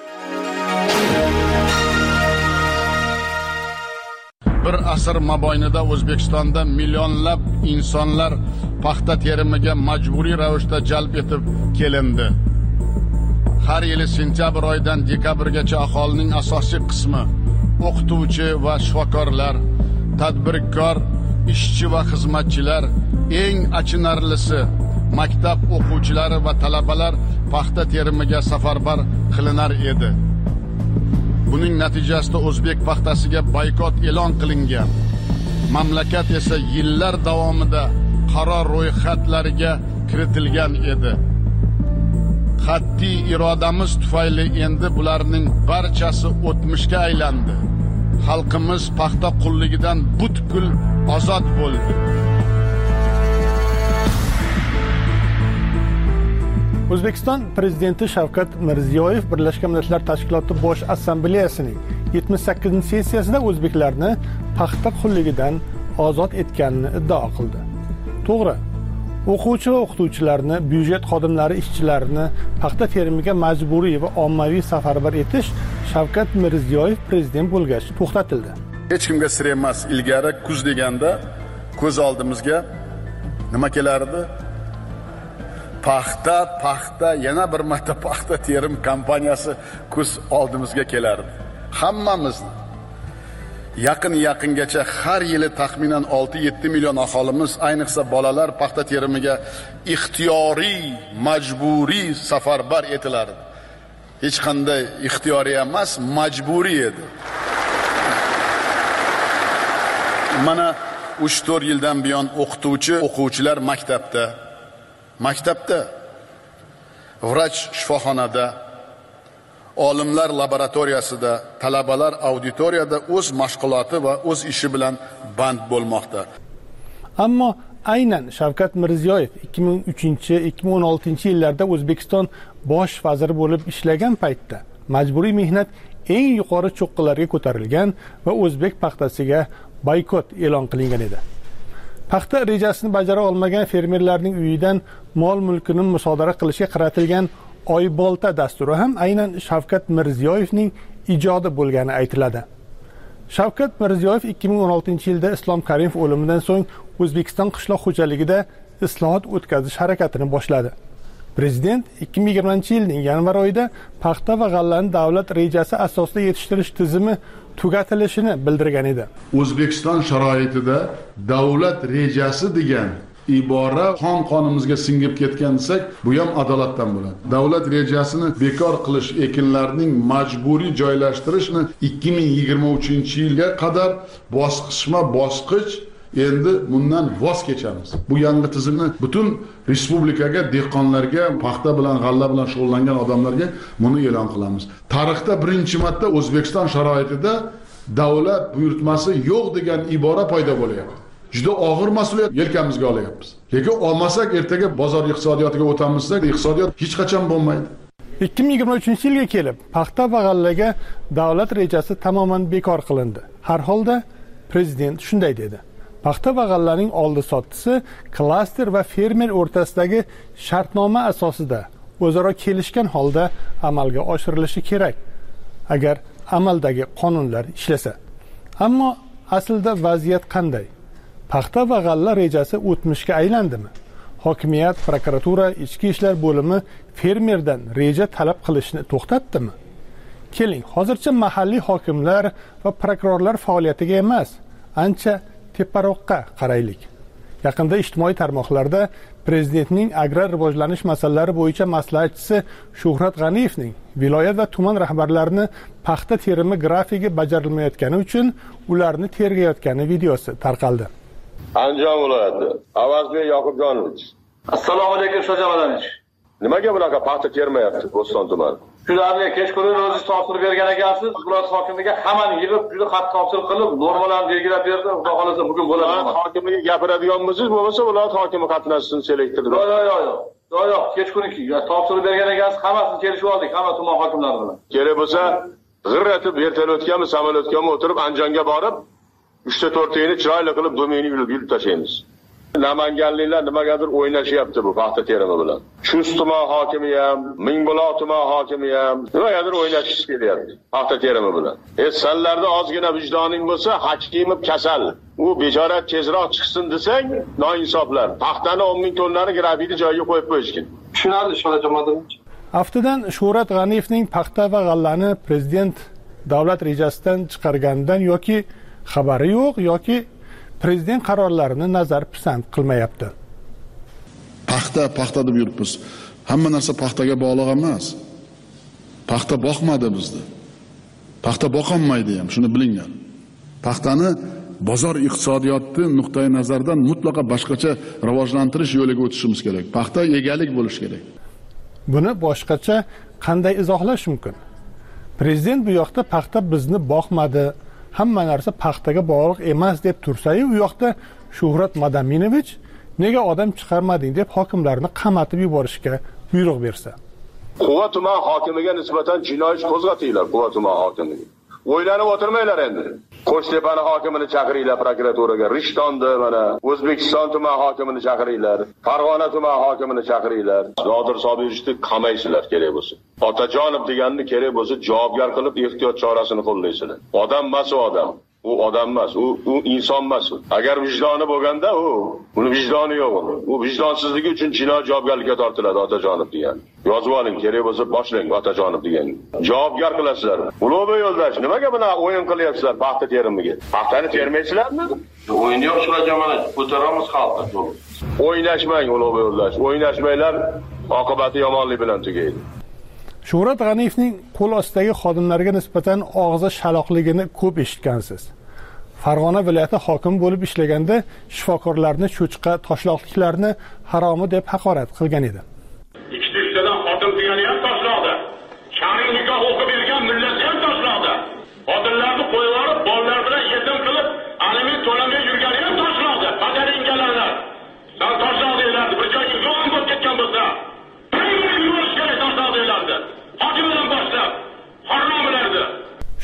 Bir asr mobaynida O'zbekistonda millionlab insonlar paxta terimiga majburiy ravishda jalb etib kelindi. Har yili sentyabr oyidan dekabrgacha aholining asosiy qismi o'qituvchi va shifokorlar, tadbirkor, ishchi va xizmatchilar, eng achinarlisi maktab o'quvchilari va talabalar paxta terimiga safarbar qilinar edi. Buning natijasida o'zbek paxtasiga boykot e'lon qilingan. Mamlakat esa yillar davomida qaror ro'yxatlariga kiritilgan edi. Qat'iy irodamiz tufayli endi bularning barchasi o'tmishga aylandi. Xalqimiz paxta qulligidan butkul ozod bo'ldi. O'zbekiston prezidenti Shavkat Mirziyoyev Birlashgan Millatlar Tashkiloti Bosh Assambleyasining 78-sessiyasida o'zbeklarni paxta qulligidan ozod etganini iddao qildi. To'g'ri, o'quvchi va o'qituvchilarni, byudjet xodimlari, ishchilarini paxta terimiga majburiy va ommaviy safarbar etish Shavkat Mirziyoyev prezident bo'lgach to'xtatildi. Hech kimga sir emas, ilgari kuz deganda ko'z oldimizga nima kelardi? Paxta, yana bir marta paxta terim kompaniyasi kuz oldimizga kelardi. Hammamizni yaqingacha har yili taxminan 6-7 million aholimiz, ayniqsa bolalar paxta terimiga ixtiyoriy, majburiy safarbar etilardi. Hech qanday ixtiyoriy emas, majburiy edi. Mana 3-4 yildan buyon o'quvchilar maktabda, vrach shifoxonada, olimlar laboratoriyasida, talabalar auditoriyada o'z mashg'uloti va o'z ishi bilan band bo'lmoqda. Ammo aynan Shavkat Mirziyoyev 2003-2016 yillarda O'zbekiston bosh vaziri bo'lib ishlagan paytda majburiy mehnat eng yuqori cho'qqilarga ko'tarilgan va o'zbek paxtasiga boykot e'lon qilingan edi. Paxta rejasini bajara olmagan fermerlarning uyidan mol-mulkini musodara qilishga qaratilgan Oybolta dasturi ham aynan Shavkat Mirziyoyevning ijodi bo'lgani aytiladi. Shavkat Mirziyoyev 2016-yilda Islom Karimov o'limidan so'ng O'zbekiston qishloq xo'jaligida islohot o'tkazish harakatini boshladi. Prezident 2020-yilning yanvar oyida paxta va g'allani davlat rejasi asosida yetishtirish tizimi tugatilishini bildirgan edi. O'zbekiston sharoitida davlat rejasi degan ibora qon-qonimizga singib ketgan desak, bu ham adolatdan bo'ladi. Davlat rejasini bekor qilish, ekinlarning majburiy joylashtirishni 2023-yilga qadar bosqichma-bosqich endi bundan voz kechamiz. Bu yangi tizimni butun respublikaga, dehqonlarga, paxta bilan, g'alla bilan shug'ullangan odamlarga buni e'lon qilamiz. Tarixda birinchi marta O'zbekiston sharoitida davlat buyurtmasi yo'q degan ibora paydo bo'lyapti. Juda og'ir mas'uliyat yelkamizga olyapmiz. Lekin olmasak ertaga bozor iqtisodiyotiga o'tamizsak, iqtisodiyot hech qachon bo'lmaydi. 2023-yilga kelib, paxta va g'allaga davlat rejasi tamoman bekor qilindi. Har holda prezident shunday dedi. Paxta va g'allaning oldi-sottisi klaster va fermer o'rtasidagi shartnoma asosida o'zaro kelishgan holda amalga oshirilishi kerak, agar amaldagi qonunlar ishlasa. Ammo aslida vaziyat qanday? Paxta va g'alla rejasi o'tmishga aylandimi? Hokimiyat, prokuratura, ichki ishlar bo'limi fermerdan reja talab qilishni to'xtatdimi? Keling, hozircha mahalliy hokimlar va prokurorlar faoliyatiga emas, ancha teparoqqa qaraylik. Yaqinda ijtimoiy tarmoqlarda prezidentning agrar rivojlanish masalalari bo'yicha maslahatchisi Shuhrat G'aniyevning viloyat va tuman rahbarlarini paxta terimi grafigi bajarilmayotgani uchun ularni tergayotgani videosi tarqaldi. Andijon viloyati Avazbek Yoqubjonovich. Assalomu alaykum Sho'jamanovich. Nimaga bunaqa paxta termayapti Bo'ston tumani? Shularga kechqurun o'zingiz topshirib bergan ekansiz. Viloyat hokimiga hammani yig'ib, juda qattiq topshiriq qilib, normalarni belgilab berdi. Xudo xolasa bugun bo'ladi. Viloyat hokimiga gapiradiganmisiz, bo'lmasa viloyat hokimi qatnashsin selektorda. Yo'q, kechqurunki topshirib bergan ekansiz, hammasini kelishib oldik, hamma tuman hokimlari bilan. Kerak bo'lsa, g'irratib vertolyotgami, samolyotgami o'tirib Andijonga borib 3-4 tayini chiroyli qilib domenni yulib tashlaymiz. Namanganliklar nimagadir o'ynashyapti bu paxta terimi bilan. Chust tuman hokimi ham, Mingbuloq tuman hokimi ham nimagadir o'ynashib kelyapti paxta terimi bilan. Sanlarda ozgina vijdoning bo'lsa, Hakimov kasal. U bechora tezroq chiqsin desang, noinsoflar. Paxtani 10 ming tonnani grafiti joyiga qo'yib qo'yishgan. Tushunarli Sho'jamadovich. Haftadan Shuhrat G'aniyevning paxta va g'allani prezident davlat rejasidan chiqarganidan yoki xabari yo'q yoki prezident qarorlarini nazar pisand qilmayapti. Paxta deb yuribmiz. Hamma narsa paxtaga bog'liq emas. Paxta boqmadi bizni. Paxta boqolmaydi ham, shuni bilinglar. Paxtani bozor iqtisodiyoti nuqtai nazardan mutlaqo boshqacha rivojlantirish yo'liga o'tishimiz kerak. Paxta egalik bo'lishi kerak. Buni boshqacha qanday izohlash mumkin? Prezident bu yoqda paxta bizni boqmadi, hamma narsa paxtaga bog'liq emas deb tursa-yu, u yoqda Shuhrat Madaminovich nega odam chiqarmading deb hokimlarni qamatib yuborishga buyruq bersa. Quva tuman hokimiga nisbatan jinoiy qo'zg'atinglar, Quva tuman hokimiga. O'ylanib o'tirmanglar endi. Qo'shtepani hokimini chaqiringlar prokuraturaga, Rishtonni mana O'zbekiston tuman hokimini chaqiringlar, Farg'ona tuman hokimini chaqiringlar. Nodir Sobirovni qamaysizlar kerak bo'lsa. Otajonov deganni kerak bo'lsa javobgar qilib ehtiyot chorasini qo'llaysizlar. Odam emas u odam. U odam emas, u inson emas. Agar vijdoni bo'lganda uni vijdoni yo'q uni. U vijdonsizligi uchun jinoiy javobgarlikka tortiladi Otajonov degan. Yozib oling, kerak bo'lsa boshlang Otajonov degan. Javobgar qilasizlar. Ulug'bek yo'ldosh, nimaga buni o'yin qilyapsizlar paxta terimiga? Paxtani termaysizlarmi? O'yin yo'q Sho'jamonov, ko'taramiz xalqni. O'ynashmang Ulug'bek yo'ldosh. O'ynashmanglar, oqibati yomonlik bilan tugaydi. Shuhrat G'aniyevning qo'l ostidagi xodimlarga nisbatan og'zi shaloqligini ko'p eshitgansiz. Farg'ona viloyati hokim bo'lib ishlaganda shifokorlarni cho'chqa toshloqliklarni haromi deb haqorat qilgan edi. Ichki ishlardan xotin degani ham toshloqda. Sha'ning nikoh o'qib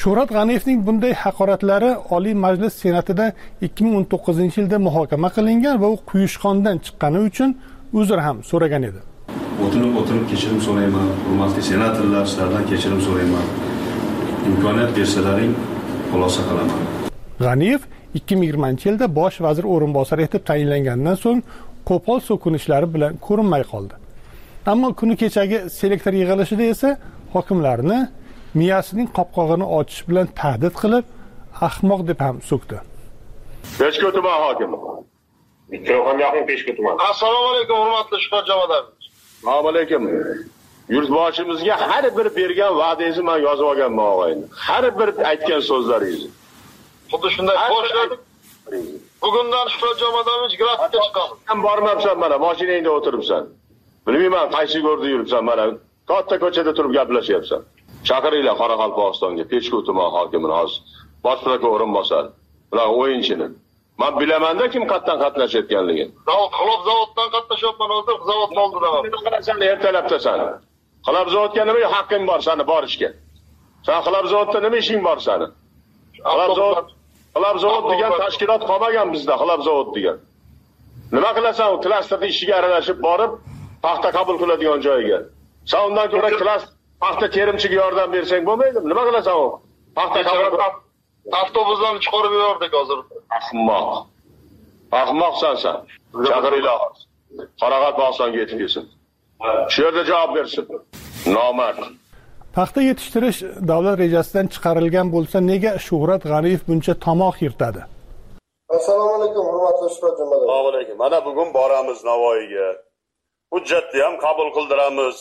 Shuhrat G'aniyevning bunday haqoratlari Oliy Majlis Senatida 2019-yilda muhokama qilingan va u quyushqondan chiqqani uchun uzr ham so'ragan edi. O'tinib kechirim so'rayman, hurmatli senatorlar, sizlardan kechirim so'rayman. Imkoniyat bersalaring, xulosa qilaman. G'aniyev 2020-yilda bosh vazir o'rinbosari etib tayinlangandan so'ng qo'pol so'kinishlari bilan ko'rinmay qoldi. Ammo kuni kechagi selektor yig'ilishida esa hokimlarni miyasining qopqog'ini ochish bilan tahdid qilib, ahmoq deb ham so'kdi. Peshko tuman hokimi. Mikrofon yaqin Peshko tuman. Assalomu alaykum, hurmatli Shuhrat Jamadovich. Assalomu alaykum. Yurtboshimizga har bir bergan va'dangizni men yozib olganman, og'ayni. Har bir aytgan so'zlaringizni. Xuddi shunday boshladik. Bugundan Shuhrat Jamadovich grafikka chiqamiz. Sen bormabsan mana, mashinangda o'tiribsan. Bilmayman, qaysi yo'lda yuribsan mana. Katta ko'chada turib gaplashyapsan. Chaqiringlar Qoraqalpog'istonga, Peshku tuman hokimini hozir. Bosh prokuror o'rinbosari. Bular o'yinchini. Men bilamanda kim qatdan qatnashayotganligini. Xalob zavoddan qatnashyapman, hozir zavod oldida. Sen ertalabdasan. Xalob zavodga nima haqqing bor seni borishga? Sen xalob zavodda nima ishing bor seni? Xalob zavod degan tashkilot qolmagan bizda, xalob zavod degan. Nima qilasan, u klasterning ishiga aralashib borib, paxta qabul qiladigan joyiga. Sen undan ko'ra klaster paxta terimchiga yordam bersang bo'lmaydimi? Nima qilasan u? Paxta qabul avtobusdan chiqarib yubordik hozir. Ahmoqsan sen. Chaqiringlar. Qoraqalpog'istonga yetib kelsin. Shu yerda javob bersin. Nomard. Paxta yetishtirish davlat rejasidan chiqarilgan bo'lsa, nega Shuhrat G'aniyev buncha tomoq yirtadi? Assalomu alaykum, hurmatli Shuhrat Jamadov. Assalomu alaykum. Mana bugun boramiz Navoiyga. Hujjatni ham qabul qildiramiz.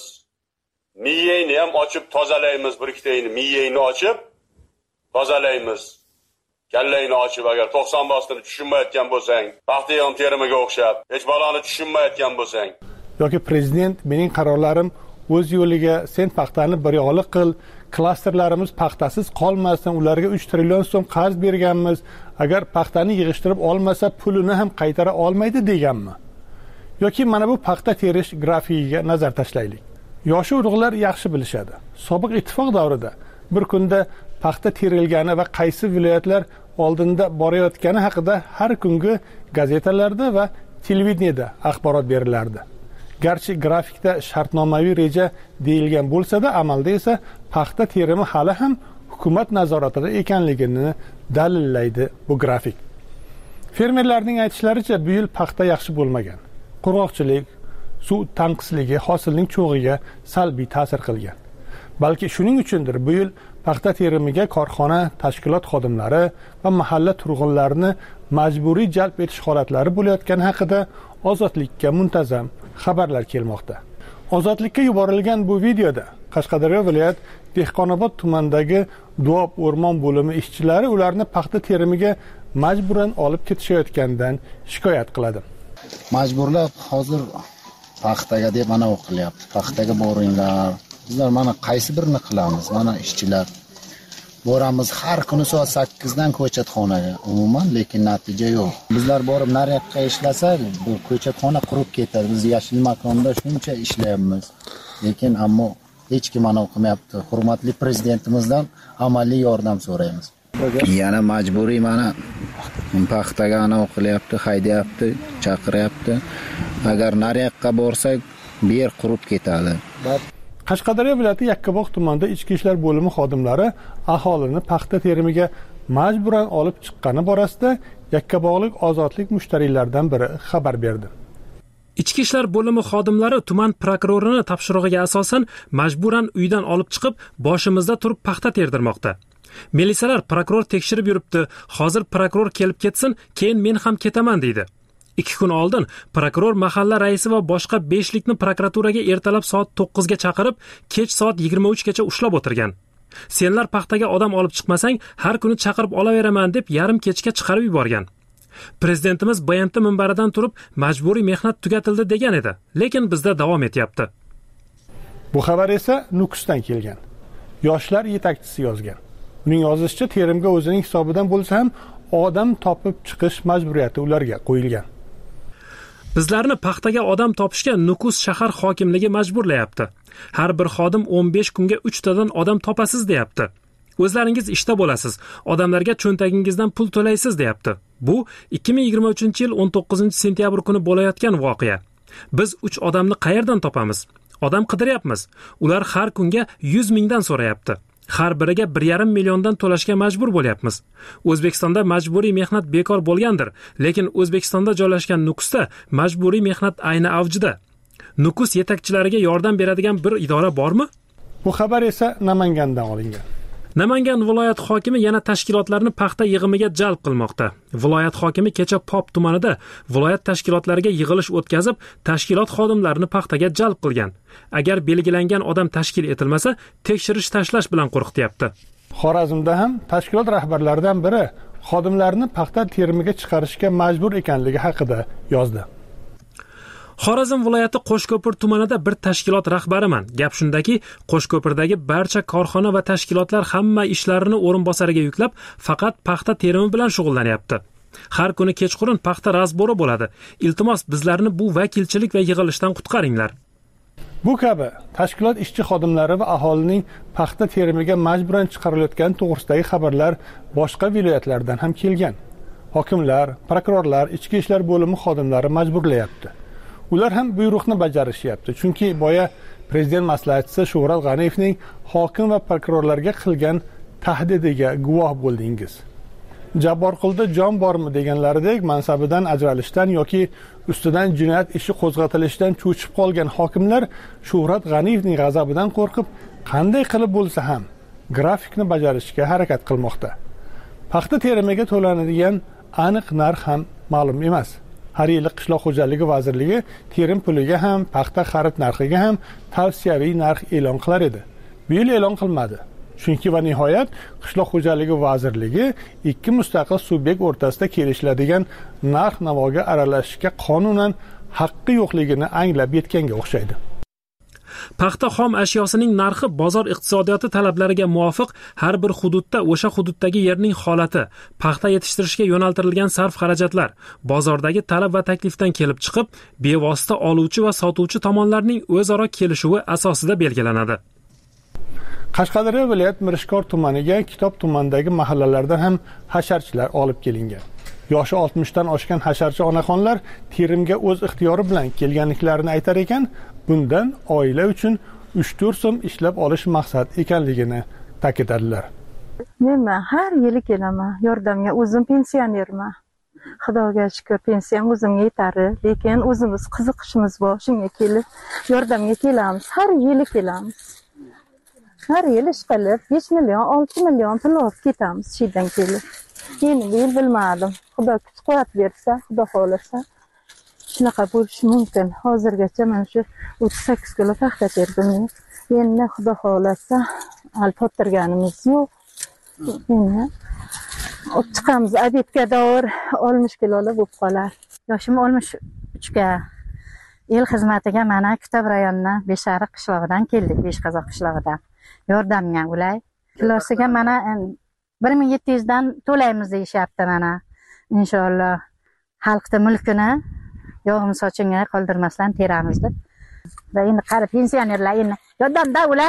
Miyangni ham ochib tozalaymiz, bir ikkitayni miyangni ochib tozalaymiz. Kallangni ochib, agar 90 bostini tushunmayotgan bo'lsang, paxta yig'im terimiga o'xshab, hech baloni tushunmayotgan bo'lsang, yoki prezident mening qarorlarim o'z yo'liga, sen paxtani biryoqlik qil, klasterlarimiz paxtasiz qolmasin, ularga 3 trillion so'm qarz berganmiz, agar paxtani yig'ishtirib olmasa pulini ham qaytara olmaydi deganmi? Yoki mana bu paxta terish grafikiga nazar tashlaylik. Yoshi urug'lar yaxshi bilishadi. Sobiq ittifoq davrida bir kunda paxta terilgani va qaysi viloyatlar oldinda borayotgani haqida har kungi gazetalarda va televideniyada axborot berilardi. Garchi grafikda shartnomaviy reja deyilgan bo'lsa-da, amalda esa paxta terimi hali ham hukumat nazoratida ekanligini dalillaydi bu grafik. Fermerlarning aytishlaricha, bu yil paxta yaxshi bo'lmagan. Qurg'oqchilik, suv tanqisligi hosilning cho'g'iga salbiy ta'sir qilgan. Balki shuning uchundir bu yil paxta terimiga korxona, tashkilot xodimlari va mahalla turg'unlarini majburiy jalb etish holatlari bo'layotgani haqida Ozodlikka muntazam xabarlar kelmoqda. Ozodlikka yuborilgan bu videoda Qashqadaryo viloyat Dehqonobod tumanidagi Duob o'rmon bo'limi ishchilari ularni paxta terimiga majburan olib ketishayotgandan shikoyat qiladi. Majburlab hozir paxtaga deb mana o'qilyapti. Paxtaga boringlar. Bizlar mana qaysi birini qilamiz? Mana ishchilar boramiz har kuni soat 8 dan ko'chatxonaga. Umuman lekin natija yo'q. Bizlar borib nariyoqqa ishlasak, bu ko'chatxona qurib ketadi. Biz yashil makonda shuncha ishlayapmiz. Lekin ammo hech kim mana o'qimayapti. Hurmatli prezidentimizdan amaliy yordam so'raymiz. Yana majburiy mana paxtaga ana o'qilyapti, haydayapti, chaqiryapti. Agar nariyoqqa borsak, bu yer qurib ketadi. Qashqadaryo viloyati Yakkabog' tumanida ichki ishlar bo'limi xodimlari aholini paxta terimiga majburan olib chiqqani borasida Yakkabog'lik ozodlik mushtariylardan biri xabar berdi. Ichki ishlar bo'limi xodimlari tuman prokurorini topshirig'iga asosan majburan uydan olib chiqib, boshimizda turib paxta terdirmoqda. Militsiyalar prokuror tekshirib yuribdi, hozir prokuror kelib ketsin, keyin men ham ketaman deydi. 2 kun oldin prokuror mahalla raisi va boshqa 5likni prokuraturaga ertalab soat 9 ga chaqirib, kech soat 23 gacha ushlab o'tirgan. Senlar paxtaga odam olib chiqmasang, har kuni chaqirib olaveraman deb yarim kechga chiqarib yuborgan. Prezidentimiz BMT minbaridan turib, majburiy mehnat tugatildi degan edi, lekin bizda davom etyapti. Bu xabar esa Nukusdan kelgan. Yoshlar yetakchisi yozgan. Uning yozishicha, terimga o'zining hisobidan bo'lsa ham odam topib chiqish majburiyati ularga qo'yilgan. Bizlarni paxtaga odam topishga Nukus shahar hokimligi majburlayapti. Har bir xodim 15 kunga 3 tadan odam topasiz deyapti. O'zlaringiz ishda bo'lasiz, odamlarga cho'ntagingizdan pul to'laysiz deyapti. Bu 2023-yil 19-sentyabr kuni bo'layotgan voqea. Biz 3 odamni qayerdan topamiz? Odam qidiryapmiz. Ular har kunga 100 mingdan so'rayapti. Har biriga 1,5 milliondan to'lashga majbur bo'lyapmiz. O'zbekistonda majburiy mehnat bekor bo'lgandir, lekin O'zbekistonda joylashgan Nukusda majburiy mehnat ayni avjida. Nukus yetakchilariga yordam beradigan bir idora bormi? Bu xabar esa Namangandan olingan. Namangan viloyat hokimi yana tashkilotlarni paxta yig'imiga jalb qilmoqda. Viloyat hokimi kecha Pop tumanida viloyat tashkilotlariga yig'ilish o'tkazib, tashkilot xodimlarini paxtaga jalb qilgan. Agar belgilangan odam tashkil etilmasa, tekshirish tashlash bilan qo'rqityapti. Xorazmda ham tashkilot rahbarlaridan biri xodimlarni paxta terimiga chiqarishga majbur ekanligi haqida yozdi. Xorazm viloyati Qo'shko'pir tumanida bir tashkilot rahbariman. Gap shundaki, Qo'shko'pirdagi barcha korxona va tashkilotlar hamma ishlarini o'rinbosariga yuklab, faqat paxta terimi bilan shug'ullanyapti. Har kuni kechqurun paxta razbori bo'ladi. Iltimos, bizlarni bu vakilchilik va yig'ilishdan qutqaringlar. Bu kabi tashkilot ishchi xodimlari va aholining paxta terimiga majburan chiqarilayotgan to'g'risidagi xabarlar boshqa viloyatlardan ham kelgan. Hokimlar, prokurorlar, ichki ishlar bo'limi xodimlari majburlayapti. Ular ham buyruqni bajarishyapti, chunki boya prezident maslahatchisi Shuhrat G'aniyevning hokim va prokurorlarga qilgan tahdidiga guvoh bo'ldingiz. Jabborqulda jon bormi deganlaridek mansabidan ajralishdan yoki ustidan jinoyat ishi qo'zg'atilishidan cho'chib qolgan hokimlar Shuhrat G'aniyevning g'azabidan qo'rqib, qanday qilib bo'lsa ham grafikni bajarishga harakat qilmoqda. Paxta terimiga to'lanadigan aniq narx ham ma'lum emas. Har yili Qishloq xo'jaligi vazirligi terim puliga ham, paxta xarid narxiga ham tavsiyaviy narx e'lon qilar edi. Bu yil e'lon qilmadi. Chunki va nihoyat Qishloq xo'jaligi vazirligi ikki mustaqil subyekt o'rtasida kelishiladigan narx-navoga aralashishga qonunan haqqi yo'qligini anglab yetganga o'xshaydi. Paxta xom ashyosining narxi bozor iqtisodiyoti talablariga muvofiq har bir hududda o'sha hududdagi yerning holati, paxta yetishtirishga yo'naltirilgan sarf-xarajatlar, bozordagi talab va taklifdan kelib chiqib, bevosita oluvchi va sotuvchi tomonlarning o'zaro kelishuvi asosida belgilanadi. Qashqadaryo viloyat Mirishkor tumaniga Kitob tumanidagi mahallalardan ham hasharchilar olib kelingan. Yoshi 60 dan oshgan hasharchi onaxonlar terimga o'z ixtiyori bilan kelganliklarini aytar ekan, bundan oila uchun 3-4 so'm ishlab olish maqsad ekanligini ta'kidladilar. Men har yili kelaman, yordamga, o'zim pensionerman. Xudoga shukr, pensiyam o'zimga yetadi, lekin o'zimiz qiziqishimiz bor, shunga kelib yordamga kelamiz. Har yili kelamiz. Har yili ish qilib 5 million, 6 million pul olib ketamiz shundan kelib. Endi bu yil bilmadim. Xudo kuch-quvvat bersa, Xudo xohlasa shunaqa bo'lishi mumkin. Hozirgacha mana shu 38 kilo paxta terdim. Endi Xudo xohlasa alpottirganimiz yo'q. Endi chiqamiz obedga davr 60 kilolar bo'lib qolar. Yoshim 63 ga. El xizmatiga mana Kitob rayonidan Beshariq qishlog'idan keldik, Beshqazoq qishlog'idan. Yordamga ulay. Kilosiga mana 1700 dan to'laymiz deyapti mana. Inshaalloh xalqning mulkini yog'im sochinga qoldirmasdan teramiz deb. Va endi qarib pensionerlar endi yordamda ulay.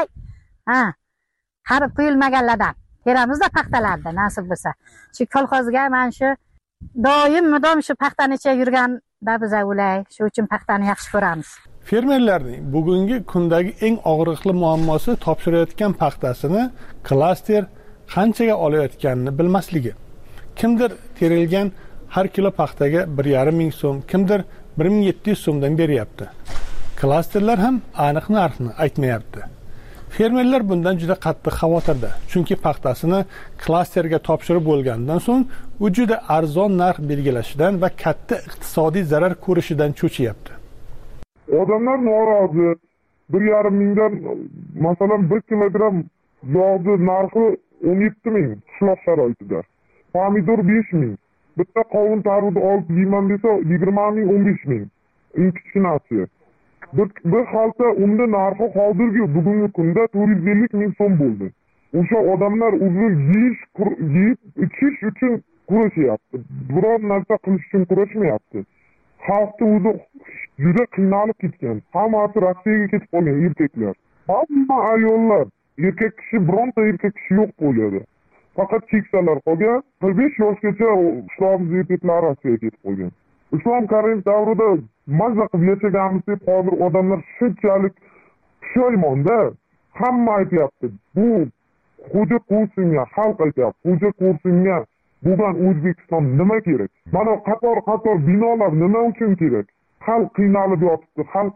Qarib qo'yilmaganlardan teramizda paxtalarda nasib bo'lsa. Shu kolxozga mana shu doim shu paxtani ichida yurganda biz ulay, shu uchun paxtani yaxshi ko'ramiz. Fermerlarning bugungi kundagi eng og'riqli muammosi topshirayotgan paxtasini klaster qanchaga olayotganini bilmasligi. Kimdir terilgan har kilo paxtaga 1,5 ming so'm, kimdir 1700 so'mdan beryapti. Klasterlar ham aniq narxni aytmayapti. Fermerlar bundan juda qattiq xavotirda, chunki paxtasini klasterga topshirib bo'lgandan so'ng u juda arzon narx belgilashidan va katta iqtisodiy zarar ko'rishidan cho'chiyapti. Odamlar norozi. 1,5 mingdan masalan 1 kilogramm yog'ni narxi 17 ming qishloq sharoitida. Pomidor 5 ming. Bitta qovun tarvudi olib yeyman desa 20 ming, 15 ming. Eng kichkinasi. Bir xalta unda narxi hozirgi bugungi kunda 450 ming so'm bo'ldi. O'sha odamlar uzun yeyib ichish uchun kurashyapti. Biror narsa qilish uchun kurashmayapti. Xalqning o'zi juda qiynalib ketgan. Hammasi Rossiyaga ketib qolgan erkaklar. Hamma ayollar erkak kishi bironta erkak kishi yo'q bo'ladi. Faqat keksalar qolgan, 45 yoshgacha qishlog'imiz erkaklari Rossiyaga ketib qolgan. Islom Karimov davrida mazza qilib yashaganmiz deb hozir odamlar shunchalik pushaymonda. Hamma aytyapti, bu xo'ja Qursinga, xalq aytyapti, xo'ja Qursinga bo'lgan O'zbekiston nima kerak? Mana qator binolar nima uchun kerak? Xalq qiynalib yotibdi, xalq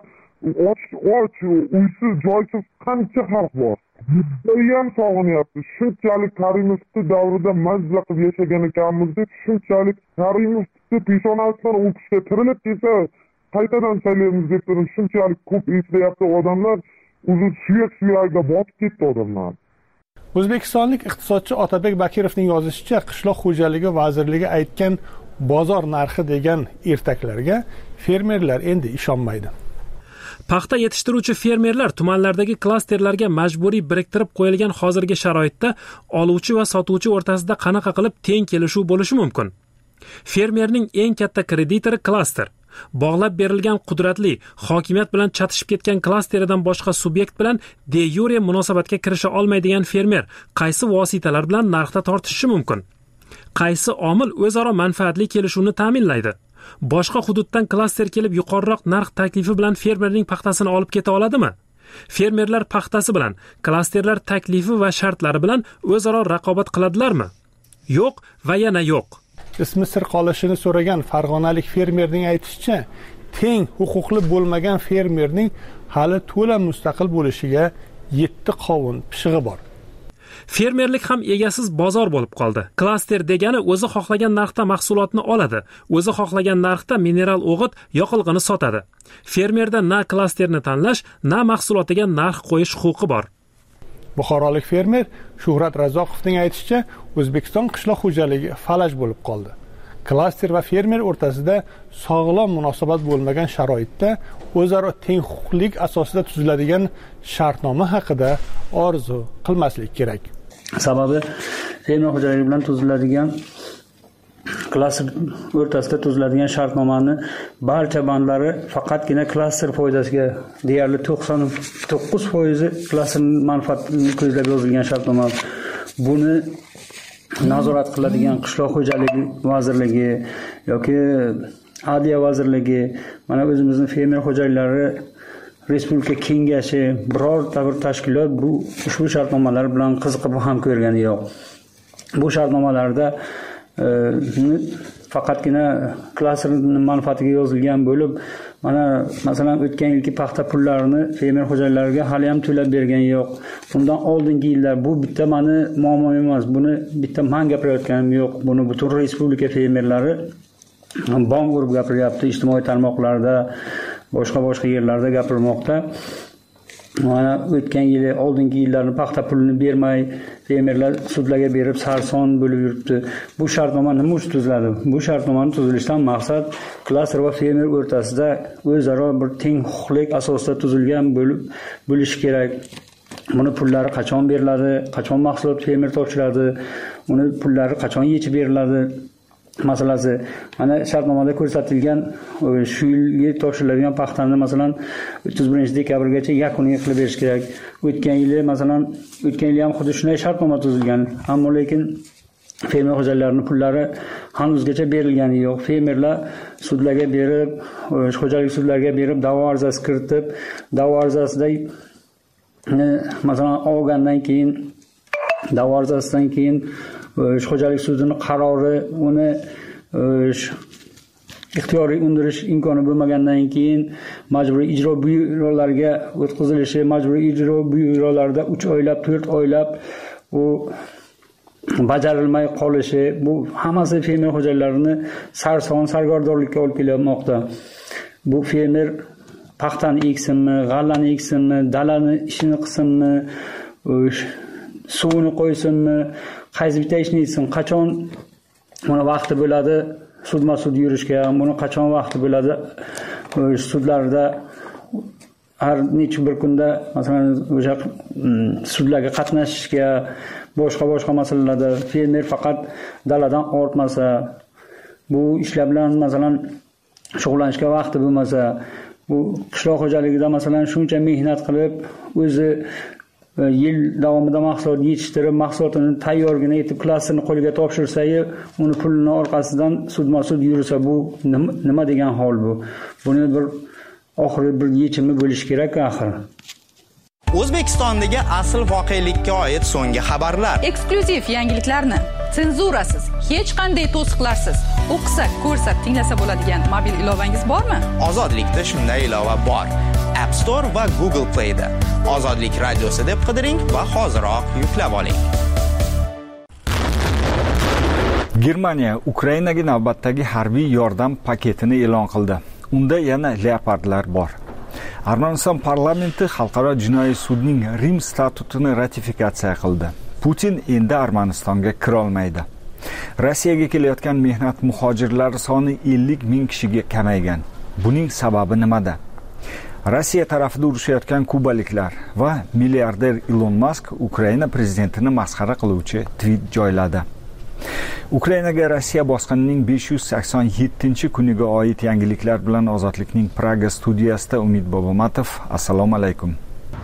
och, uysiz, joysiz qancha xalq bor. Ham sog'inyapti. Shunchalik Karimovning davrida mazza qilib yashagan ekanmiz deb shunchalik Karimovning peshonasidan o'qishga tirilib kelsa, qaytadan saylaymiz deb turib shunchalik ko'p eslayapti odamlar. O'zi suyak-suyagiga botib ketdi odamlar. O'zbekistonlik iqtisodchi Otabek Bakirovning yozishicha, qishloq xo'jaligi vazirligi aytgan bozor narxi degan ertaklarga fermerlar endi ishonmaydi. Paxta yetishtiruvchi fermerlar tumanlardagi klasterlarga majburiy biriktirib qo'yilgan hozirgi sharoitda oluvchi va sotuvchi o'rtasida qanaqa qilib teng kelishuv bo'lishi mumkin? Fermerning eng katta kreditori klaster. Bog'lab berilgan qudratli, hokimiyat bilan chatishib ketgan klasteridan boshqa subyekt bilan de yure munosabatga kirisha olmaydigan fermer qaysi vositalar bilan narxda tortishishi mumkin? Qaysi omil o'zaro manfaatli kelishuvni ta'minlaydi? Boshqa hududdan klaster kelib yuqoriroq narx taklifi bilan fermerning paxtasini olib keta oladimi? Fermerlar paxtasi bilan klasterlar taklifi va shartlari bilan o'zaro raqobat qiladilarmi? Yo'q va yana yo'q. Ismi sir qolishini so'ragan farg'onalik fermerning aytishicha, teng huquqli bo'lmagan fermerning hali to'la mustaqil bo'lishiga 7 qovun pishig'i bor. Fermerlik ham egasiz bozor bo'lib qoldi. Klaster degani o'zi xohlagan narxda mahsulotni oladi, o'zi xohlagan narxda mineral o'g'it, yoqilg'ini sotadi. Fermerda na klasterni tanlash, na mahsulotiga narx qo'yish huquqi bor. Buxorolik fermer Shuhrat Razoqovning aytishicha, O'zbekiston qishloq xo'jaligi falaj bo'lib qoldi. Klaster va fermer o'rtasida sog'lom munosabat bo'lmagan sharoitda o'zaro teng huquqlik asosida tuziladigan shartnoma haqida orzu qilmaslik kerak. Sababi fermer xo'jaligi bilan tuziladigan klaster o'rtasida tuziladigan shartnomani barcha bandlari faqatgina klaster foydasiga deyarli 99% klaster manfaatini ko'zlab yozilgan shartnoma. Buni nazorat qiladigan qishloq xo'jaligi vazirligi yoki Adliya vazirligi, mana o'zimizning fermer xo'jaliklari Respublika kengashi birorta bir tashkilot bu ushbu shartnomalar bilan qiziqib ham ko'rgani yo'q. Bu shartnomalarda faqatgina klaster manfaatiga yozilgan bo'lib, mana masalan o'tgan yilgi paxta pullarini fermer xo'jaliklariga hali ham to'lab bergan yo'q. Bundan oldingi yillar bu bitta meni muammo emas, buni bitta men gapirayotganim yo'q. Buni butun respublika fermerlari bong urib gapiryapti, ijtimoiy tarmoqlarda, boshqa yerlarda gapirmoqda. Mana o'tgan yili, oldingi yillarni paxta pulini bermay fermerlar sudlarga berib sarson bo'lib yuribdi. Bu shartnoma nima uchun tuziladi? Bu shartnomani tuzilishidan maqsad klaster va fermer o'rtasida o'zaro bir teng huquqlik asosida tuzilgan bo'lishi kerak. Buni pullari qachon beriladi, qachon mahsulot fermer topshiradi, uni pullari qachon yechib beriladi masalasi. Mana shartnomada ko'rsatilgan shu yilga topshiriladigan paxtani masalan 31-dekabrgacha yakuniy qilib berish kerak. O'tgan yili ham xuddi shunday shartnoma tuzilgan, ammo lekin fermer xo'jaliklarining pullari hanuzgacha berilgani yo'q. Fermerlar sudlarga berib, xo'jalik sudlariga berib, da'vo arizasi kiritib, da'vo arizasida masalan olgandan keyin da'vo arizasidan keyin xo'jalik sudining qarori uni ixtiyoriy undirish imkoni bo'lmagandan keyin majburiy ijro byurolariga o'tkazilishi, majburiy ijro byurolarida 3 oylab, 4 oylab u bajarilmay qolishi, bu hammasi fermer xo'jaliklarini sargardorlikka olib kelmoqda. Bu fermer paxtani eksinmi, g'allani eksinmi, dalani ishini qilsinmi, suvini qo'ysinmi, qaysi bitta ishni etsin, qachon buni vaqti bo'ladi sudma-sud yurishga, buni qachon vaqti bo'ladi sudlarda har necha bir kunda masalan o'sha sudlarga qatnashishga, boshqa masalalarda fermer faqat daladan ortmasa, bu ishlar bilan masalan shug'ullanishga vaqti bo'lmasa, bu qishloq xo'jaligida masalan shuncha mehnat qilib o'zi yil davomida mahsulot yetishtirib, mahsulotini tayyorgina etib klasterini qo'liga topshirsa-yu, uni pulini orqasidan sudma-sud yursa, bu nima degan hol bu? Buni bir oxiri bir yechimi bo'lish kerak axir. O'zbekistondagi asl voqelikka oid so'nggi xabarlar. Eksklyuziv yangiliklarni senzurasiz, hech qanday to'siqlarsiz o'qisa, ko'rsa, tinglasa bo'ladigan mobil ilovangiz bormi? Ozodlikda shunday ilova bor. App Store va Google Play da. Ozodlik radiosi deb qidiring va hoziroq yuklab oling. Germaniya Ukrainaga navbatdagi harbiy yordam paketini e'lon qildi. Unda yana leopardlar bor. Armaniston parlamenti xalqaro jinoiy sudning Rim statutini ratifikatsiya qildi. Putin endi Armanistonga kira olmaydi. Rossiyaga kelayotgan mehnat muhojirlari soni 50 ming kishiga kamaygan. Buning sababi nimada? Rossiya tarafida urushayotgan kubaliklar va milliarder Elon Musk Ukraina prezidentini masxara qiluvchi tweet joyladi. Ukrainaga Rossiya bosqinining 587-kuniga oid yangiliklar bilan Ozodlikning Praga studiyasida Umid Bobomatov. Assalomu alaykum.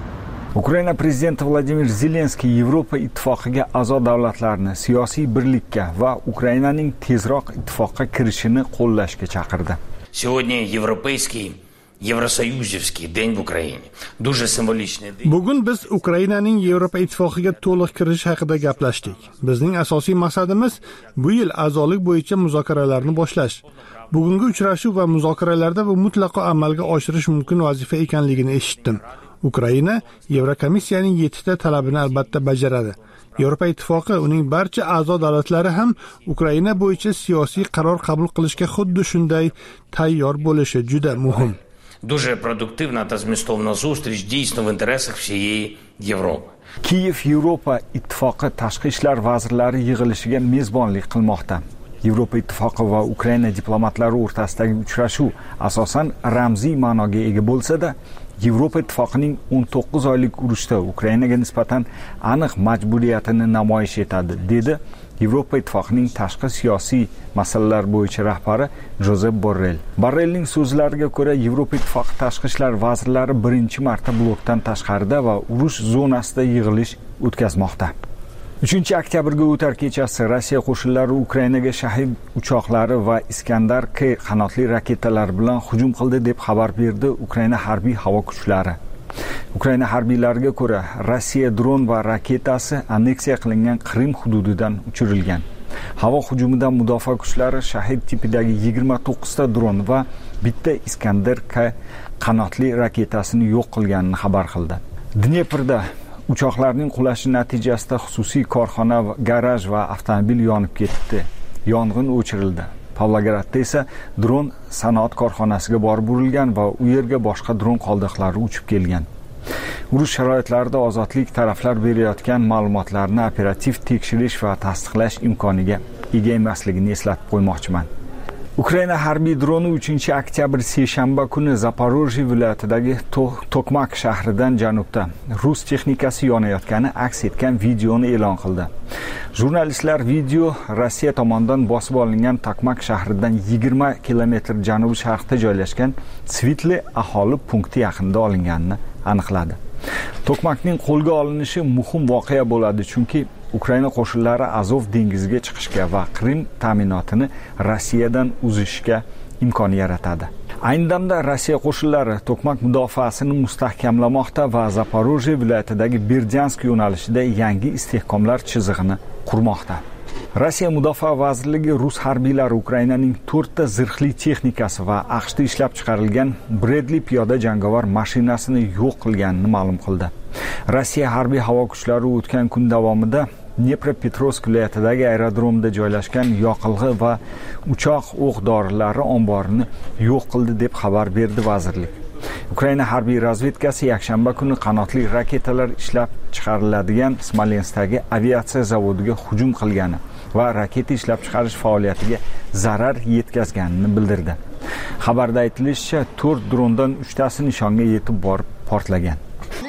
Ukraina prezidenti Vladimir Zelenskiy Yevropa ittifoqiga a'zo davlatlarni siyosiy birlikka va Ukrainaning tezroq ittifoqqa kirishini qo'llashga chaqirdi. Сегодня европейский Евросоюзовский день в Украине. Дуже символичный день. Bugun biz Ukrainaning Yevropa ittifoqiga to'liq kirish haqida gaplashdik. Bizning asosiy maqsadimiz bu yil a'zolik bo'yicha muzokaralarni boshlash. Bugungi uchrashuv va muzokaralarda bu mutlaqo amalga oshirish mumkin vazifa ekanligini eshitdim. Ukraina Yevrokomissiyaning 7 ta talabini albatta bajaradi. Yevropa ittifoqi uning barcha a'zo davlatlari ham Ukraina bo'yicha siyosiy qaror qabul qilishga xuddi shunday tayyor bo'lishi juda muhim. Дуже продуктивна та змістовна зустріч дійсно в інтересах всієї Європи. Kiyev Yevropa ittifoqi tashqi ishlar vazirlari yig'ilishiga mezbonlik qilmoqda. Yevropa ittifoqi va Ukraina diplomatlari o'rtasidagi uchrashuv asosan ramziy ma'noga ega bo'lsa-da, Yevropa ittifoqining 19 oylik urushda Ukrainaga nisbatan aniq majburiyatini namoyish etadi, dedi Yevropa ittifoqining tashqi siyosiy masalalar bo'yicha rahbari Josep Borrell. Borrellning so'zlariga ko'ra, Yevropa ittifoqi tashqi ishlar vazirlari birinchi marta blokdan tashqarida va urush zonasida yig'ilish o'tkazmoqda. 3-oktyabrga o'tar kechasi Rossiya qo'shinlari Ukrainaga Shahid uchoqlari va Iskandar K qanotli raketalar bilan hujum qildi deb xabar berdi Ukraina harbiy havo kuchlari. Ukraina harbiylariga ko'ra, Rossiya dron va raketasi anneksiya qilingan Qrim hududidan uchirilgan. Havo hujumidan mudofaa kuchlari Shahid tipidagi 29 ta dron va bitta Iskandar K qanotli raketasini yo'q qilganini xabar qildi. Dneprda uchoqlarning qulashi natijasida xususiy korxona, garaj va avtomobil yonib ketdi. Yong'in o'chirildi. Pavlogradda esa dron sanoat korxonasiga borib urilgan va u yerga boshqa dron qoldiqlari uchib kelgan. Urush sharoitlarida ozodlik taraflar berayotgan ma'lumotlarni operativ tekshirish va tasdiqlash imkoniga ega emasligini eslatib qo'ymoqchiman. Ukraina harbiy droni 3-oktyabr seshanba kuni Zaporojye viloyatidagi Tokmak shahridan janubda rus texnikasi yonayotgani aks etgan videoni e'lon qildi. Jurnalistlar video Rossiya tomonidan bosib olingan Tokmak shahridan 20 kilometr janubi sharqda joylashgan Svitli aholi punkti yaqinida olinganini aniqladi. Tokmakning qo'lga olinishi muhim voqea bo'ladi, chunki Ukraina qo'shinlari Azov dengiziga chiqishga va Qrim ta'minotini Rossiyadan uzishga imkon yaratadi. Ayni damda Rossiya qo'shinlari Tokmak mudofaasini mustahkamlamoqda va Zaporojye viloyatidagi Berdyansk yo'nalishida yangi istehkomlar chizig'ini qurmoqda. Rossiya Mudofaa vazirligi rus harbiylari Ukrainaning 4 ta zirhli texnikasi va AQShda ishlab chiqarilgan Bradley piyoda jangovar mashinasini yo'q qilganini ma'lum qildi. Rossiya harbiy havo kuchlari o'tgan kun davomida Dnepropetrovsk viloyatidagi aerodromda joylashgan yoqilg'i va uchoq o'q-dorilari omborini yo'q qildi deb xabar berdi vazirlik. Ukraina harbiy razvedkasi yakshanba kuni qanotli raketalar ishlab chiqariladigan Smolenskdagi aviatsiya zavodiga hujum qilgani va raketa ishlab chiqarish faoliyatiga zarar yetkazganini bildirdi. Xabarda aytilishicha, 4 drondan 3 tasi nishonga yetib borib portlagan.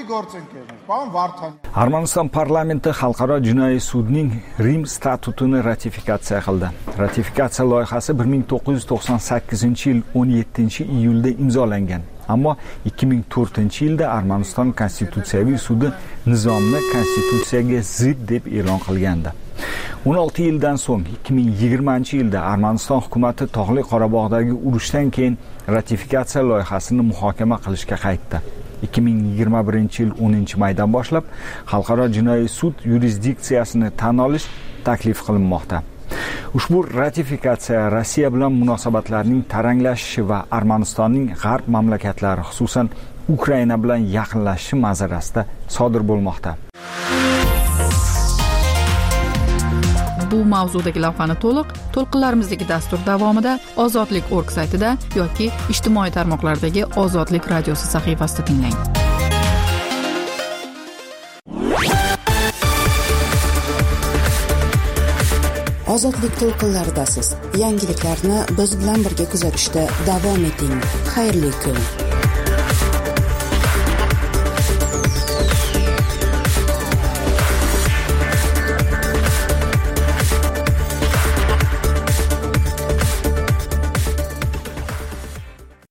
Armaniston parlamenti xalqaro jinoiy sudning Rim statutini ratifikatsiya qildi. Ratifikatsiya loyihasi 1998-yil 17-iyulda imzolangan. Ammo 2004-yilda Armaniston konstitutsiyaviy sudi nizomni konstitutsiyaga zid deb e'lon qilgandi. 16 yildan so'ng 2020-yilda Armaniston hukumatı Tog'li Qorabog'dagi urushdan keyin ratifikatsiya loyihasini muhokama qilishga qaytdi. 2021-yil 10-maydan boshlab Xalqaro jinoiy sud yurisdiksiyasini tan olish taklif qilinmoqda. Ushbu ratifikatsiya Rossiya bilan munosabatlarning taranglashishi va Armanistonning g'arb mamlakatlari, xususan Ukraina bilan yaqinlashishi manzarasida sodir bo'lmoqda. Bu mavzudagi lavhani to'lqinlarimizdagi dastur davomida Ozodlik.org saytida yoki ijtimoiy tarmoqlardagi Ozodlik radiosi sahifasida tinglang. Ozodlik to'lqinlaridasiz. Yangiliklarni biz bilan birga kuzatishda davom eting. Xayrli kun.